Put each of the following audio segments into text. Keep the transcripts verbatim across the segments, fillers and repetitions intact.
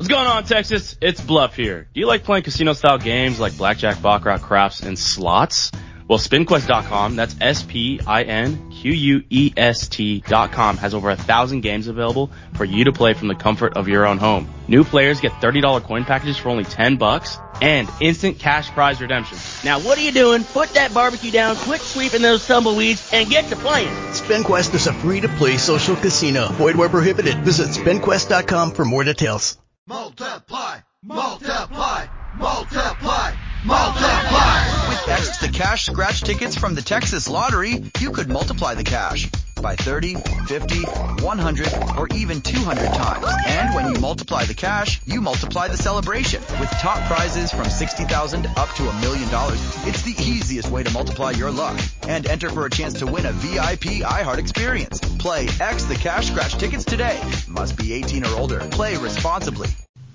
What's going on, Texas? It's Bluff here. Do you like playing casino-style games like blackjack, baccarat, craps, and slots? Well, SpinQuest dot com, that's S P I N Q U E S T dot com, has over a thousand games available for you to play from the comfort of your own home. New players get thirty dollars coin packages for only ten bucks and instant cash prize redemption. Now what are you doing? Put that barbecue down, quit sweeping those tumbleweeds, and get to playing. SpinQuest is a free-to-play social casino. Void where prohibited. Visit SpinQuest dot com for more details. Multiply, multiply, multiply, multiply. With X the Cash scratch tickets from the Texas Lottery, you could multiply the cash by thirty, fifty, one hundred, or even two hundred times. And when you multiply the cash, you multiply the celebration. With top prizes from sixty thousand dollars up to a million dollars, it's the easiest way to multiply your luck. And enter for a chance to win a V I P iHeart experience. Play X the Cash scratch tickets today. Must be eighteen or older. Play responsibly.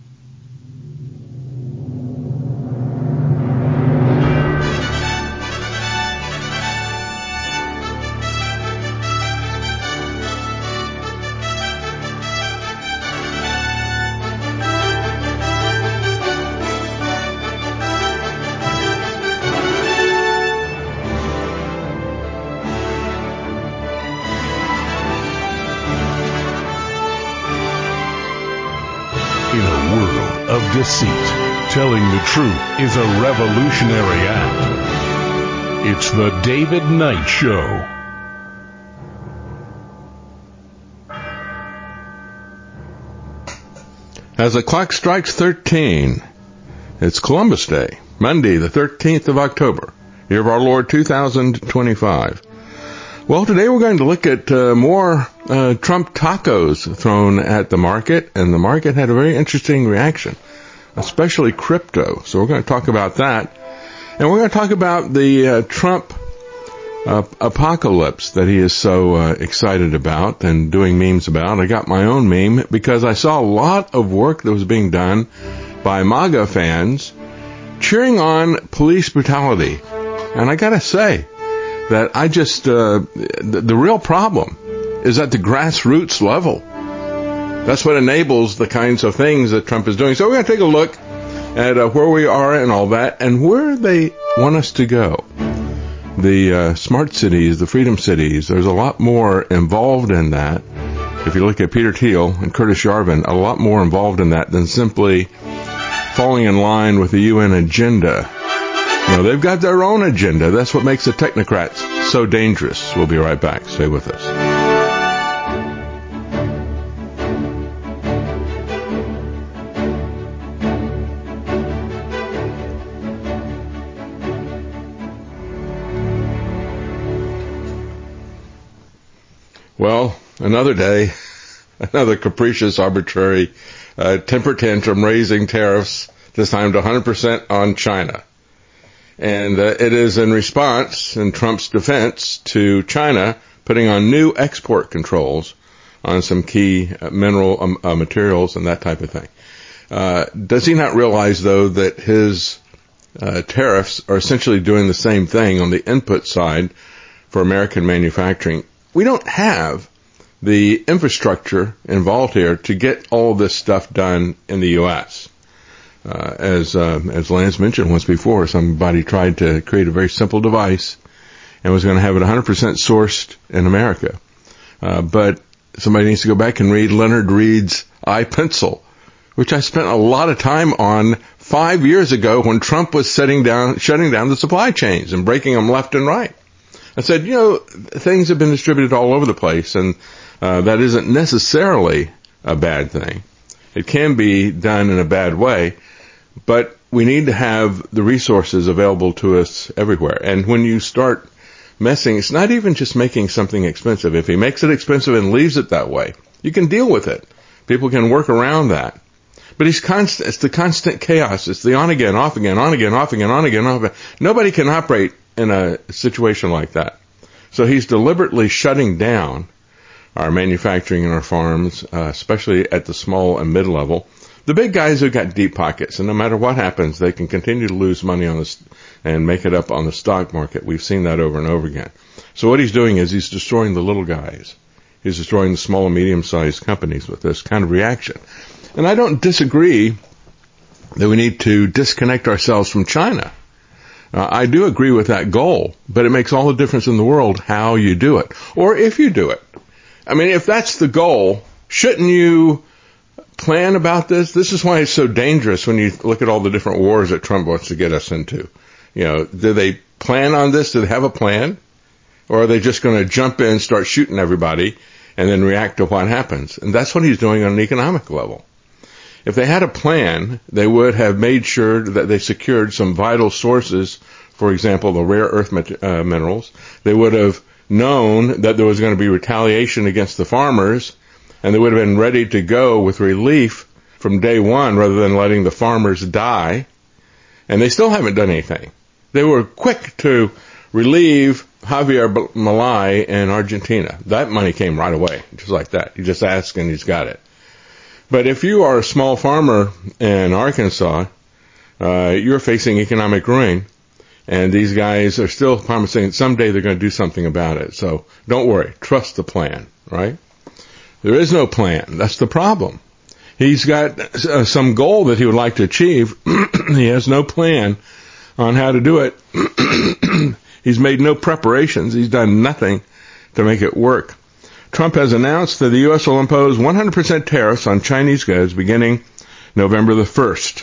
Deceit. Telling the truth is a revolutionary act. It's the David Knight Show. As the clock strikes thirteen, it's Columbus Day, Monday, the thirteenth of October, year of our Lord two thousand twenty-five. Well, today we're going to look at uh, more uh, Trump tacos thrown at the market, and the market had a very interesting reaction, especially crypto. So we're going to talk about that. And we're going to talk about the uh, Trump uh, apocalypse that he is so uh, excited about and doing memes about. I got my own meme because I saw a lot of work that was being done by MAGA fans cheering on police brutality. And I got to say that I just, uh, the, the real problem is at the grassroots level. That's what enables the kinds of things that Trump is doing. So we're going to take a look at uh, where we are and all that, and where they want us to go. The uh, smart cities, the freedom cities, there's a lot more involved in that. If you look at Peter Thiel and Curtis Yarvin, a lot more involved in that than simply falling in line with the U N agenda. You know, they've got their own agenda. That's what makes the technocrats so dangerous. We'll be right back. Stay with us. Well, another day, another capricious, arbitrary uh, temper tantrum raising tariffs, this time to one hundred percent on China. And uh, it is in response, in Trump's defense, to China putting on new export controls on some key uh, mineral um, uh, materials and that type of thing. Uh, does he not realize, though, that his uh, tariffs are essentially doing the same thing on the input side for American manufacturing? We don't have the infrastructure involved here to get all this stuff done in the U S Uh, as uh, as Lance mentioned once before, somebody tried to create a very simple device and was going to have it one hundred percent sourced in America. Uh, but somebody needs to go back and read Leonard Reed's iPencil, which I spent a lot of time on five years ago when Trump was setting down, shutting down the supply chains and breaking them left and right. I said, you know, things have been distributed all over the place, and uh, that isn't necessarily a bad thing. It can be done in a bad way, but we need to have the resources available to us everywhere. And when you start messing, it's not even just making something expensive. If he makes it expensive and leaves it that way, you can deal with it. People can work around that. But he's constant, it's the constant chaos. It's the on again, off again, on again, off again, on again, off again. Nobody can operate in a situation like that. So he's deliberately shutting down our manufacturing and our farms, uh, especially at the small and mid-level. The big guys have got deep pockets, and no matter what happens, they can continue to lose money on this and make it up on the stock market. We've seen that over and over again. So what he's doing is he's destroying the little guys. He's destroying the small and medium-sized companies with this kind of reaction. And I don't disagree that we need to disconnect ourselves from China. Uh, I do agree with that goal, but it makes all the difference in the world how you do it, or if you do it. I mean, if that's the goal, shouldn't you plan about this? This is why it's so dangerous when you look at all the different wars that Trump wants to get us into. You know, do they plan on this? Do they have a plan? Or are they just going to jump in, start shooting everybody, and then react to what happens? And that's what he's doing on an economic level. If they had a plan, they would have made sure that they secured some vital sources, for example, the rare earth met- uh, minerals. They would have known that there was going to be retaliation against the farmers, and they would have been ready to go with relief from day one rather than letting the farmers die. And they still haven't done anything. They were quick to relieve Javier Milei in Argentina. That money came right away, just like that. You just ask and he's got it. But if you are a small farmer in Arkansas, uh, you're facing economic ruin, and these guys are still promising someday they're going to do something about it. So don't worry. Trust the plan, right? There is no plan. That's the problem. He's got uh, some goal that he would like to achieve. He has no plan on how to do it. He's made no preparations. He's done nothing to make it work. Trump has announced that the U S will impose one hundred percent tariffs on Chinese goods beginning November the first,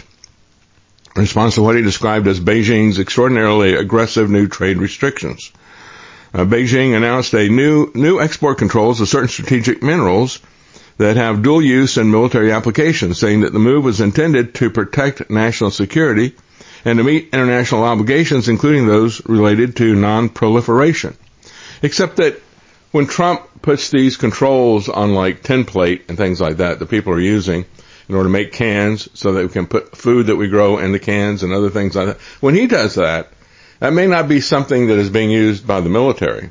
in response to what he described as Beijing's extraordinarily aggressive new trade restrictions. Uh, Beijing announced a new new export controls of certain strategic minerals that have dual use and military applications, saying that the move was intended to protect national security and to meet international obligations, including those related to non-proliferation. Except that when Trump puts these controls on like tin plate and things like that that people are using in order to make cans so that we can put food that we grow in the cans and other things like that, when he does that, that may not be something that is being used by the military,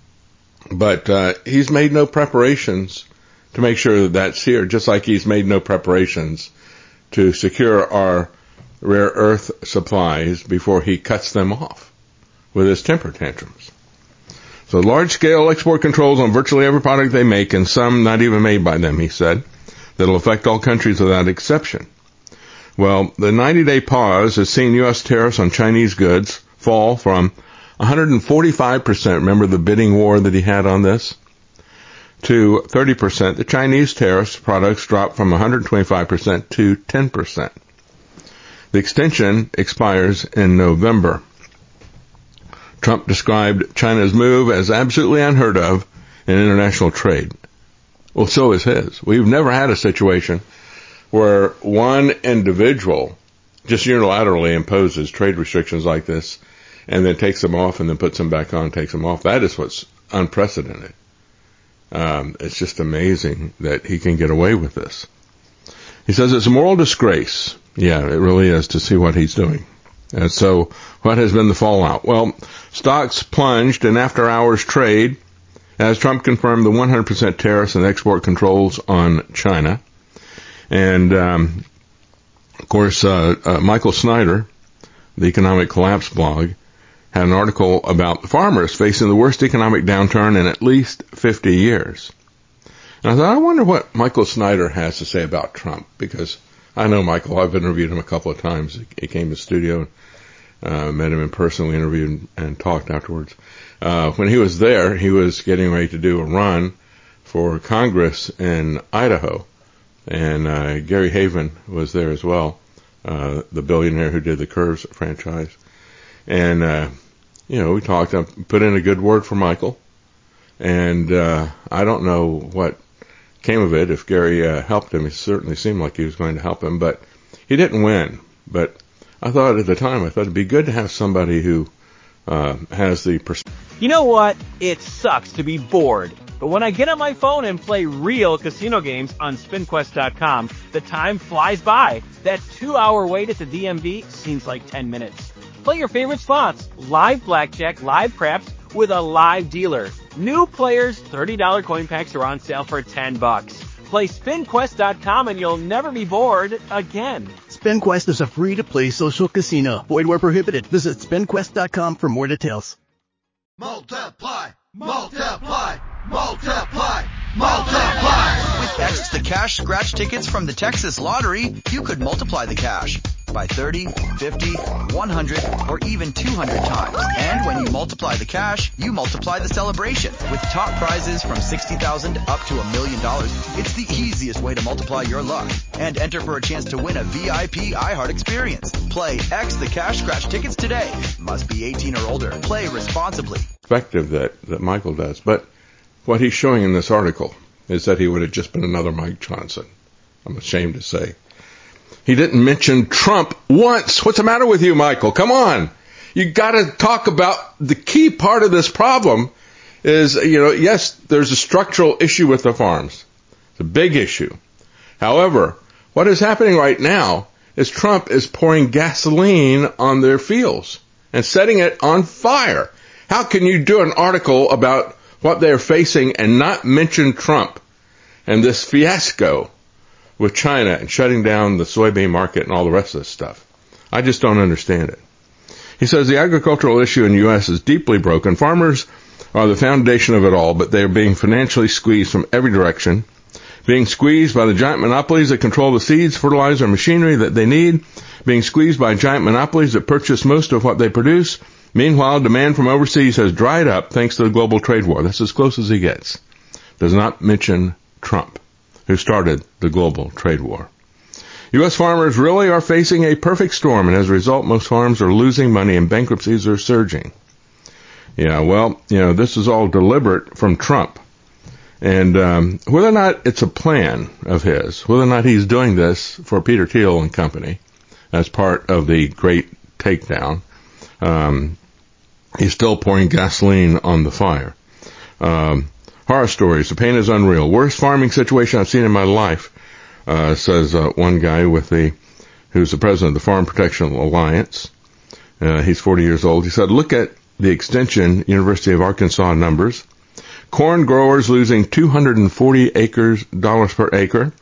but uh, he's made no preparations to make sure that that's here, just like he's made no preparations to secure our rare earth supplies before he cuts them off with his temper tantrums. So large-scale export controls on virtually every product they make, and some not even made by them, he said, that'll affect all countries without exception. Well, the ninety-day pause has seen U S tariffs on Chinese goods fall from one hundred forty-five percent, remember the bidding war that he had on this, to thirty percent. The Chinese tariffs products dropped from one hundred twenty-five percent to ten percent. The extension expires in November. Trump described China's move as absolutely unheard of in international trade. Well, so is his. We've never had a situation where one individual just unilaterally imposes trade restrictions like this and then takes them off and then puts them back on, takes them off. That is what's unprecedented. Um, it's just amazing that he can get away with this. He says it's a moral disgrace. Yeah, it really is, to see what he's doing. And so what has been the fallout? Well, stocks plunged in after-hours trade as Trump confirmed the one hundred percent tariffs and export controls on China. And, um, of course, uh, uh, Michael Snyder, the Economic Collapse blog, had an article about farmers facing the worst economic downturn in at least fifty years. And I thought, I wonder what Michael Snyder has to say about Trump, because I know Michael. I've interviewed him a couple of times. He came to the studio, uh, met him in person. We interviewed and talked afterwards. Uh, when he was there, he was getting ready to do a run for Congress in Idaho. And uh, Gary Haven was there as well, uh, the billionaire who did the Curves franchise. And, uh, you know, we talked, I put in a good word for Michael. And uh, I don't know what came of it. If Gary uh, helped him, it certainly seemed like he was going to help him, but he didn't win. But I thought at the time, I thought it'd be good to have somebody who uh, has the perspective. You know what? It sucks to be bored. But when I get on my phone and play real casino games on spin quest dot com, the time flies by. That two-hour wait at the D M V seems like ten minutes. Play your favorite slots, live blackjack, live craps, with a live dealer. New players, thirty dollars coin packs are on sale for ten bucks. Play spin quest dot com and you'll never be bored again. SpinQuest is a free-to-play social casino. Void where prohibited. Visit spin quest dot com for more details. Multiply, multiply, multiply, multiply. With X the Cash scratch tickets from the Texas Lottery, you could multiply the cash by thirty, fifty, one hundred, or even two hundred times. And when you multiply the cash, you multiply the celebration. With top prizes from sixty thousand dollars up to a million dollars, it's the easiest way to multiply your luck. And enter for a chance to win a V I P iHeart experience. Play X the Cash scratch tickets today. Must be eighteen or older. Play responsibly. Perspective that, that Michael does. But what he's showing in this article is that he would have just been another Mike Johnson. I'm ashamed to say. He didn't mention Trump once. What's the matter with you, Michael? Come on. You got to talk about the key part of this problem is, you know, yes, there's a structural issue with the farms. It's a big issue. However, what is happening right now is Trump is pouring gasoline on their fields and setting it on fire. How can you do an article about what they're facing and not mention Trump and this fiasco with China and shutting down the soybean market and all the rest of this stuff? I just don't understand it. He says the agricultural issue in the U S is deeply broken. Farmers are the foundation of it all, but they are being financially squeezed from every direction, being squeezed by the giant monopolies that control the seeds, fertilizer, and machinery that they need, being squeezed by giant monopolies that purchase most of what they produce. Meanwhile, demand from overseas has dried up thanks to the global trade war. That's as close as he gets. Does not mention Trump, who started the global trade war. U S farmers really are facing a perfect storm, and as a result, most farms are losing money and bankruptcies are surging. Yeah, well, you know, this is all deliberate from Trump. And um, whether or not it's a plan of his, whether or not he's doing this for Peter Thiel and company as part of the great takedown, um, he's still pouring gasoline on the fire. Um, horror stories. The pain is unreal. Worst farming situation I've seen in my life, uh, says uh, one guy with the who's the president of the Farm Protection Alliance. Uh, he's forty years old. He said, look at the Extension University of Arkansas numbers. Corn growers losing two hundred forty acres, dollars per acre.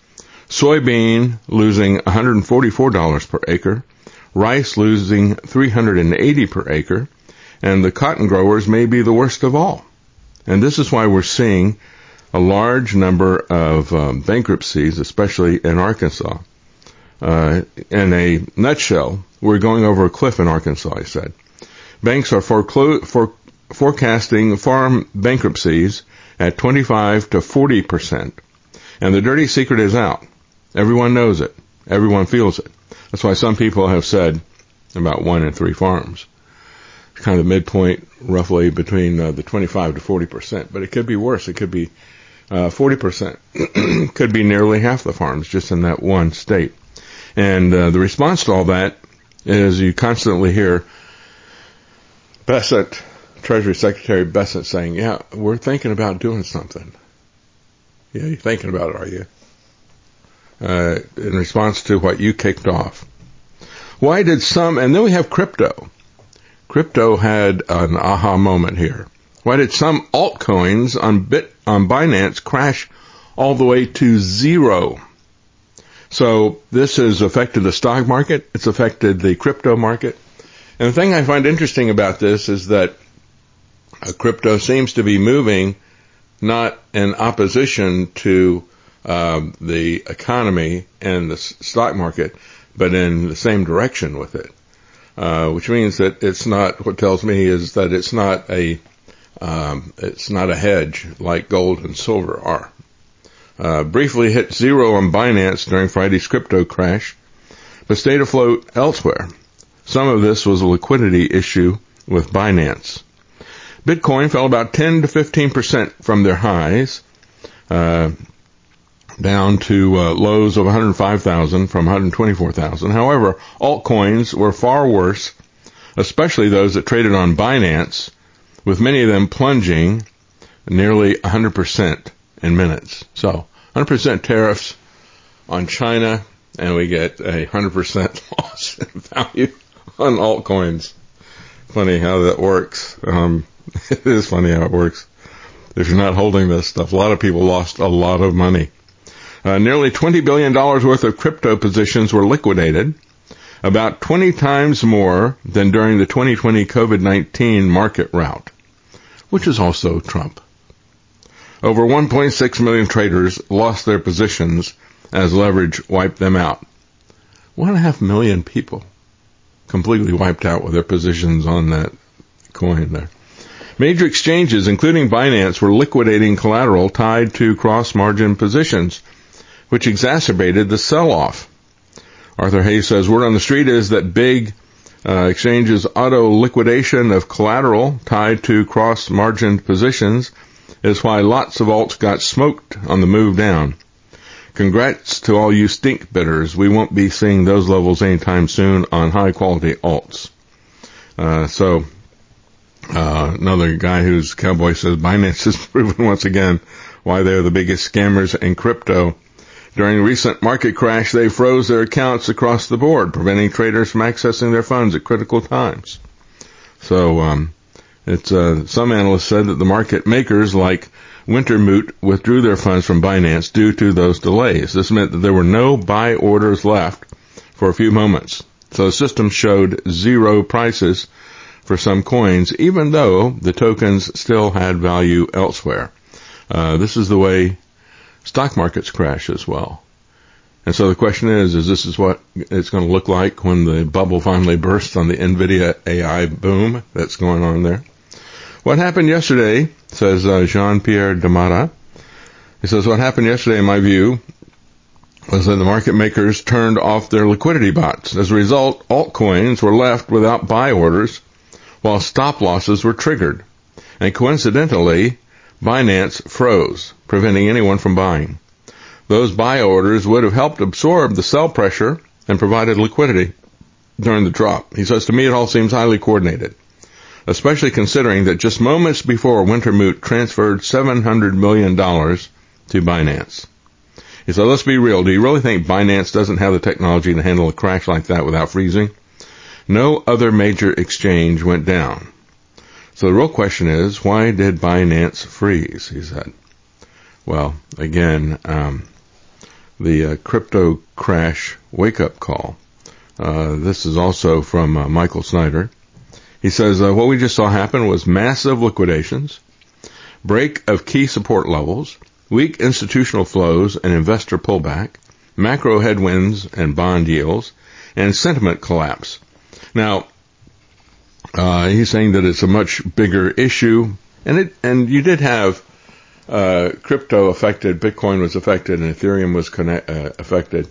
Soybean losing one hundred forty-four dollars per acre. Rice losing three hundred eighty dollars per acre. And the cotton growers may be the worst of all. And this is why we're seeing a large number of um, bankruptcies, especially in Arkansas. Uh, in a nutshell, we're going over a cliff in Arkansas, I said. Banks are foreclo- for forecasting farm bankruptcies at twenty-five to forty percent. And the dirty secret is out. Everyone knows it. Everyone feels it. That's why some people have said about one in three farms. It's kind of the midpoint, roughly between uh, the twenty-five to forty percent. But it could be worse. It could be uh, forty percent. Could be nearly half the farms just in that one state. And uh, the response to all that is you constantly hear Bessent, Treasury Secretary Bessent saying, yeah, we're thinking about doing something. Yeah, you're thinking about it, are you? Uh, in response to what you kicked off. Why did some, and then we have crypto. Crypto had an aha moment here. Why did some altcoins on Bit, on Binance crash all the way to zero? So this has affected the stock market. It's affected the crypto market. And the thing I find interesting about this is that uh, crypto seems to be moving not in opposition to um, the economy and the s- stock market, but in the same direction with it, uh, which means that it's not, what tells me is that it's not a, um, it's not a hedge like gold and silver are. Uh, briefly hit zero on Binance during Friday's crypto crash, but stayed afloat elsewhere. Some of this was a liquidity issue with Binance. Bitcoin fell about ten to fifteen percent from their highs, uh, down to uh, lows of one hundred five thousand from one hundred twenty-four thousand. However, altcoins were far worse, especially those that traded on Binance, with many of them plunging nearly one hundred percent in minutes. So, one hundred percent tariffs on China, and we get a one hundred percent loss in value on altcoins. Funny how that works. Um, it is funny how it works. If you're not holding this stuff, a lot of people lost a lot of money. Uh, nearly twenty billion dollars worth of crypto positions were liquidated, about twenty times more than during the twenty twenty COVID nineteen market rout, which is also Trump. Over one point six million traders lost their positions as leverage wiped them out. One and a half million people completely wiped out with their positions on that coin there. Major exchanges, including Binance, were liquidating collateral tied to cross-margin positions, which exacerbated the sell-off. Arthur Hayes says, word on the street is that big uh, exchanges' auto-liquidation of collateral tied to cross-margin positions is why lots of alts got smoked on the move down. Congrats to all you stink bidders. We won't be seeing those levels anytime soon on high-quality alts. Uh, so... Uh, another guy who's cowboy says Binance has proven once again why they're the biggest scammers in crypto. During a recent market crash, they froze their accounts across the board, preventing traders from accessing their funds at critical times. So, um, it's, uh, some analysts said that the market makers like Wintermute withdrew their funds from Binance due to those delays. This meant that there were no buy orders left for a few moments. So the system showed zero prices for some coins, even though the tokens still had value elsewhere. Uh, this is the way stock markets crash as well. And so the question is, is this is what it's going to look like when the bubble finally bursts on the NVIDIA A I boom that's going on there? What happened yesterday, says uh, Jean-Pierre Damara, he says, what happened yesterday, in my view, was that the market makers turned off their liquidity bots. As a result, altcoins were left without buy orders, while stop losses were triggered. And coincidentally, Binance froze, preventing anyone from buying. Those buy orders would have helped absorb the sell pressure and provided liquidity during the drop. He says, to me, it all seems highly coordinated, especially considering that just moments before Wintermute transferred seven hundred million dollars to Binance. He said, let's be real. Do you really think Binance doesn't have the technology to handle a crash like that without freezing? No other major exchange went down. So the real question is, why did Binance freeze, he said. Well, again, um, the uh, crypto crash wake-up call. Uh, this is also from uh, Michael Snyder. He says, uh, what we just saw happen was massive liquidations, break of key support levels, weak institutional flows and investor pullback, macro headwinds and bond yields, and sentiment collapse. Now, uh, he's saying that it's a much bigger issue, and it, and you did have, uh, crypto affected, Bitcoin was affected, and Ethereum was connect, uh, affected.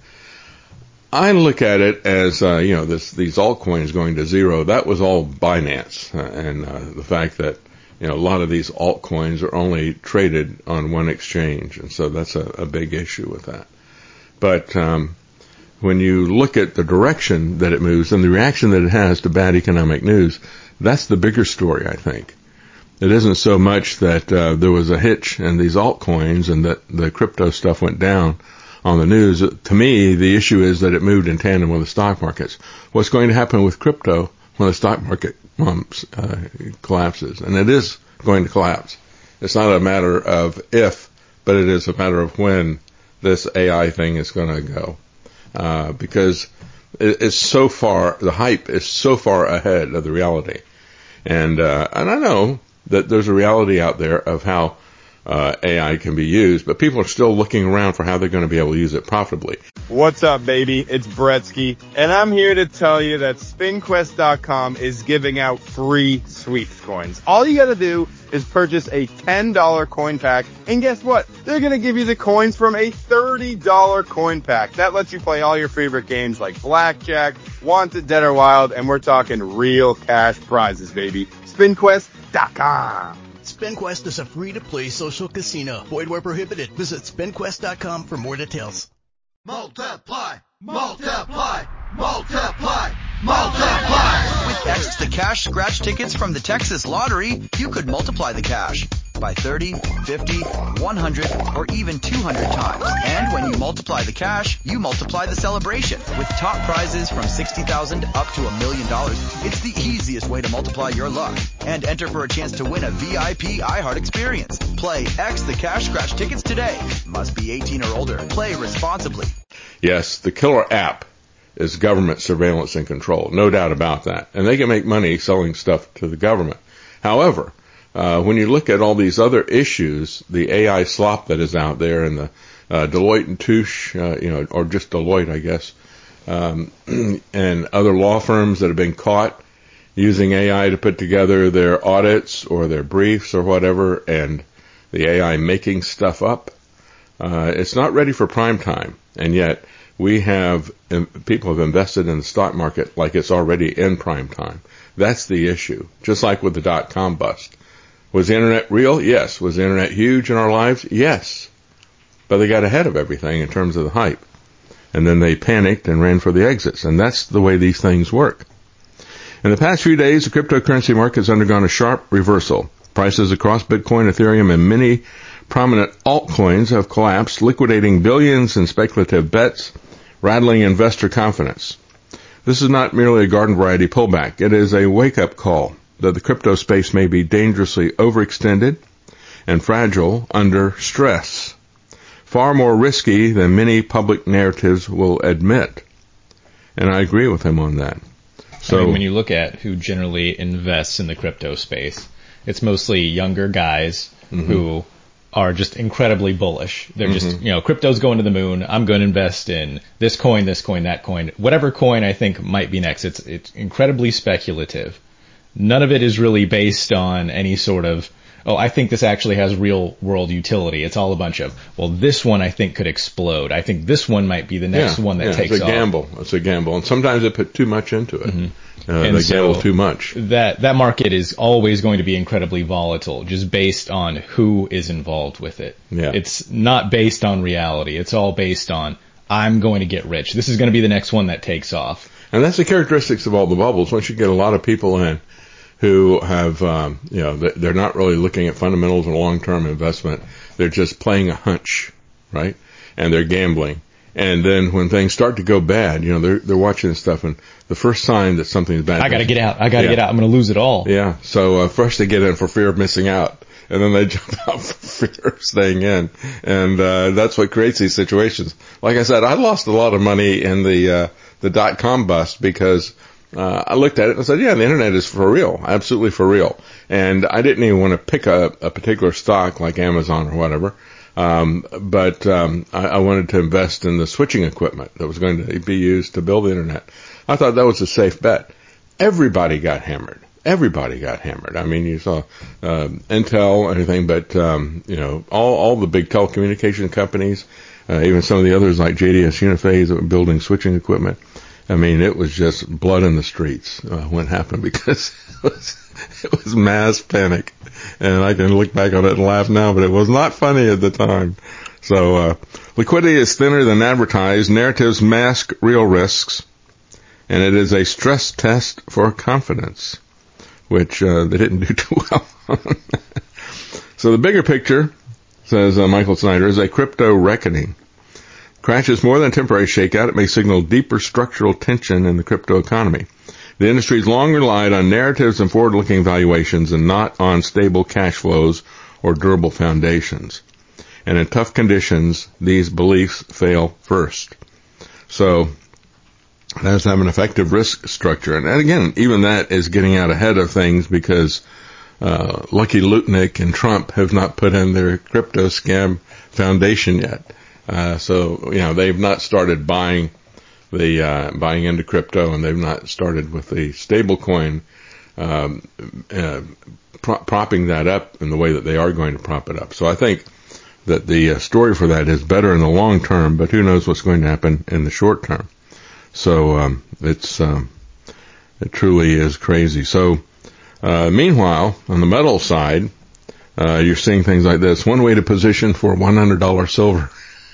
I look at it as, uh, you know, this, these altcoins going to zero. That was all Binance, uh, and, uh, the fact that, you know, a lot of these altcoins are only traded on one exchange, and so that's a, a big issue with that. But, um, when you look at the direction that it moves and the reaction that it has to bad economic news, that's the bigger story, I think. It isn't so much that uh, there was a hitch in these altcoins and that the crypto stuff went down on the news. To me, the issue is that it moved in tandem with the stock markets. What's going to happen with crypto when the stock market um, uh, collapses? And it is going to collapse. It's not a matter of if, but it is a matter of when this A I thing is going to go. Uh, because it, it's so far, the hype is so far ahead of the reality. And, uh, and I know that there's a reality out there of how, uh, A I can be used, but people are still looking around for how they're going to be able to use it profitably. What's up, baby? It's Bretsky, and I'm here to tell you that spin quest dot com is giving out free sweeps coins. All you gotta do is purchase a ten dollars coin pack, and guess what? They're gonna give you the coins from a thirty dollars coin pack. That lets you play all your favorite games like Blackjack, Wanted, Dead or Wild, and we're talking real cash prizes, baby. spin quest dot com. SpinQuest is a free-to-play social casino. Void where prohibited. Visit spin quest dot com for more details. Multiply, multiply, multiply, multiply. With X the Cash scratch tickets from the Texas Lottery, you could multiply the cash by thirty, fifty, one hundred, or even two hundred times. And when you multiply the cash, you multiply the celebration. With top prizes from sixty thousand dollars up to a million dollars, it's the easiest way to multiply your luck. And enter for a chance to win a V I P iHeart experience. Play X the Cash scratch tickets today. Must be eighteen or older. Play responsibly. Yes, the killer app is government surveillance and control. No doubt about that. And they can make money selling stuff to the government. However, uh, when you look at all these other issues, the A I slop that is out there, and the uh, Deloitte and Touche, uh, you know, or just Deloitte, I guess, um, and other law firms that have been caught using A I to put together their audits or their briefs or whatever, and the A I making stuff up. Uh, it's not ready for prime time, and yet we have, people have invested in the stock market like it's already in prime time. That's the issue. Just like with the dot-com bust. Was the internet real? Yes. Was the internet huge in our lives? Yes. But they got ahead of everything in terms of the hype. And then they panicked and ran for the exits. And that's the way these things work. In the past few days, the cryptocurrency market has undergone a sharp reversal. Prices across Bitcoin, Ethereum, and many prominent altcoins have collapsed, liquidating billions in speculative bets, rattling investor confidence. This is not merely a garden variety pullback. It is a wake-up call that the crypto space may be dangerously overextended and fragile under stress. Far more risky than many public narratives will admit. And I agree with him on that. So I mean, when you look at who generally invests in the crypto space, it's mostly younger guys mm-hmm. who are just incredibly bullish. They're mm-hmm. just, you know, crypto's going to the moon. I'm going to invest in this coin, this coin, that coin. Whatever coin I think might be next. It's, it's incredibly speculative. None of it is really based on any sort of, oh, I think this actually has real world utility. It's all a bunch of, well, this one I think could explode. I think this one might be the next yeah, one that yeah, takes off. It's a off. gamble. It's a gamble. And sometimes they put too much into it. Mm-hmm. Uh, and they so gamble too much. That, that market is always going to be incredibly volatile, just based on who is involved with it. Yeah. It's not based on reality. It's all based on, I'm going to get rich. This is going to be the next one that takes off. And that's the characteristics of all the bubbles. Once you get a lot of people in who have, um, you know, they're not really looking at fundamentals and long-term investment. They're just playing a hunch, right? And they're gambling. And then when things start to go bad, you know, they're, they're watching stuff, and the first sign that something's bad. I gotta get out. I gotta yeah. get out. I'm gonna lose it all. Yeah. So, uh, first they get in for fear of missing out, and then they jump out for fear of staying in. And, uh, that's what creates these situations. Like I said, I lost a lot of money in the, uh, the dot-com bust because, uh, I looked at it and said, yeah, the internet is for real. Absolutely for real. And I didn't even want to pick a, a particular stock like Amazon or whatever. Um, but, um, I, I wanted to invest in the switching equipment that was going to be used to build the internet. I thought that was a safe bet. Everybody got hammered. Everybody got hammered. I mean, you saw, uh, Intel, anything, but, um, you know, all, all the big telecommunication companies, uh, even some of the others like J D S Uniphase that were building switching equipment. I mean, it was just blood in the streets, uh, when it happened because it was, it was mass panic. And I can look back on it and laugh now, but it was not funny at the time. So, uh, liquidity is thinner than advertised. Narratives mask real risks. And it is a stress test for confidence, which, uh, they didn't do too well on. So the bigger picture, says uh, Michael Snyder, is a crypto reckoning. Crash is more than a temporary shakeout. It may signal deeper structural tension in the crypto economy. The industry has long relied on narratives and forward-looking valuations and not on stable cash flows or durable foundations. And in tough conditions, these beliefs fail first. So it has to have an effective risk structure. And again, even that is getting out ahead of things because uh, Lucky Lutnick and Trump have not put in their crypto scam foundation yet. Uh, so, you know, they've not started buying the, uh, buying into crypto, and they've not started with the stablecoin, um, uh, pro- propping that up in the way that they are going to prop it up. So I think that the uh, story for that is better in the long term, but who knows what's going to happen in the short term. So, um, it's, um, it truly is crazy. So, uh, meanwhile, on the metal side, uh, you're seeing things like this. One way to position for one hundred dollars silver.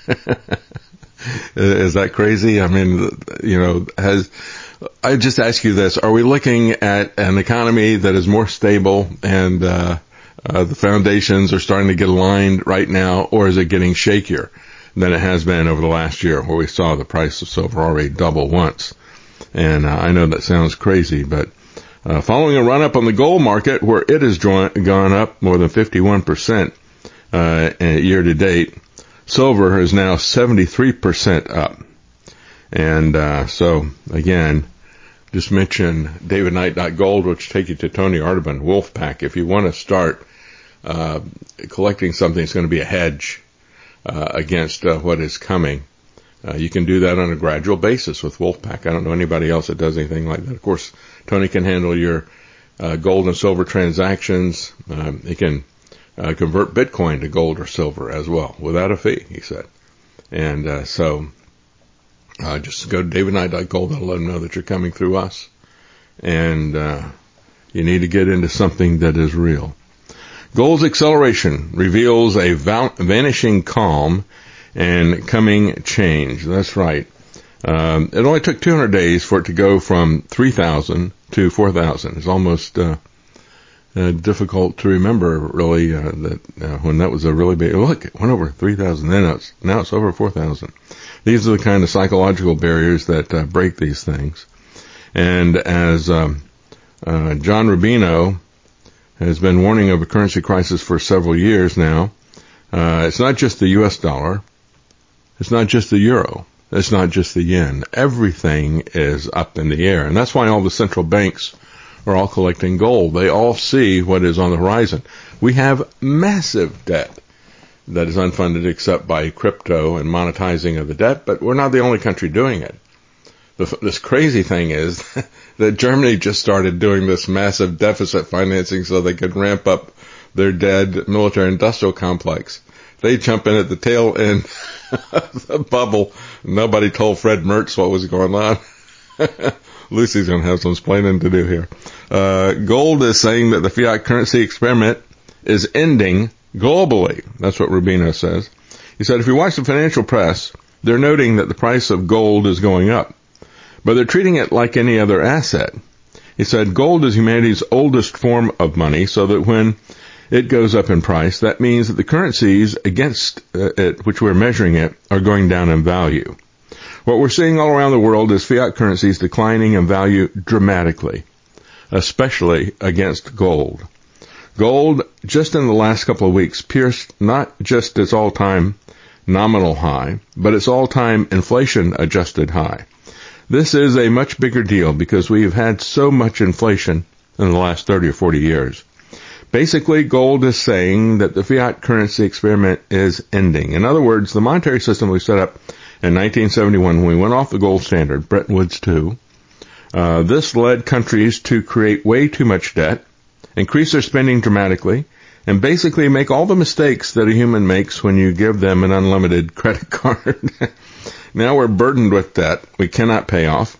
Is that crazy? I mean, you know, has, I just ask you this, are we looking at an economy that is more stable and, uh, uh, the foundations are starting to get aligned right now, or is it getting shakier than it has been over the last year where we saw the price of silver already double once? And, uh, I know that sounds crazy, but, uh, following a run up on the gold market where it has joined, gone up more than fifty-one percent, uh, year to date, silver is now seventy-three percent up. And, uh, so again, just mention david knight dot gold, which will take you to Tony Arterburn, Wolfpack. If you want to start uh, collecting something that's going to be a hedge uh, against uh, what is coming, uh, you can do that on a gradual basis with Wolfpack. I don't know anybody else that does anything like that. Of course, Tony can handle your uh, gold and silver transactions. Um, he can uh, convert Bitcoin to gold or silver as well without a fee, he said. And uh, so uh, just go to david knight dot gold and let them know that you're coming through us. And uh, you need to get into something that is real. Gold's acceleration reveals a val- vanishing calm and coming change. That's right. Um, it only took two hundred days for it to go from three thousand to four thousand. It's almost uh, uh, difficult to remember, really, uh, that uh, when that was a really big... Look, it went over three thousand, then it's, now it's over four thousand. These are the kind of psychological barriers that uh, break these things. And as um, uh, John Rubino has been warning of a currency crisis for several years now, uh, it's not just the U S dollar. It's not just the euro. It's not just the yen. Everything is up in the air. And that's why all the central banks are all collecting gold. They all see what is on the horizon. We have massive debt that is unfunded except by crypto and monetizing of the debt, but we're not the only country doing it. The, this crazy thing is that Germany just started doing this massive deficit financing so they could ramp up their dead military-industrial complex. They jump in at the tail end of the bubble. Nobody told Fred Mertz what was going on. Lucy's going to have some explaining to do here. Uh, Gold is saying that the fiat currency experiment is ending globally. That's what Rubino says. He said, if you watch the financial press, they're noting that the price of gold is going up, but they're treating it like any other asset. He said, gold is humanity's oldest form of money, so that when it goes up in price, that means that the currencies against uh, it, which we're measuring it, are going down in value. What we're seeing all around the world is fiat currencies declining in value dramatically, especially against gold. Gold, just in the last couple of weeks, pierced not just its all-time nominal high, but its all-time inflation-adjusted high. This is a much bigger deal because we've had so much inflation in the last thirty or forty years. Basically, gold is saying that the fiat currency experiment is ending. In other words, the monetary system we set up in nineteen seventy-one when we went off the gold standard, Bretton Woods two, uh, this led countries to create way too much debt, increase their spending dramatically, and basically make all the mistakes that a human makes when you give them an unlimited credit card. Now we're burdened with debt we cannot pay off,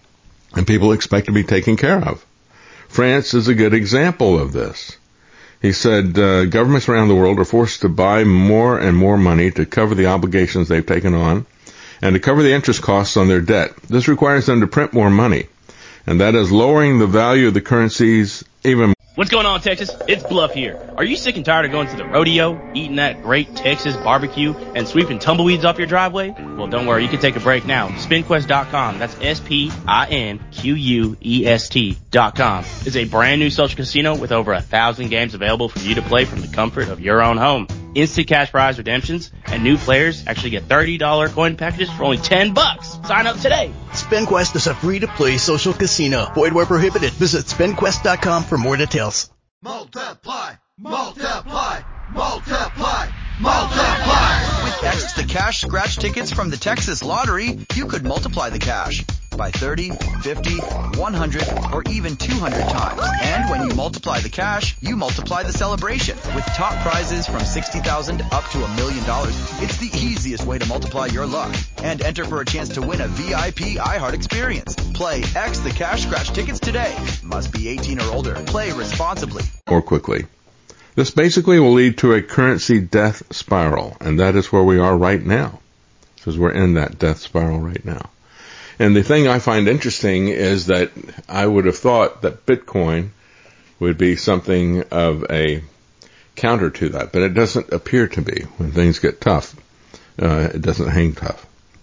and people expect to be taken care of. France is a good example of this. He said uh, governments around the world are forced to buy more and more money to cover the obligations they've taken on and to cover the interest costs on their debt. This requires them to print more money, and that is lowering the value of the currencies even more. What's going on, Texas? It's Bluff here. Are you sick and tired of going to the rodeo, eating that great Texas barbecue, and sweeping tumbleweeds off your driveway? Well, don't worry. You can take a break now. spin quest dot com. That's S P I N Q U E S T dot com. It's a brand new social casino with over a thousand games available for you to play from the comfort of your own home. Instant cash prize redemptions, and new players actually get thirty dollars coin packages for only ten bucks. Sign up today. SpinQuest is a free-to-play social casino. Void where prohibited. Visit spin quest dot com for more details. Multiply, multiply, multiply, multiply. With X the Cash scratch tickets from the Texas Lottery, you could multiply the cash by thirty, fifty, one hundred, or even two hundred times. And when you multiply the cash, you multiply the celebration. With top prizes from sixty thousand dollars up to a million dollars, it's the easiest way to multiply your luck. And enter for a chance to win a V I P iHeart experience. Play X the Cash scratch tickets today. Must be eighteen or older. Play responsibly. More quickly. This basically will lead to a currency death spiral, and that is where we are right now, because we're in that death spiral right now. And the thing I find interesting is that I would have thought that Bitcoin would be something of a counter to that, but it doesn't appear to be. When things get tough, uh, it doesn't hang tough.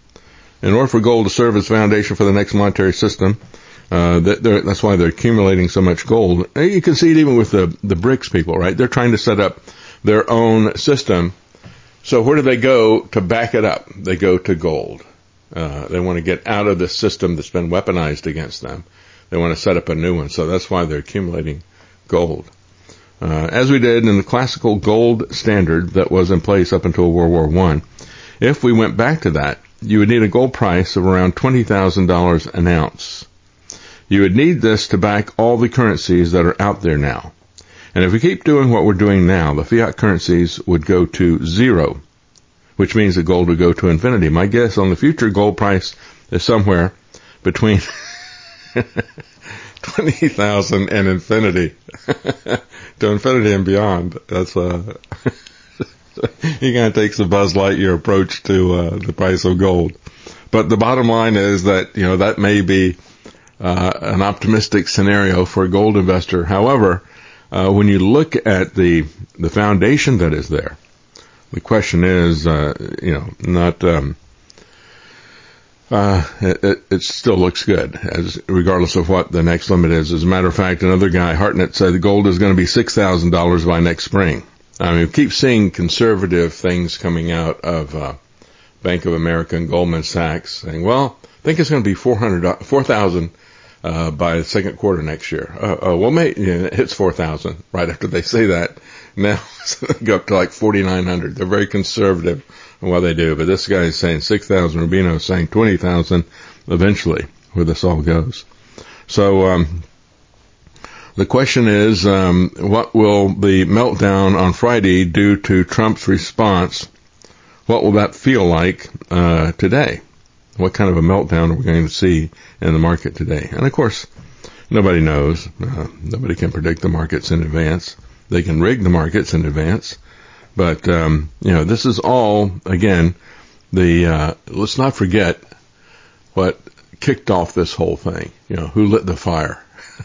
In order for gold to serve as foundation for the next monetary system, uh, that's why they're accumulating so much gold. You can see it even with the, the BRICS people, right? They're trying to set up their own system. So where do they go to back it up? They go to gold. Uh, they want to get out of this system that's been weaponized against them. They want to set up a new one. So that's why they're accumulating gold. Uh, as we did in the classical gold standard that was in place up until World War One, if we went back to that, you would need a gold price of around twenty thousand dollars an ounce. You would need this to back all the currencies that are out there now. And if we keep doing what we're doing now, the fiat currencies would go to zero, which means the gold would go to infinity. My guess on the future gold price is somewhere between twenty thousand and infinity. To infinity and beyond. That's uh you kind of takes the Buzz Lightyear approach to uh, the price of gold. But the bottom line is that, you know, that may be uh, an optimistic scenario for a gold investor. However, uh, when you look at the the foundation that is there, the question is, uh, you know, not um, uh, it, it still looks good, as regardless of what the next limit is. As a matter of fact, another guy, Hartnett, said the gold is going to be six thousand dollars by next spring. I mean, we keep seeing conservative things coming out of uh, Bank of America and Goldman Sachs saying, well, I think it's going to be four hundred, four thousand uh, by the second quarter next year. Uh, uh, well, maybe you know, it hits four thousand right after they say that. Now they go up to like forty-nine hundred. They're very conservative on what they do. But this guy is saying six thousand. Rubino is saying twenty thousand eventually, where this all goes. So, um, the question is, um, what will the meltdown on Friday do to Trump's response? What will that feel like uh, today? What kind of a meltdown are we going to see in the market today? And of course, nobody knows. Uh, nobody can predict the markets in advance. They can rig the markets in advance. But, um, you know, this is all, again, the, uh, let's not forget what kicked off this whole thing. You know, who lit the fire?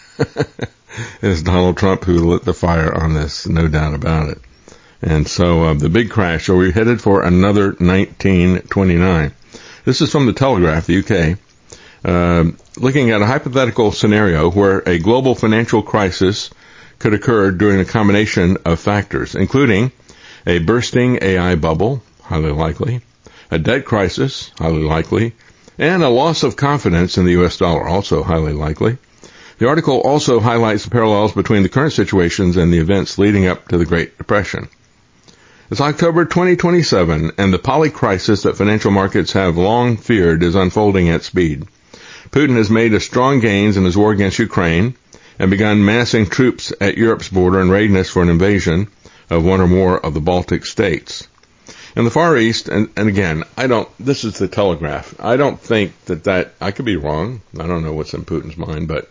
It's Donald Trump who lit the fire on this, no doubt about it. And so uh, the big crash, are we headed for another nineteen twenty-nine? This is from the Telegraph, the U K, uh, looking at a hypothetical scenario where a global financial crisis could occur during a combination of factors, including a bursting A I bubble, highly likely, a debt crisis, highly likely, and a loss of confidence in the U S dollar, also highly likely. The article also highlights the parallels between the current situations and the events leading up to the Great Depression. It's October twenty twenty-seven, and the polycrisis that financial markets have long feared is unfolding at speed. Putin has made a strong gains in his war against Ukraine and begun massing troops at Europe's border in readiness for an invasion of one or more of the Baltic states. In the Far East, and, and again, I don't, this is the Telegraph. I don't think that that, I could be wrong. I don't know what's in Putin's mind, but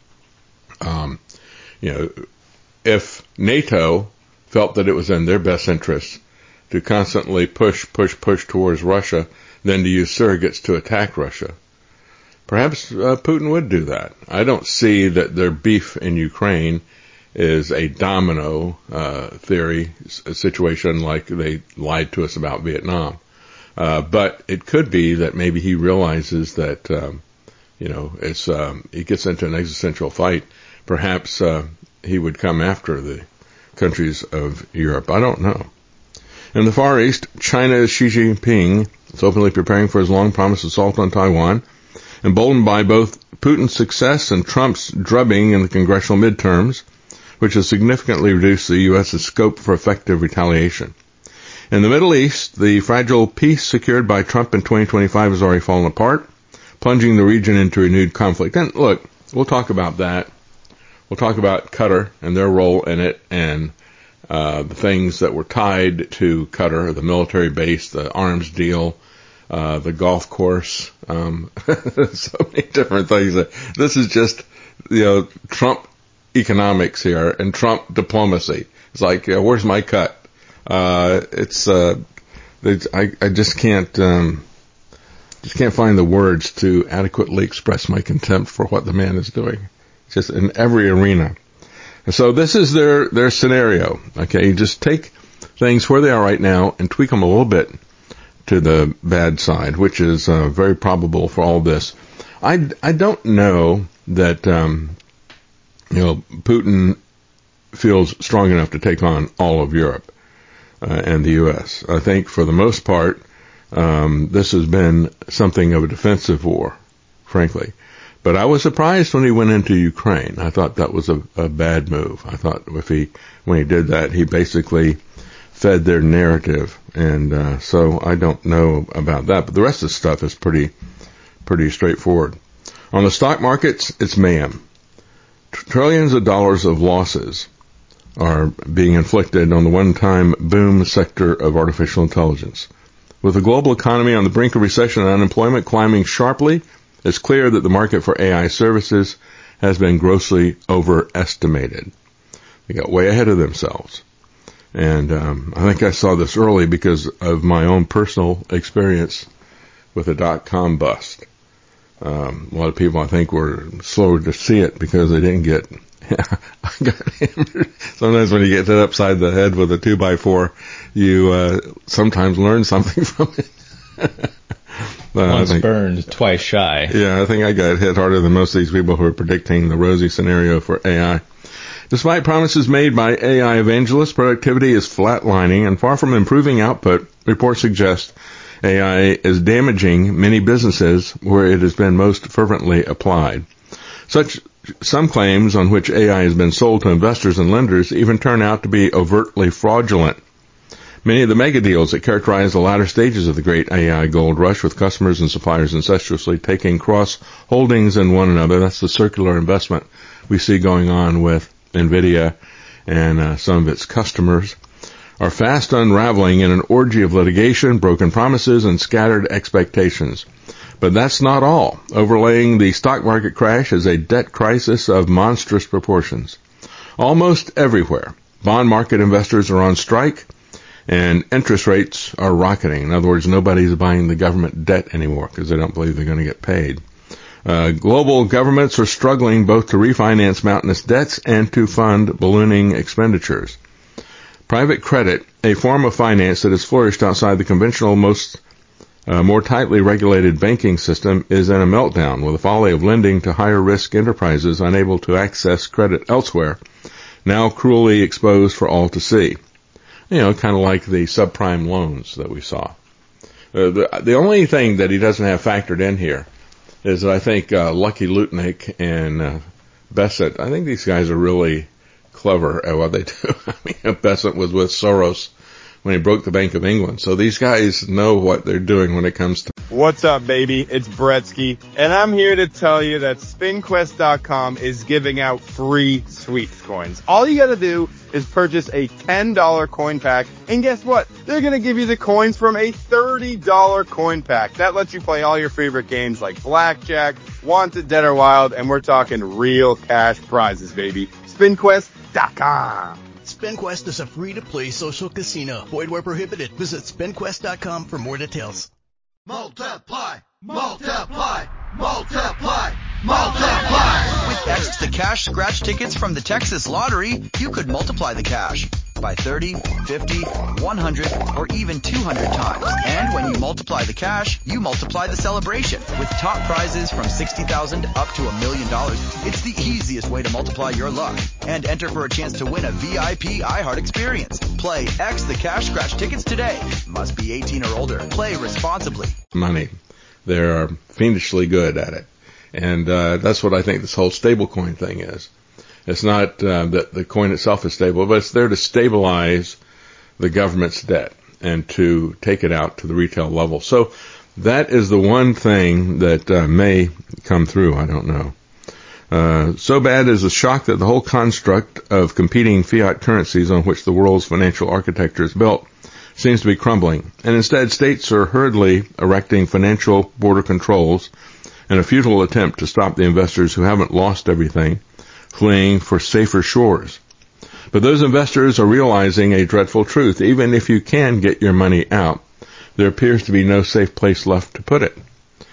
Um, you know, if NATO felt that it was in their best interest to constantly push, push, push towards Russia, then to use surrogates to attack Russia, perhaps uh, Putin would do that. I don't see that their beef in Ukraine is a domino uh, theory a situation like they lied to us about Vietnam. Uh, but it could be that maybe he realizes that, um, you know, it's um, he gets into an existential fight. Perhaps uh, he would come after the countries of Europe. I don't know. In the Far East, China's Xi Jinping is openly preparing for his long-promised assault on Taiwan, emboldened by both Putin's success and Trump's drubbing in the congressional midterms, which has significantly reduced the U S's scope for effective retaliation. In the Middle East, the fragile peace secured by Trump in twenty twenty-five has already fallen apart, plunging the region into renewed conflict. And look, we'll talk about that. We'll talk about Qatar and their role in it and uh, the things that were tied to Qatar, the military base, the arms deal, uh, the golf course, um, so many different things. This is just, you know, Trump economics here and Trump diplomacy. It's like, uh, where's my cut? Uh, it's, uh, it's, I, I just can't, um, just can't find the words to adequately express my contempt for what the man is doing. Just in every arena. So this is their, their scenario. Okay. You just take things where they are right now and tweak them a little bit to the bad side, which is uh, very probable for all this. I, I don't know that, um, you know, Putin feels strong enough to take on all of Europe uh, and the U S. I think for the most part, um, this has been something of a defensive war, frankly. But I was surprised when he went into Ukraine. I thought that was a, a bad move. I thought if he, when he did that, he basically fed their narrative. And, uh, so I don't know about that. But the rest of the stuff is pretty, pretty straightforward. On the stock markets, it's mayhem. Trillions of dollars of losses are being inflicted on the one-time boom sector of artificial intelligence. With the global economy on the brink of recession and unemployment climbing sharply, it's clear that the market for A I services has been grossly overestimated. They got way ahead of themselves. And um, I think I saw this early because of my own personal experience with a dot-com bust. Um, a lot of people, I think, were slower to see it because they didn't get... I got hammered. Sometimes when you get hit upside the head with a two by four, you uh, sometimes learn something from it. Uh, Once think, burned, twice shy. Yeah, I think I got hit harder than most of these people who are predicting the rosy scenario for A I. Despite promises made by A I evangelists, productivity is flatlining, and far from improving output, reports suggest A I is damaging many businesses where it has been most fervently applied. Such some claims on which A I has been sold to investors and lenders even turn out to be overtly fraudulent. Many of the mega deals that characterize the latter stages of the great A I gold rush, with customers and suppliers incestuously taking cross holdings in one another, that's the circular investment we see going on with NVIDIA and uh, some of its customers, are fast unraveling in an orgy of litigation, broken promises, and scattered expectations. But that's not all. Overlaying the stock market crash is a debt crisis of monstrous proportions. Almost everywhere, bond market investors are on strike, and interest rates are rocketing. In other words, nobody's buying the government debt anymore because they don't believe they're going to get paid. Uh, global governments are struggling both to refinance mountainous debts and to fund ballooning expenditures. Private credit, a form of finance that has flourished outside the conventional, most uh, more tightly regulated banking system, is in a meltdown, with the folly of lending to higher risk enterprises unable to access credit elsewhere, now cruelly exposed for all to see. You know, kind of like the subprime loans that we saw. Uh, the, the only thing that he doesn't have factored in here is that I think uh, Lucky Lutnick and uh, Bessent, I think these guys are really clever at what they do. I mean, Bessent was with Soros when he broke the Bank of England. So these guys know what they're doing when it comes to... What's up, baby? It's Bretsky, and I'm here to tell you that spin quest dot com is giving out free sweeps coins. All you gotta do is purchase a ten dollar coin pack, and guess what? They're gonna give you the coins from a thirty dollar coin pack. That lets you play all your favorite games like Blackjack, Wanted, Dead or Wild, and we're talking real cash prizes, baby. spin quest dot com. SpinQuest is a free-to-play social casino. Void where prohibited. Visit spin quest dot com for more details. Multiply, multiply, multiply, multiply. With X the Cash scratch tickets from the Texas Lottery, you could multiply the cash by thirty, fifty, one hundred, or even two hundred times. And when you multiply the cash, you multiply the celebration. With top prizes from sixty thousand dollars up to a million dollars, it's the easiest way to multiply your luck. And enter for a chance to win a V I P iHeart experience. Play X the Cash scratch tickets today. Must be eighteen or older. Play responsibly. Money. They're fiendishly good at it. And uh, that's what I think this whole stablecoin thing is. It's not uh, that the coin itself is stable, but it's there to stabilize the government's debt and to take it out to the retail level. So that is the one thing that uh, may come through. I don't know. Uh, so bad is the shock that the whole construct of competing fiat currencies on which the world's financial architecture is built seems to be crumbling. And instead, states are hurriedly erecting financial border controls in a futile attempt to stop the investors who haven't lost everything fleeing for safer shores. But those investors are realizing a dreadful truth. Even if you can get your money out, there appears to be no safe place left to put it.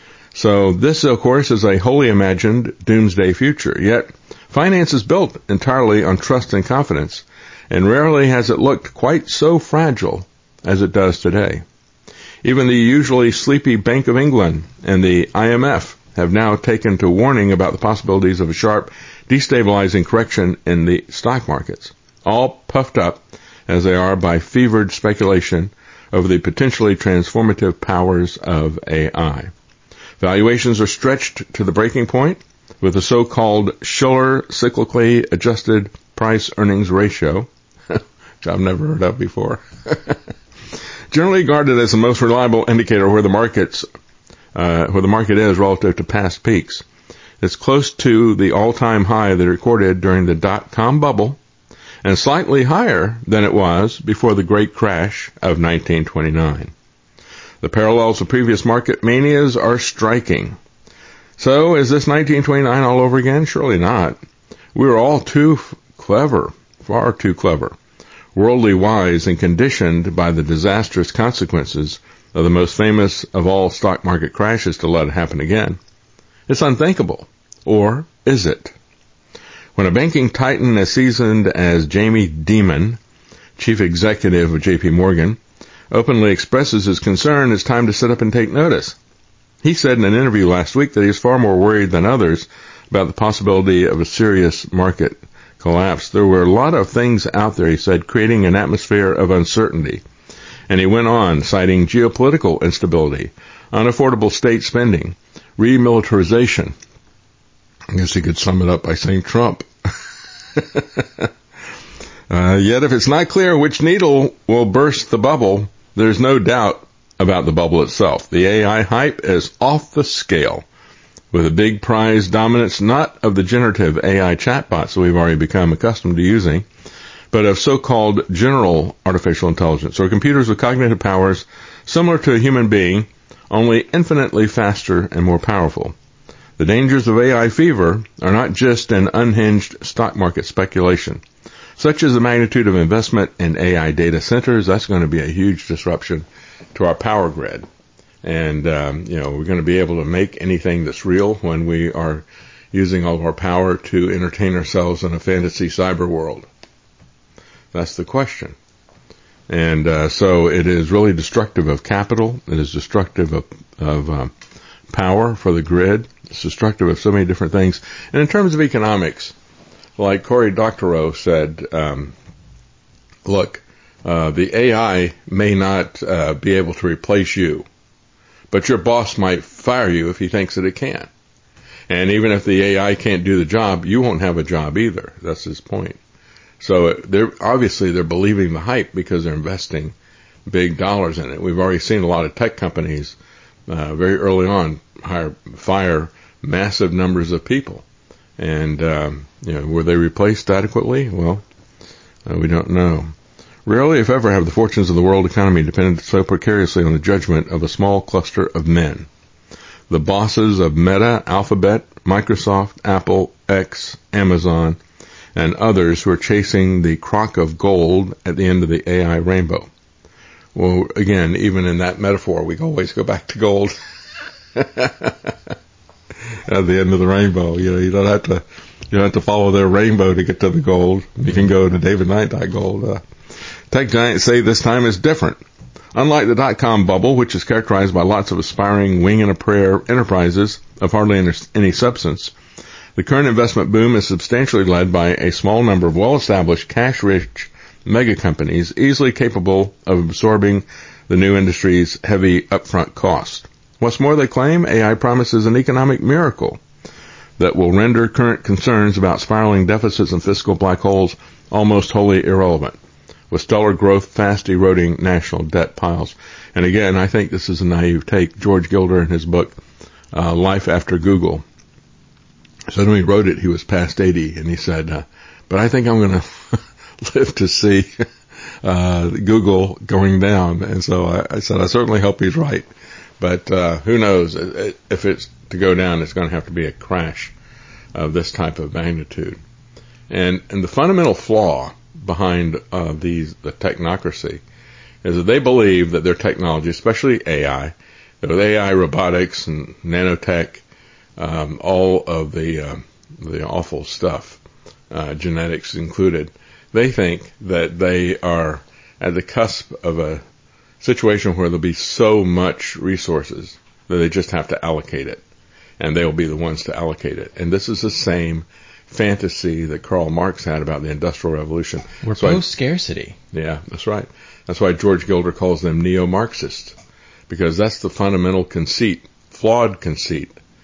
So this, of course, is a wholly imagined doomsday future. Yet finance is built entirely on trust and confidence, and rarely has it looked quite so fragile as it does today. Even the usually sleepy Bank of England and the I M F have now taken to warning about the possibilities of a sharp, destabilizing correction in the stock markets, all puffed up as they are by fevered speculation over the potentially transformative powers of A I. Valuations are stretched to the breaking point, with the so-called Shiller cyclically adjusted price earnings ratio, which I've never heard of before, generally regarded as the most reliable indicator where the markets, uh, where the market is relative to past peaks. It's close to the all-time high that it recorded during the dot-com bubble and slightly higher than it was before the great crash of nineteen twenty-nine. The parallels of previous market manias are striking. So, is this nineteen twenty-nine all over again? Surely not. We were all too f- clever, far too clever, worldly wise, and conditioned by the disastrous consequences of the most famous of all stock market crashes to let it happen again. It's unthinkable. Or is it? When a banking titan as seasoned as Jamie Dimon, chief executive of J P Morgan, openly expresses his concern, it's time to sit up and take notice. He said in an interview last week that he is far more worried than others about the possibility of a serious market collapse. There were a lot of things out there, he said, creating an atmosphere of uncertainty. And he went on, citing geopolitical instability, unaffordable state spending, remilitarization. I guess he could sum it up by saying Trump. uh, yet if it's not clear which needle will burst the bubble, there's no doubt about the bubble itself. The A I hype is off the scale, with a big prize dominance not of the generative A I chatbots that we've already become accustomed to using, but of so-called general artificial intelligence, or computers with cognitive powers similar to a human being, only infinitely faster and more powerful. The dangers of A I fever are not just an unhinged stock market speculation. Such is the magnitude of investment in A I data centers. That's going to be a huge disruption to our power grid. And, um, you know, we're going to be able to make anything that's real when we are using all of our power to entertain ourselves in a fantasy cyber world. That's the question. And uh, so it is really destructive of capital. It is destructive of, of um, power for the grid. It's destructive of so many different things. And in terms of economics, like Cory Doctorow said, um, look, uh, the A I may not uh, be able to replace you, but your boss might fire you if he thinks that it can. And even if the A I can't do the job, you won't have a job either. That's his point. So they're obviously they're believing the hype because they're investing big dollars in it. We've already seen a lot of tech companies uh, very early on hire, fire massive numbers of people. And, um, you know, were they replaced adequately? Well, uh, we don't know. Rarely, if ever, have the fortunes of the world economy depended so precariously on the judgment of a small cluster of men. The bosses of Meta, Alphabet, Microsoft, Apple, X, Amazon, and others who are chasing the crock of gold at the end of the A I rainbow. Well, again, even in that metaphor, we always go back to gold. At the end of the rainbow, you know, you don't have to, you don't have to follow their rainbow to get to the gold. You can go to David Knight dot gold. Uh, tech giants say this time is different. Unlike the dot-com bubble, which is characterized by lots of aspiring wing and a prayer enterprises of hardly any substance, the current investment boom is substantially led by a small number of well-established, cash-rich mega companies easily capable of absorbing the new industry's heavy upfront cost. What's more, they claim A I promises an economic miracle that will render current concerns about spiraling deficits and fiscal black holes almost wholly irrelevant, with stellar growth fast eroding national debt piles. And again, I think this is a naive take. George Gilder, in his book, uh, Life After Google, so when he wrote it, he was past eighty, and he said, uh, but I think I'm going to live to see uh, Google going down. And so I, I said, I certainly hope he's right. But uh, who knows? If it's to go down, it's going to have to be a crash of this type of magnitude. And and the fundamental flaw behind uh, these the technocracy is that they believe that their technology, especially A I, with A I, robotics, and nanotech, um, all of the uh, the awful stuff, uh, genetics included, they think that they are at the cusp of a situation where there'll be so much resources that they just have to allocate it, and they'll be the ones to allocate it. And this is the same fantasy that Karl Marx had about the Industrial Revolution. We're post-scarcity. Yeah, that's right. That's why George Gilder calls them neo-Marxists, because that's the fundamental conceit, flawed conceit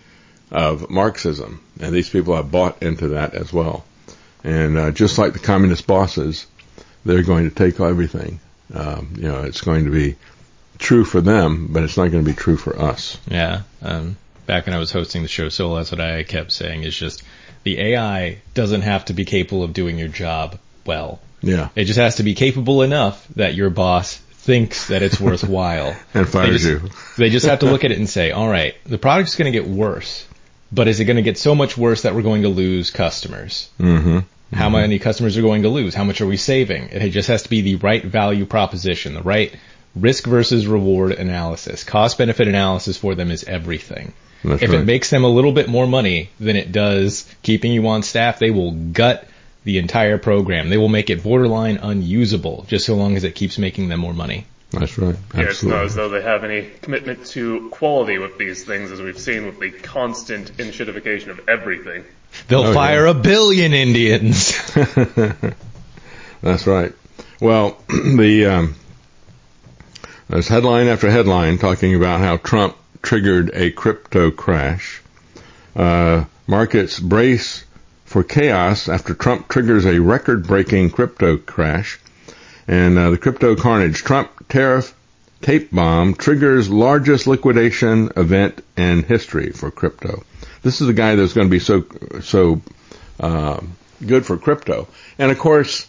of Marxism, and these people have bought into that as well. And uh, just like the communist bosses, they're going to take everything. Um, you know, it's going to be true for them, but it's not going to be true for us. Yeah. Um, back when I was hosting the show, so that's what I kept saying is just the A I doesn't have to be capable of doing your job well. Yeah. It just has to be capable enough that your boss thinks that it's worthwhile. And fires they just, you. They just have to look at it and say, all right, the product's going to get worse, but is it going to get so much worse that we're going to lose customers? Mm-hmm. How mm-hmm. many customers are going to lose? How much are we saving? It just has to be the right value proposition, the right risk versus reward analysis. Cost benefit analysis for them is everything. That's if right. it makes them a little bit more money than it does keeping you on staff, they will gut the entire program. They will make it borderline unusable just so long as it keeps making them more money. That's right. Yeah, it's Absolutely. not as though they have any commitment to quality with these things, as we've seen with the constant inshitification of everything. They'll Oh, fire yeah. a billion Indians. That's right. Well, the um, there's headline after headline talking about how Trump triggered a crypto crash. Uh, markets brace for chaos after Trump triggers a record-breaking crypto crash. And uh, the crypto carnage. Trump tariff tape bomb triggers largest liquidation event in history for crypto. This is the guy that's going to be so so uh, good for crypto. And of course,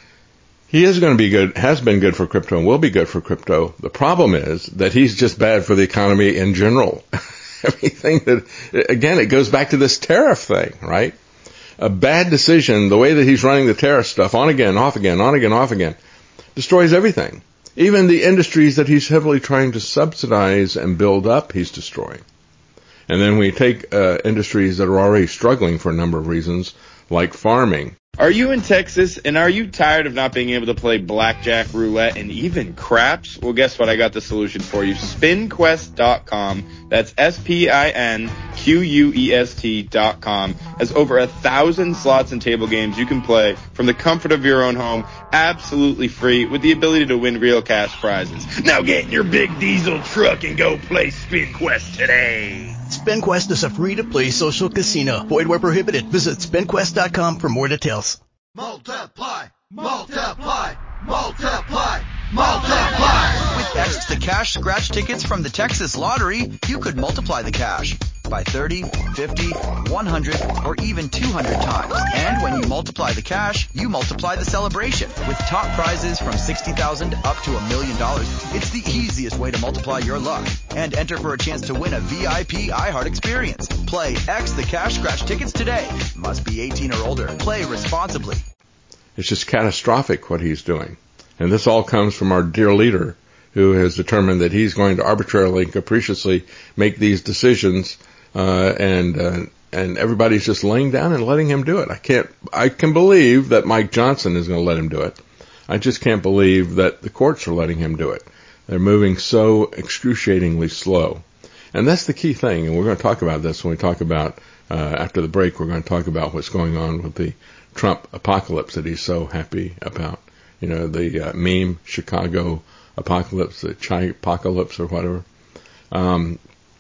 he is going to be good, has been good for crypto, and will be good for crypto. The problem is that he's just bad for the economy in general. Everything that, again, it goes back to this tariff thing, right? A bad decision, the way that he's running the tariff stuff, on again, off again, on again, off again, destroys everything. Even the industries that he's heavily trying to subsidize and build up, he's destroying. And then we take uh, industries that are already struggling for a number of reasons, like farming. Are you in Texas and are you tired of not being able to play blackjack, roulette, and even craps? Well, guess what? I got the solution for you. spin quest dot com. That's S P I N Q U E S T dot com. Has over a thousand slots and table games you can play from the comfort of your own home, absolutely free, with the ability to win real cash prizes. Now get in your big diesel truck and go play Spin Quest today. SpinQuest is a free-to-play social casino. Void where prohibited. Visit spin quest dot com for more details. Multiply, multiply, multiply, multiply. With X the Cash scratch tickets from the Texas Lottery, you could multiply the cash by thirty, fifty, one hundred, or even two hundred times. And when you multiply the cash, you multiply the celebration. With top prizes from sixty thousand dollars up to a million dollars, it's the easiest way to multiply your luck. And enter for a chance to win a V I P iHeart experience. Play X the Cash scratch tickets today. Must be eighteen or older. Play responsibly. It's just catastrophic what he's doing. And this all comes from our dear leader, who has determined that he's going to arbitrarily and capriciously make these decisions, uh, and uh, and everybody's just laying down and letting him do it. I can't, I can believe that Mike Johnson is going to let him do it. I just can't believe that the courts are letting him do it. They're moving so excruciatingly slow. And that's the key thing, and we're going to talk about this when we talk about, uh, after the break, we're going to talk about what's going on with the Trump apocalypse that he's so happy about. You know, the uh, meme Chicago apocalypse, the Chai apocalypse or whatever. Um,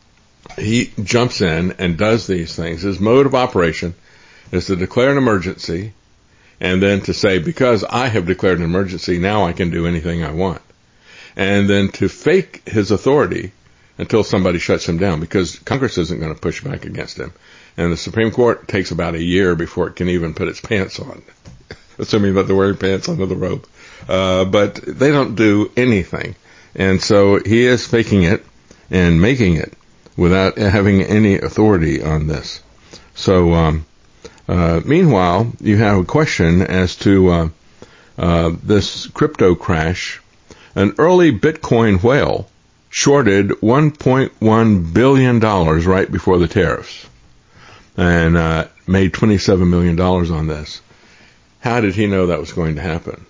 he jumps in and does these things. His mode of operation is to declare an emergency and then to say, because I have declared an emergency, now I can do anything I want. And then to fake his authority until somebody shuts him down, because Congress isn't going to push back against him. And the Supreme Court takes about a year before it can even put its pants on, assuming that they're wearing pants under the robe. Uh, but they don't do anything. And so he is faking it and making it without having any authority on this. So, um, uh, meanwhile, you have a question as to uh, uh, this crypto crash. An early Bitcoin whale shorted one point one billion dollars right before the tariffs and uh, made twenty-seven million dollars on this. How did he know that was going to happen?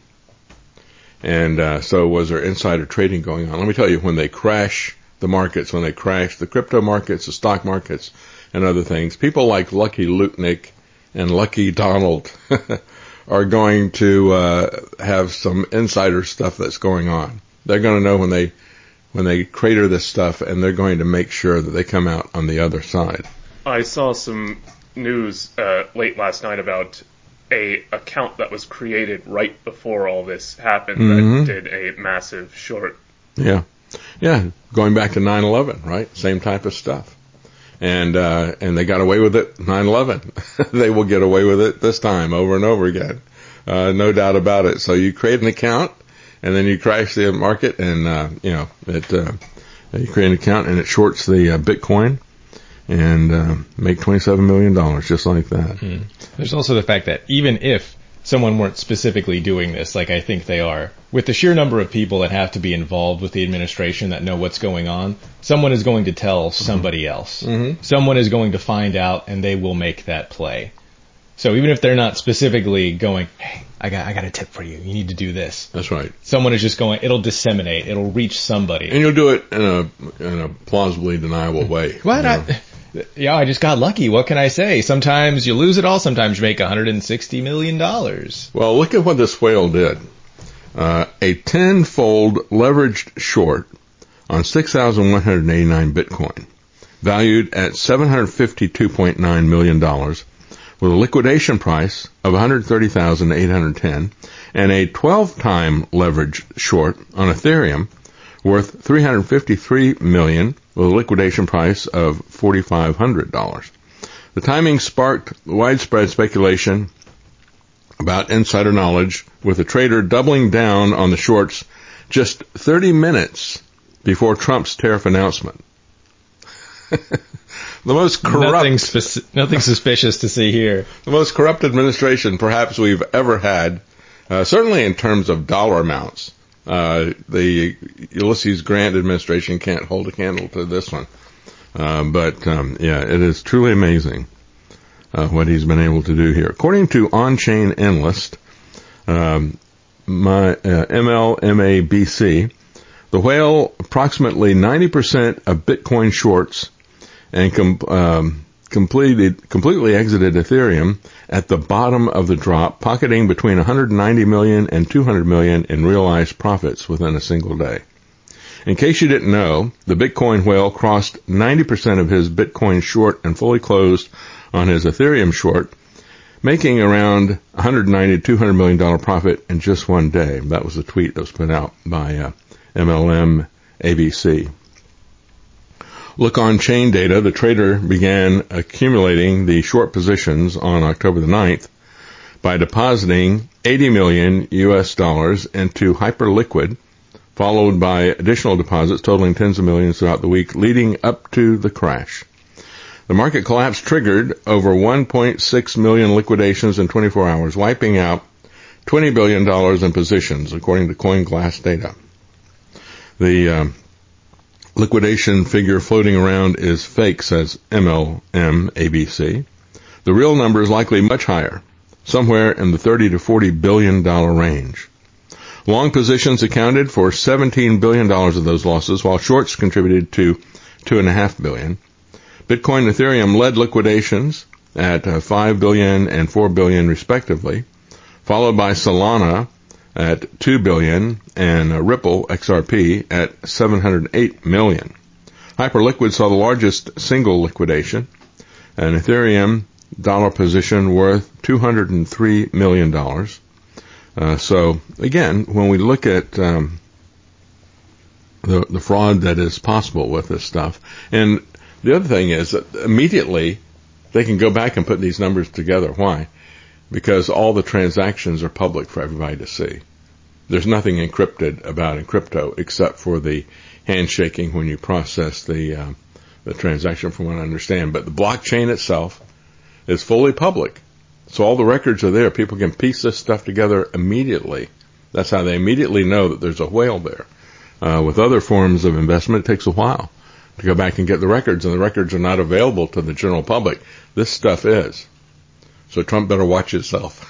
And uh, so was there insider trading going on? Let me tell you, when they crash the markets, when they crash the crypto markets, the stock markets, and other things, people like Lucky Lutnick and Lucky Donald are going to uh, have some insider stuff that's going on. They're going to know when they when they crater this stuff, and they're going to make sure that they come out on the other side. I saw some news uh, late last night about a account that was created right before all this happened Mhm. that did a massive short. Yeah. Yeah. Going back to nine eleven, right? Same type of stuff. And, uh, and they got away with it nine eleven. They will get away with it this time over and over again. Uh, no doubt about it. So you create an account and then you crash the market and, uh, you know, it, uh, you create an account and it shorts the uh, Bitcoin and, uh, make twenty-seven million dollars just like that. Hmm. There's also the fact that even if someone weren't specifically doing this, like I think they are, with the sheer number of people that have to be involved with the administration that know what's going on, someone is going to tell somebody else. Mm-hmm. Someone is going to find out and they will make that play. So even if they're not specifically going, hey, I got I got a tip for you. You need to do this. That's right. Someone is just going, it'll disseminate. It'll reach somebody. And you'll do it in a, in a plausibly deniable way. What? You know? I, yeah, I just got lucky. What can I say? Sometimes you lose it all. Sometimes you make one hundred sixty million dollars. Well, look at what this whale did. Uh, a tenfold leveraged short on six thousand one hundred eighty-nine Bitcoin, valued at seven hundred fifty-two point nine million dollars, with a liquidation price of one hundred thirty thousand eight hundred ten dollars, and a twelve-time leveraged short on Ethereum worth three hundred fifty-three million dollars, with a liquidation price of four thousand five hundred dollars. The timing sparked widespread speculation about insider knowledge, with the trader doubling down on the shorts just thirty minutes before Trump's tariff announcement. The most corrupt... Nothing, speci- nothing suspicious to see here. The most corrupt administration perhaps we've ever had, uh, certainly in terms of dollar amounts. Uh, the Ulysses Grant administration can't hold a candle to this one. Uh, but, um, yeah, it is truly amazing, uh, what he's been able to do here. According to On-Chain Enlist, um, my, uh, M L M A B C, the whale approximately ninety percent of Bitcoin shorts and, com- um, completed, completely exited Ethereum at the bottom of the drop, pocketing between one hundred ninety million dollars and two hundred million dollars in realized profits within a single day. In case you didn't know, the Bitcoin whale crossed ninety percent of his Bitcoin short and fully closed on his Ethereum short, making around one hundred ninety to two hundred million dollars profit in just one day. That was a tweet that was put out by uh, M L M A B C. Look on chain data, the trader began accumulating the short positions on October the ninth by depositing eighty million U S dollars into Hyperliquid, followed by additional deposits totaling tens of millions throughout the week leading up to the crash. The market collapse triggered over one point six million liquidations in twenty-four hours, wiping out twenty billion dollars in positions, according to CoinGlass data. The um, liquidation figure floating around is fake, says M L M A B C. The real number is likely much higher, somewhere in the thirty to forty billion dollars range. Long positions accounted for seventeen billion dollars of those losses, while shorts contributed to two point five billion dollars. Bitcoin and Ethereum led liquidations at uh, five billion dollars and four billion dollars respectively, followed by Solana at two billion dollars and uh, Ripple X R P at seven hundred eight million dollars. Hyperliquid saw the largest single liquidation, an Ethereum dollar position worth two hundred three million dollars. Uh, so again, when we look at um, the, the fraud that is possible with this stuff, and the other thing is that immediately they can go back and put these numbers together. Why? Because all the transactions are public for everybody to see. There's nothing encrypted about in crypto except for the handshaking when you process the uh, the transaction, from what I understand. But the blockchain itself is fully public. So all the records are there. People can piece this stuff together immediately. That's how they immediately know that there's a whale there. Uh, with other forms of investment, it takes a while to go back and get the records, and the records are not available to the general public. This stuff is. So Trump better watch himself.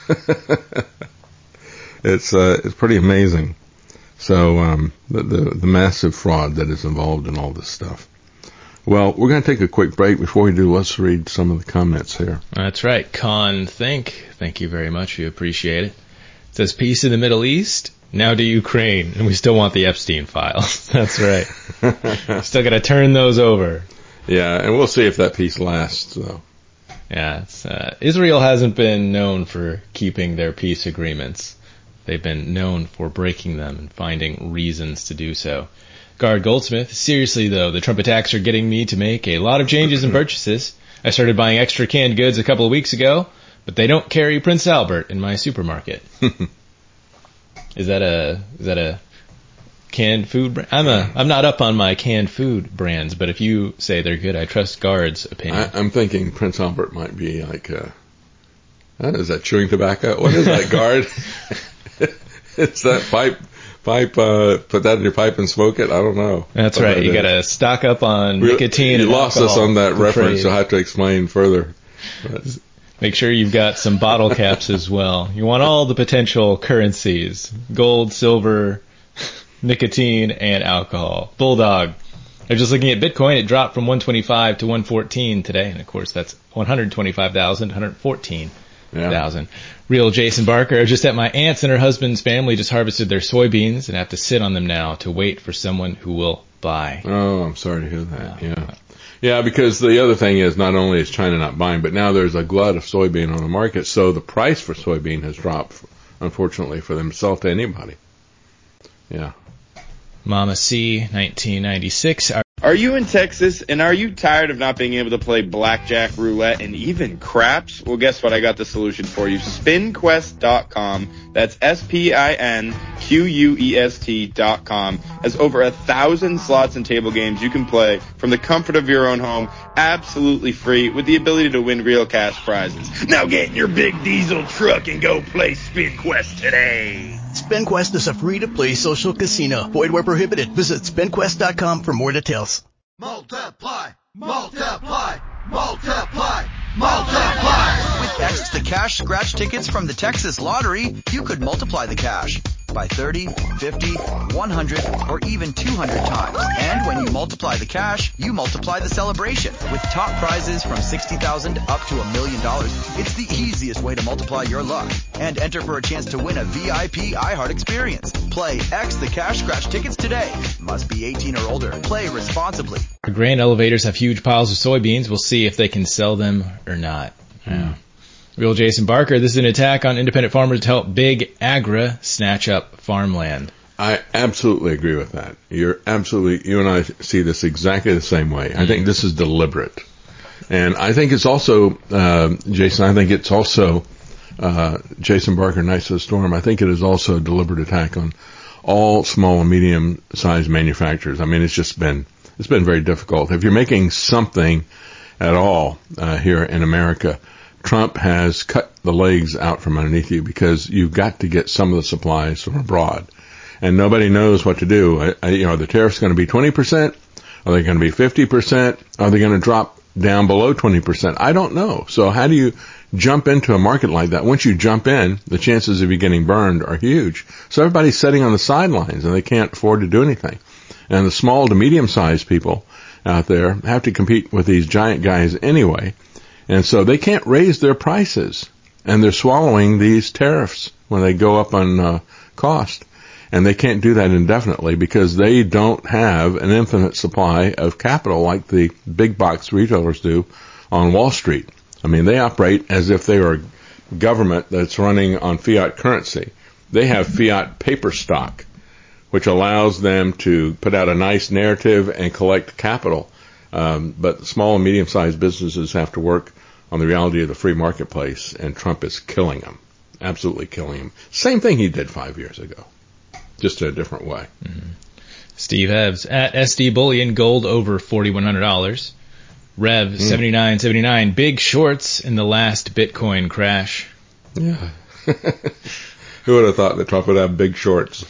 It's uh, it's pretty amazing. So um, the, the the massive fraud that is involved in all this stuff. Well, we're going to take a quick break. Before we do, let's read some of the comments here. That's right. Con Think, thank you very much. We appreciate it. It says, peace in the Middle East, now to Ukraine, and we still want the Epstein files. That's right. Still got to turn those over. Yeah, and we'll see if that peace lasts, though. Yeah, it's, uh, Israel hasn't been known for keeping their peace agreements. They've been known for breaking them and finding reasons to do so. Guard Goldsmith, seriously though, the Trump attacks are getting me to make a lot of changes and purchases. I started buying extra canned goods a couple of weeks ago, but they don't carry Prince Albert in my supermarket. Is that a is that a canned food brand? I'm a I'm not up on my canned food brands, but if you say they're good, I trust Guard's opinion. I, I'm thinking Prince Albert might be like, uh, is that chewing tobacco? What is that, Guard? It's that pipe. Pipe, uh, put that in your pipe and smoke it? I don't know. That's what right. You got to stock up on nicotine you and lost alcohol us on that for reference. trade. You'll have to explain further. But make sure you've got some bottle caps as well. You want all the potential currencies. Gold, silver, nicotine, and alcohol. Bulldog. I was just looking at Bitcoin. It dropped from one twenty-five to one fourteen today. And of course, that's one hundred twenty-five thousand, one hundred fourteen thousand. Yeah. Real Jason Barker. I was just at my aunt's and her husband's family just harvested their soybeans and have to sit on them now to wait for someone who will buy. Oh, I'm sorry to hear that. Yeah. Yeah, yeah because the other thing is not only is China not buying, but now there's a glut of soybean on the market, so the price for soybean has dropped, unfortunately, for them to sell to anybody. Yeah. Mama C, nineteen ninety-six. Are you in Texas and are you tired of not being able to play blackjack, roulette, and even craps? Well, guess what? I got the solution for you. spin quest dot com. That's S P I N Q U E S T dot com. Has over a thousand slots and table games you can play from the comfort of your own home, absolutely free, with the ability to win real cash prizes. Now get in your big diesel truck and go play Spin Quest today. SpinQuest is a free-to-play social casino. Void where prohibited. Visit spin quest dot com for more details. Multiply, multiply, multiply, multiply. With X the Cash scratch tickets from the Texas Lottery, you could multiply the cash by thirty, fifty, one hundred, or even two hundred times. And when you multiply the cash, you multiply the celebration. With top prizes from sixty thousand dollars up to a million dollars, it's the easiest way to multiply your luck. And enter for a chance to win a V I P iHeart experience. Play X the Cash scratch tickets today. Must be eighteen or older. Play responsibly. The grain elevators have huge piles of soybeans. We'll see if they can sell them or not. Yeah. Real Jason Barker, this is an attack on independent farmers to help big agra snatch up farmland. I absolutely agree with that. You're absolutely, you and I see this exactly the same way. I think this is deliberate. And I think it's also, uh, Jason, I think it's also, uh, Jason Barker, Knights of the Storm, I think it is also a deliberate attack on all small and medium sized manufacturers. I mean, it's just been, it's been very difficult. If you're making something at all, uh, here in America, Trump has cut the legs out from underneath you because you've got to get some of the supplies from abroad. And nobody knows what to do. I, I, you know, are the tariffs going to be twenty percent? Are they going to be fifty percent? Are they going to drop down below twenty percent? I don't know. So how do you jump into a market like that? Once you jump in, the chances of you getting burned are huge. So everybody's sitting on the sidelines and they can't afford to do anything. And the small to medium-sized people out there have to compete with these giant guys anyway. And so they can't raise their prices, and they're swallowing these tariffs when they go up on uh, cost. And they can't do that indefinitely because they don't have an infinite supply of capital like the big box retailers do on Wall Street. I mean, they operate as if they are a government that's running on fiat currency. They have fiat paper stock, which allows them to put out a nice narrative and collect capital. Um, but small and medium-sized businesses have to work on the reality of the free marketplace, and Trump is killing them, absolutely killing them. Same thing he did five years ago, just a different way. Mm-hmm. Steve Evans, at S D Bullion, gold over forty-one hundred dollars. Rev, mm. seventy-nine seventy-nine, big shorts in the last Bitcoin crash. Yeah. Who would have thought that Trump would have big shorts?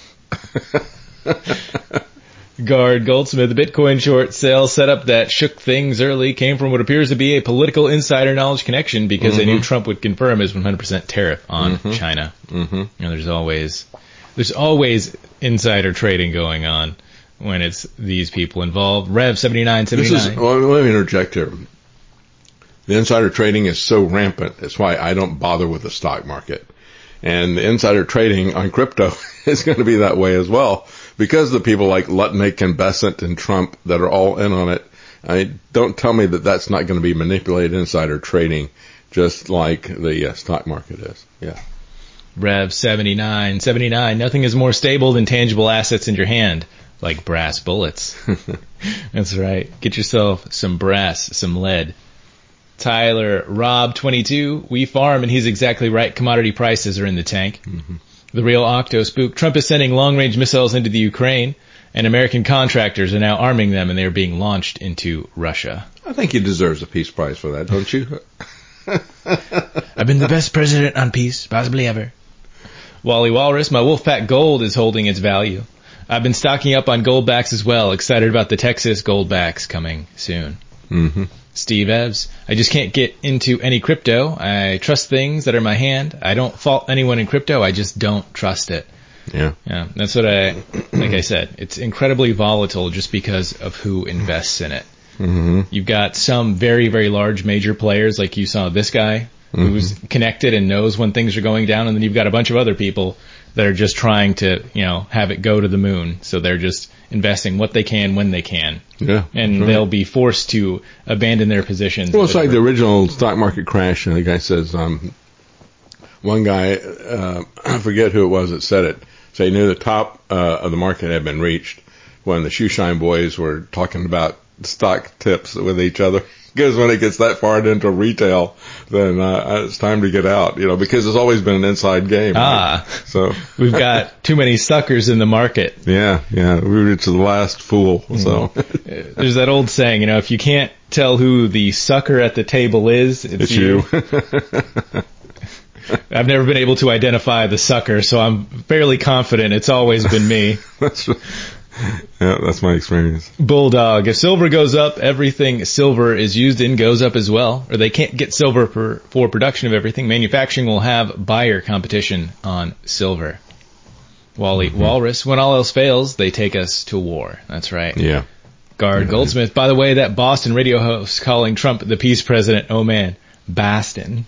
Guard Goldsmith, the Bitcoin short sale setup that shook things early came from what appears to be a political insider knowledge connection because mm-hmm. they knew Trump would confirm his one hundred percent tariff on mm-hmm. China. Mm-hmm. You know, there's always, there's always insider trading going on when it's these people involved. Rev seventy-nine seventy-nine. This is, well, let me interject here. The insider trading is so rampant. That's why I don't bother with the stock market. And the insider trading on crypto is going to be that way as well, because the people like Lutnick and Bessent and Trump that are all in on it I mean, don't tell me that that's not going to be manipulated insider trading, just like the uh, stock market is. Yeah. Rev seventy-nine, seventy-nine. Nothing is more stable than tangible assets in your hand, like brass bullets. That's right. Get yourself some brass, some lead. Tyler, Rob, twenty-two. We farm, and he's exactly right. Commodity prices are in the tank. Mm-hmm. The real Octo Spook. Trump is sending long-range missiles into the Ukraine, and American contractors are now arming them, and they are being launched into Russia. I think he deserves a peace prize for that, don't you? I've been the best president on peace, possibly ever. Wally Walrus, my Wolfpack Gold is holding its value. I've been stocking up on goldbacks as well. Excited about the Texas goldbacks coming soon. Mm-hmm. Steve Evs, I just can't get into any crypto. I trust things that are in my hand. I don't fault anyone in crypto. I just don't trust it. Yeah. Yeah. That's what I, like I said, it's incredibly volatile just because of who invests in it. Mm-hmm. You've got some very, very large major players, like you saw this guy, mm-hmm. who's connected and knows when things are going down, and then you've got a bunch of other people that are just trying to, you know, have it go to the moon. So they're just investing what they can when they can. Yeah. And right. they'll be forced to abandon their positions. Well, it's like the original stock market crash, and the guy says, um, one guy, uh, I forget who it was that said it, so he knew the top uh, of the market had been reached when the Shoeshine boys were talking about stock tips with each other. Because when it gets that far into retail, then uh, it's time to get out, you know, because it's always been an inside game. Ah, right? So we've got too many suckers in the market. Yeah, yeah, we reached the last fool. So mm. There's that old saying, you know, if you can't tell who the sucker at the table is, it's, it's you. you. I've never been able to identify the sucker, so I'm fairly confident it's always been me. That's right. Yeah, that's my experience. Bulldog. If silver goes up, everything silver is used in goes up as well. Or they can't get silver for, for production of everything. Manufacturing will have buyer competition on silver. Wally mm-hmm. Walrus. When all else fails, they take us to war. That's right. Yeah. Guard yeah. Goldsmith. By the way, that Boston radio host calling Trump the peace president. Oh man. Baston.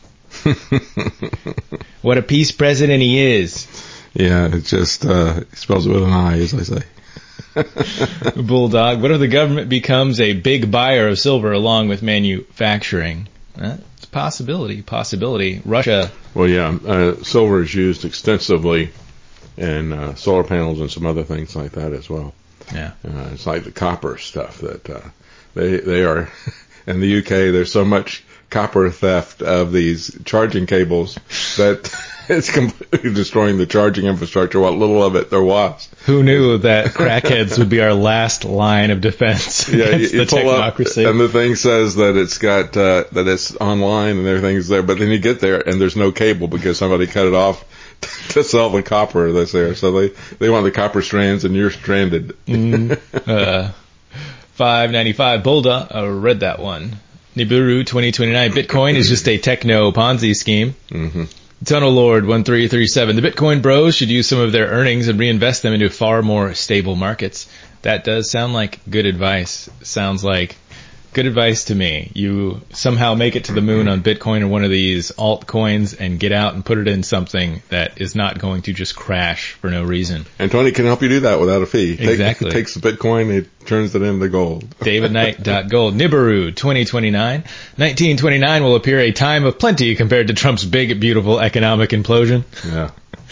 What a peace president he is. Yeah, it just uh, spells it with an I, as I say. Bulldog. What if the government becomes a big buyer of silver along with manufacturing? That's a possibility. Possibility. Russia. Well, yeah, uh, silver is used extensively in uh, solar panels and some other things like that as well. Yeah. Uh, it's like the copper stuff that uh, they they are in the U K. There's so much copper theft of these charging cables that it's completely destroying the charging infrastructure, what little of it there was. Who knew that crackheads would be our last line of defense yeah, against you, you the pull technocracy? Up, and the thing says that it's got uh, that it's online and everything's there, but then you get there and there's no cable because somebody cut it off to sell the copper that's there. So they, they want the copper strands and you're stranded. mm, uh, five ninety-five Bulldog. I read that one. Nibiru twenty twenty-nine. Bitcoin is just a techno Ponzi scheme. Mm-hmm. Tunnel Lord one three three seven. The Bitcoin bros should use some of their earnings and reinvest them into far more stable markets. That does sound like good advice. Sounds like good advice to me. You somehow make it to the moon on Bitcoin or one of these altcoins and get out and put it in something that is not going to just crash for no reason. And Tony can help you do that without a fee. Exactly. He takes the Bitcoin, he turns it into gold. David Knight dot gold. Nibiru twenty twenty-nine. nineteen twenty-nine will appear a time of plenty compared to Trump's big, beautiful economic implosion. Yeah.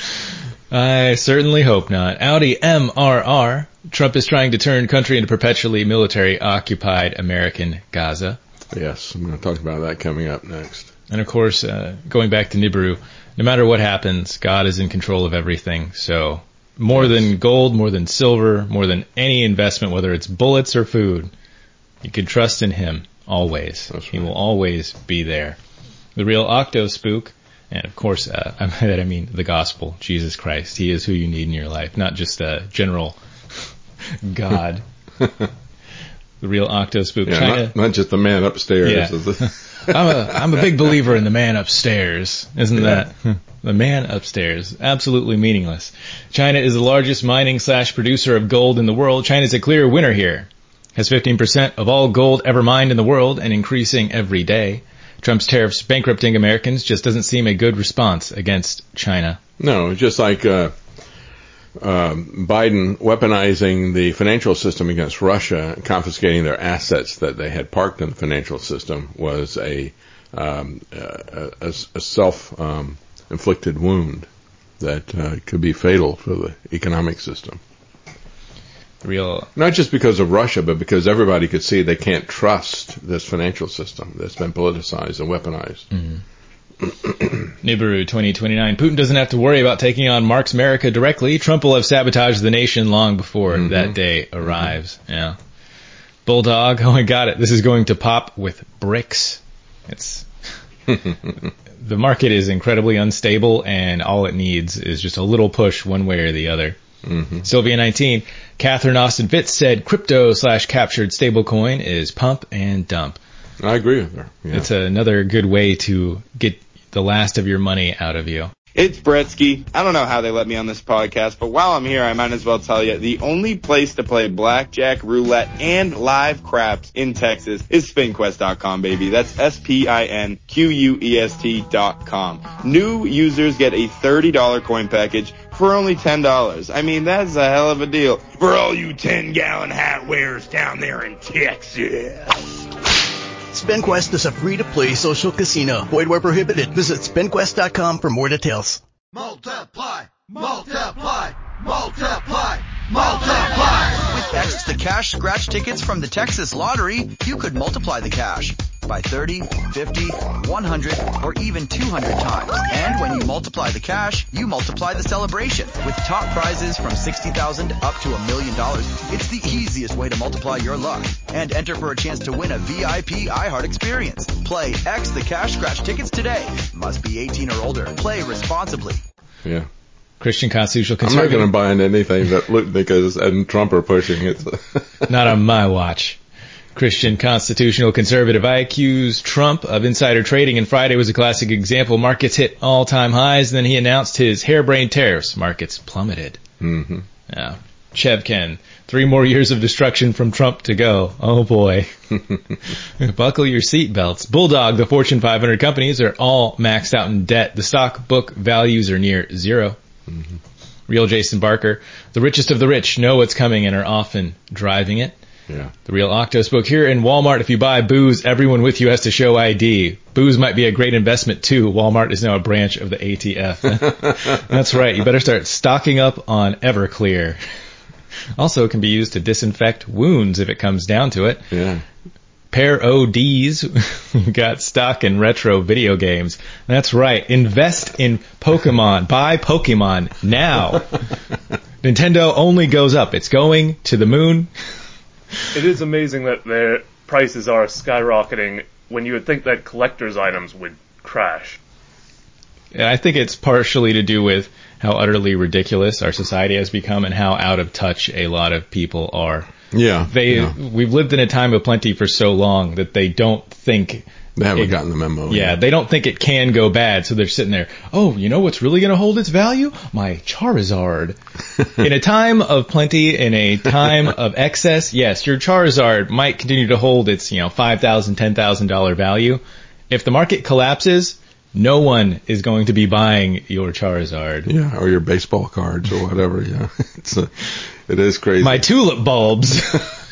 I certainly hope not. Audi M R R. Trump is trying to turn country into perpetually military-occupied American Gaza. Yes, I'm going to talk about that coming up next. And of course, uh, going back to Nibiru, no matter what happens, God is in control of everything. So more yes. than gold, more than silver, more than any investment, whether it's bullets or food, you can trust in Him always. That's right. He will always be there. The real Octo Spook. And of course, uh, by that I mean the gospel, Jesus Christ. He is who you need in your life, not just a general God. The real Octo Spook. Yeah, China, not, not just the man upstairs. Yeah. I'm a I'm a big believer in the man upstairs, isn't yeah. that? The man upstairs. Absolutely meaningless. China is the largest mining slash producer of gold in the world. China is a clear winner here. Has fifteen percent of all gold ever mined in the world and increasing every day. Trump's tariffs bankrupting Americans just doesn't seem a good response against China. No, just like uh, um, Biden weaponizing the financial system against Russia, confiscating their assets that they had parked in the financial system was a, um, a, a, a self-inflicted um, wound that uh, could be fatal for the economic system. Real, not just because of Russia, but because everybody could see they can't trust this financial system that's been politicized and weaponized. Mm-hmm. Nibiru twenty twenty-nine. Putin doesn't have to worry about taking on Mark's America directly. Trump will have sabotaged the nation long before mm-hmm. that day arrives. Mm-hmm. Yeah. Bulldog. Oh, I got it. This is going to pop with bricks. It's the market is incredibly unstable, and all it needs is just a little push one way or the other. Mm-hmm. Sylvia nineteen. Catherine Austin Fitz said crypto slash captured stablecoin is pump and dump. I agree with her. Yeah. It's another good way to get the last of your money out of you. It's Bretsky. I don't know how they let me on this podcast, but while I'm here, I might as well tell you the only place to play blackjack, roulette, and live craps in Texas is SpinQuest dot com, baby. That's S P I N Q U E S T dot com. New users get a thirty dollars coin package for only ten dollars. I mean, that's a hell of a deal for all you ten-gallon hat wearers down there in Texas. SpinQuest is a free-to-play social casino. Void where prohibited. Visit spin quest dot com for more details. Multiply, multiply, multiply, multiply. With X the Cash scratch tickets from the Texas Lottery, you could multiply the cash by thirty, fifty, one hundred, or even two hundred times. And when you multiply the cash, you multiply the celebration. With top prizes from sixty thousand dollars up to a million dollars, it's the easiest way to multiply your luck. And enter for a chance to win a V I P iHeart experience. Play X the Cash scratch tickets today. Must be eighteen or older. Play responsibly. Yeah. Christian Constitutional I'm Conservative. not going to buy into anything that Lutnick and Trump are pushing. It's not on my watch. Christian Constitutional Conservative. I accuse Trump of insider trading, and Friday was a classic example. Markets hit all-time highs, and then he announced his harebrained tariffs. Markets plummeted. Mm-hmm. Yeah. Chevken. Three more years of destruction from Trump to go. Oh, boy. Buckle your seatbelts. Bulldog, the Fortune five hundred companies are all maxed out in debt. The stock book values are near zero. Mm-hmm. Real Jason Barker. The richest of the rich know what's coming and are often driving it. Yeah. The Real Octo spoke here in Walmart. If you buy booze, everyone with you has to show I D. Booze might be a great investment too. Walmart is now a branch of the A T F. That's right. You better start stocking up on Everclear. Also, it can be used to disinfect wounds if it comes down to it. Yeah. Pair O Ds. Got stock in retro video games. That's right. Invest in Pokemon. Buy Pokemon now. Nintendo only goes up. It's going to the moon. It is amazing that their prices are skyrocketing when you would think that collector's items would crash. And I think it's partially to do with how utterly ridiculous our society has become and how out of touch a lot of people are. Yeah. They, yeah. We've lived in a time of plenty for so long that they don't think... They haven't it, gotten the memo. Yeah, yet. They don't think it can go bad, so they're sitting there, oh, you know what's really going to hold its value? My Charizard. In a time of plenty, in a time of excess, yes, your Charizard might continue to hold its, you know, five thousand dollars, ten thousand dollars value. If the market collapses, no one is going to be buying your Charizard. Yeah, or your baseball cards or whatever, yeah. It's a, it is crazy. My tulip bulbs.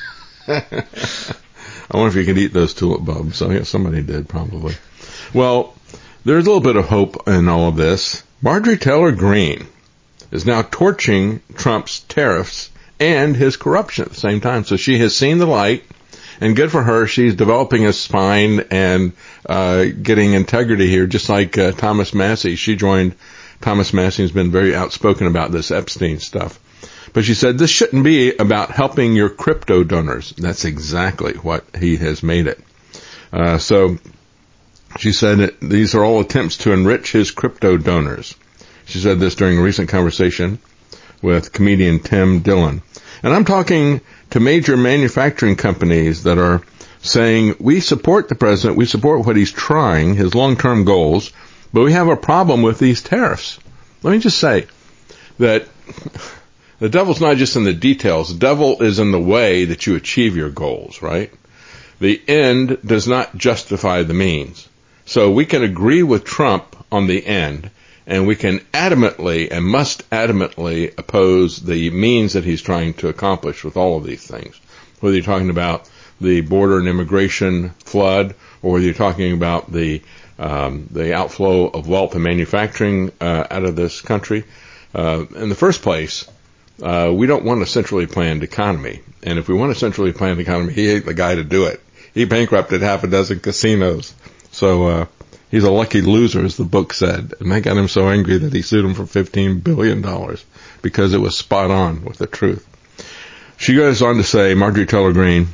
I wonder if you could eat those tulip bulbs. I guess somebody did, probably. Well, there's a little bit of hope in all of this. Marjorie Taylor Greene is now torching Trump's tariffs and his corruption at the same time. So she has seen the light, and good for her. She's developing a spine and uh getting integrity here, just like uh, Thomas Massie. She joined Thomas Massie and has been very outspoken about this Epstein stuff. But she said this shouldn't be about helping your crypto donors. That's exactly what he has made it. Uh, so she said that these are all attempts to enrich his crypto donors. She said this during a recent conversation with comedian Tim Dillon. And I'm talking to major manufacturing companies that are saying, we support the president, we support what he's trying, his long-term goals, but we have a problem with these tariffs. Let me just say that the devil's not just in the details. The devil is in the way that you achieve your goals, right? The end does not justify the means. So we can agree with Trump on the end And we can adamantly and must adamantly oppose the means that he's trying to accomplish with all of these things. Whether you're talking about the border and immigration flood, or whether you're talking about the um, the outflow of wealth and manufacturing uh, out of this country. Uh, in the first place, uh, we don't want a centrally planned economy. And if we want a centrally planned economy, he ain't the guy to do it. He bankrupted half a dozen casinos. So uh, he's a lucky loser, as the book said. And that got him so angry that he sued him for fifteen billion dollars because it was spot on with the truth. She goes on to say, Marjorie Taylor Greene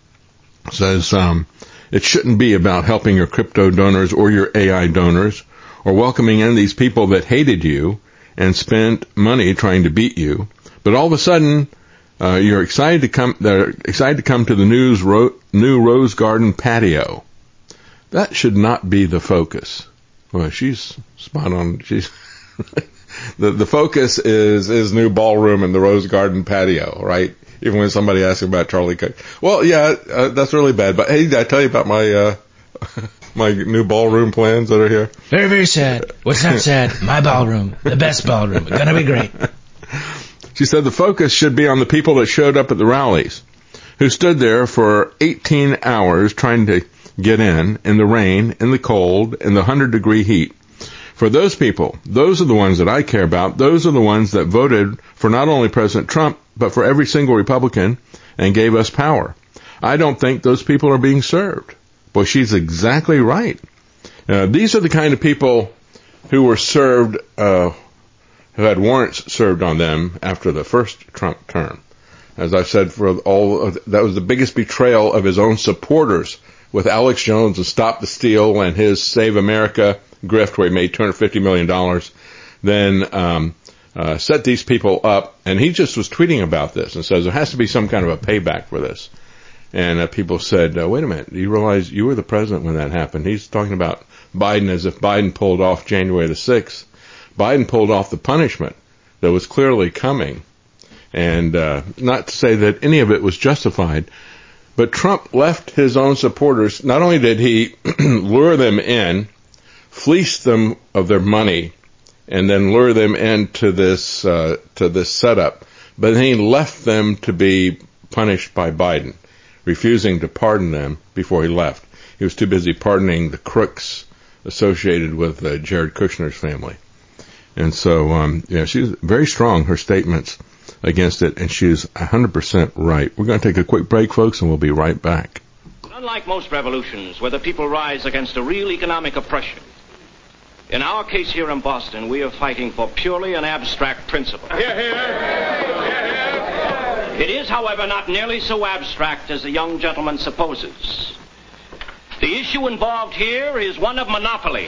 says, um, it shouldn't be about helping your crypto donors or your A I donors or welcoming in these people that hated you and spent money trying to beat you. But all of a sudden, uh, you're excited to come, they're excited to come to the news ro- new Rose Garden patio. That should not be the focus. Well, she's spot on. She's, the, the focus is, is new ballroom and the Rose Garden patio, right? Even when somebody asks about Charlie Cook. Well, yeah, uh, that's really bad. But hey, did I tell you about my, uh, my new ballroom plans that are here? Very, very sad. What's not sad? My ballroom. The best ballroom. It's gonna be great. She said the focus should be on the people that showed up at the rallies, who stood there for eighteen hours trying to get in, in the rain, in the cold, in the one hundred degree heat. For those people, those are the ones that I care about. Those are the ones that voted for not only President Trump, but for every single Republican and gave us power. I don't think those people are being served. Boy, she's exactly right. Uh, these are the kind of people who were served, uh, who had warrants served on them after the first Trump term. As I said, for all of, that was the biggest betrayal of his own supporters with Alex Jones and Stop the Steal and his Save America grift where he made two hundred fifty million dollars. Then um, uh, set these people up, and he just was tweeting about this and says there has to be some kind of a payback for this. And uh, people said, uh, wait a minute, do you realize you were the president when that happened? He's talking about Biden as if Biden pulled off January the sixth. Biden pulled off the punishment that was clearly coming. And uh, not to say that any of it was justified, but Trump left his own supporters. Not only did he lure them in, fleece them of their money, and then lure them into this uh, to this setup, but then he left them to be punished by Biden, refusing to pardon them before he left. He was too busy pardoning the crooks associated with uh, Jared Kushner's family. And so, um, yeah, she's very strong, her statements against it, and she's one hundred percent right. We're going to take a quick break, folks, and we'll be right back. Unlike most revolutions where the people rise against a real economic oppression, in our case here in Boston, we are fighting for purely an abstract principle. Hear, hear. Hear, hear. It is, however, not nearly so abstract as the young gentleman supposes. The issue involved here is one of monopoly.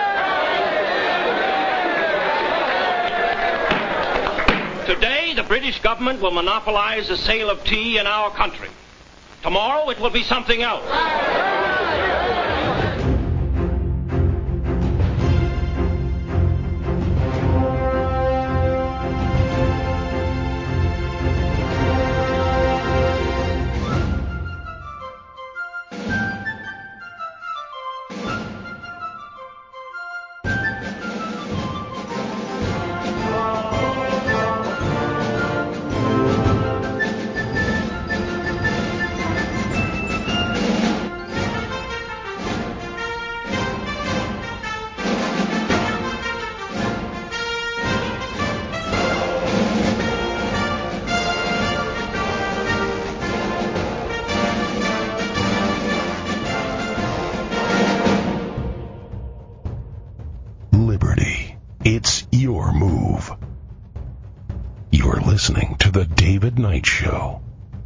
Today, the British government will monopolize the sale of tea in our country. Tomorrow, it will be something else. It's your move. You're listening to The David Knight Show.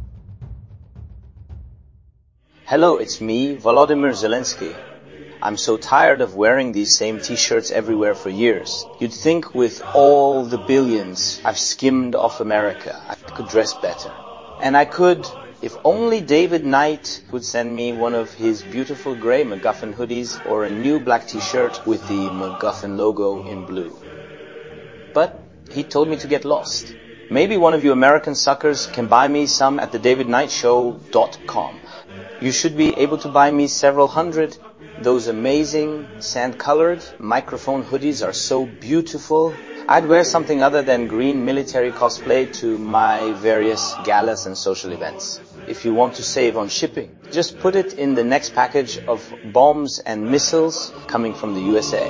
Hello, it's me, Volodymyr Zelensky. I'm so tired of wearing these same t-shirts everywhere for years. You'd think with all the billions I've skimmed off America, I could dress better. And I could, if only David Knight would send me one of his beautiful gray MacGuffin hoodies or a new black t-shirt with the MacGuffin logo in blue. But he told me to get lost. Maybe one of you American suckers can buy me some at the david knight show dot com. You should be able to buy me several hundred, Those amazing sand-colored microphone hoodies are so beautiful. I'd wear something other than green military cosplay to my various galas and social events. If you want to save on shipping, just put it in the next package of bombs and missiles coming from the U S A.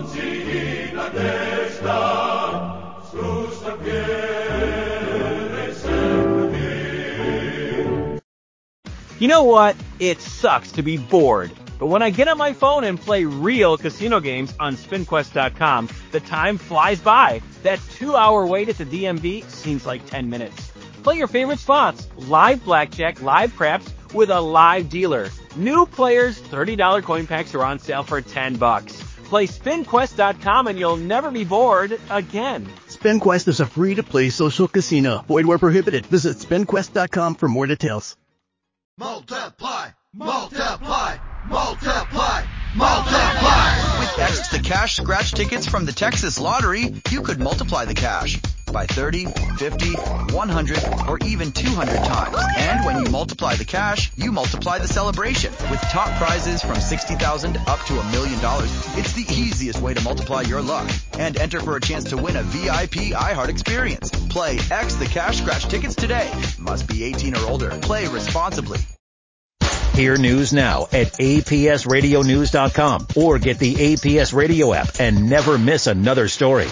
You know what? It sucks to be bored. But when I get on my phone and play real casino games on spin quest dot com, the time flies by. That two-hour wait at the D M V seems like ten minutes. Play your favorite spots, live blackjack, live craps, with a live dealer. New players, thirty dollars coin packs are on sale for ten bucks. Play spin quest dot com and you'll never be bored again. SpinQuest is a free-to-play social casino. Void where prohibited. Visit spin quest dot com for more details. Multiply, multiply, multiply, multiply. With X the Cash scratch tickets from the Texas Lottery, you could multiply the cash by thirty, fifty, one hundred, or even two hundred times. And when you multiply the cash, you multiply the celebration. With top prizes from sixty thousand dollars up to a million dollars, it's the easiest way to multiply your luck. And enter for a chance to win a V I P iHeart experience. Play X the Cash scratch tickets today. Must be eighteen or older. Play responsibly. Hear news now at A P S radio news dot com or get the A P S Radio app and never miss another story.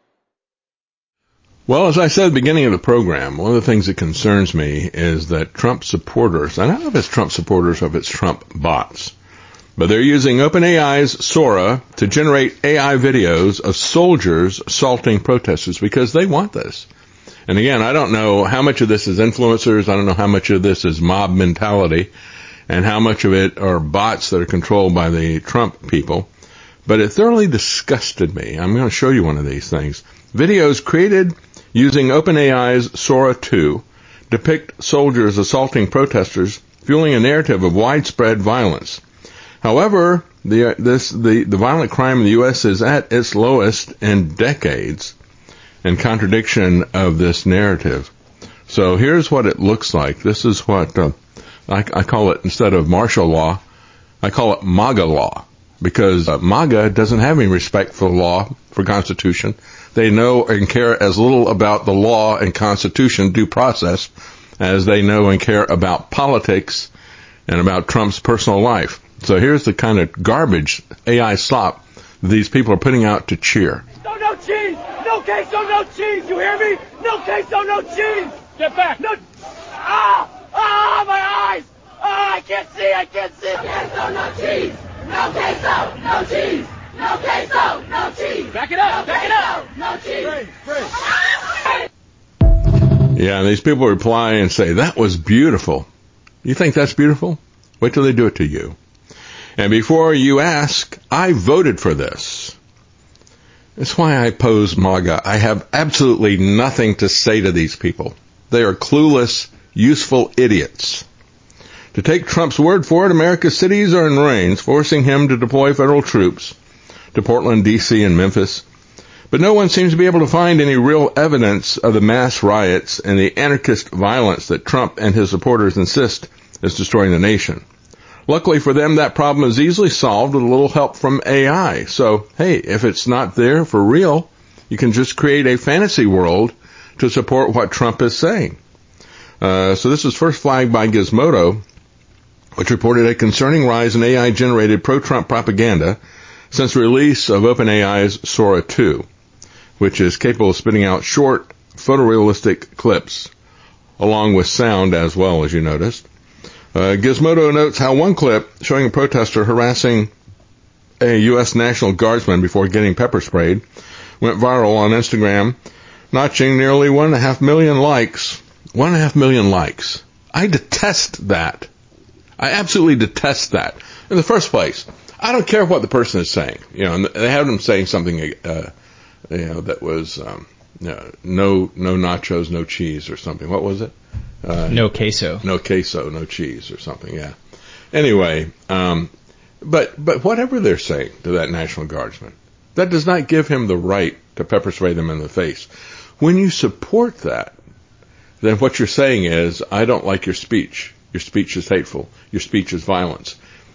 Well, as I said at the beginning of the program, one of the things that concerns me is that Trump supporters, and I don't know if it's Trump supporters or if it's Trump bots, but they're using OpenAI's Sora to generate A I videos of soldiers assaulting protesters because they want this. And again, I don't know how much of this is influencers, I don't know how much of this is mob mentality, and how much of it are bots that are controlled by the Trump people, but it thoroughly disgusted me. I'm going to show you one of these things. Videos created using OpenAI's Sora two depict soldiers assaulting protesters, fueling a narrative of widespread violence. However, the, this, the, the violent crime in the U S is at its lowest in decades, in contradiction of this narrative. So here's what it looks like. This is what uh, I, I call it, instead of martial law, I call it MAGA law, because uh, MAGA doesn't have any respect for the law, for Constitution. They know and care as little about the law and Constitution due process as they know and care about politics and about Trump's personal life. So here's the kind of garbage A I slop these people are putting out to cheer. No, no cheese! No queso, no cheese! You hear me? No queso, no cheese! Get back! No! Ah! Ah! My eyes! Ah! I can't see! I can't see! No queso, no cheese! No queso, no cheese! No queso, no cheese! Back it up! No back queso, it up! No cheese! Free, free. Yeah, and these people reply and say, that was beautiful. You think that's beautiful? Wait till they do it to you. And before you ask, I voted for this. That's why I oppose MAGA. I have absolutely nothing to say to these people. They are clueless, useful idiots. To take Trump's word for it, America's cities are in reins, forcing him to deploy federal troops to Portland, D C, and Memphis. But no one seems to be able to find any real evidence of the mass riots and the anarchist violence that Trump and his supporters insist is destroying the nation. Luckily for them, that problem is easily solved with a little help from A I. So, hey, if it's not there for real, you can just create a fantasy world to support what Trump is saying. Uh, so this was first flagged by Gizmodo, which reported a concerning rise in A I-generated pro-Trump propaganda since the release of OpenAI's Sora two, which is capable of spitting out short, photorealistic clips, along with sound as well, as you noticed. Uh, Gizmodo notes how one clip showing a protester harassing a U S National Guardsman before getting pepper sprayed went viral on Instagram, notching nearly one and a half million likes. One and a half million likes. I detest that. I absolutely detest that. In the first place, I don't care what the person is saying. You know, and they had them saying something, uh, you know, that was um, you know, no no nachos, no cheese, or something. What was it? Uh, no queso. No queso, no cheese, or something. Yeah. Anyway, um, but but whatever they're saying to that National Guardsman, that does not give him the right to pepper spray them in the face. When you support that, then what you're saying is, I don't like your speech. Your speech is hateful. Your speech is violence.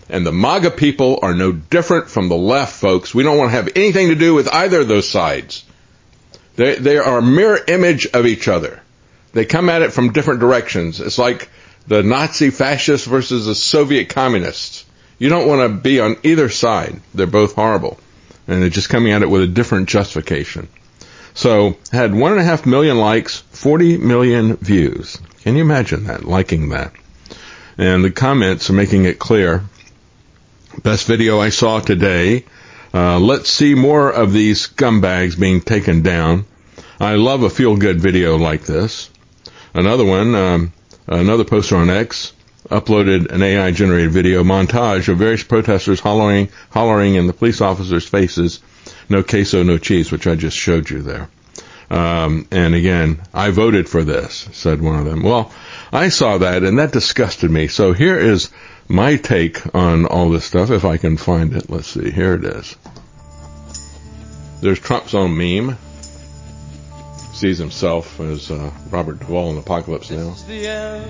And the MAGA people are no different from the left, folks. We don't want to have anything to do with either of those sides. They, they are a mirror image of each other. They come at it from different directions. It's like the Nazi fascists versus the Soviet communists. You don't want to be on either side. They're both horrible. And they're just coming at it with a different justification. So, had one and a half million likes, forty million views. Can you imagine that, liking that? And the comments are making it clear. Best video I saw today. Uh, let's see more of these scumbags being taken down. I love a feel-good video like this. Another one, um, another poster on X, uploaded an A I-generated video montage of various protesters hollering, hollering in the police officers' faces, "No queso, no cheese," which I just showed you there. Um, and again, "I voted for this," said one of them. Well, I saw that, and that disgusted me. So here is my take on all this stuff, if I can find it. Let's see. Here it is. There's Trump's own meme. Sees himself as uh, Robert Duvall in Apocalypse Now. This is the end,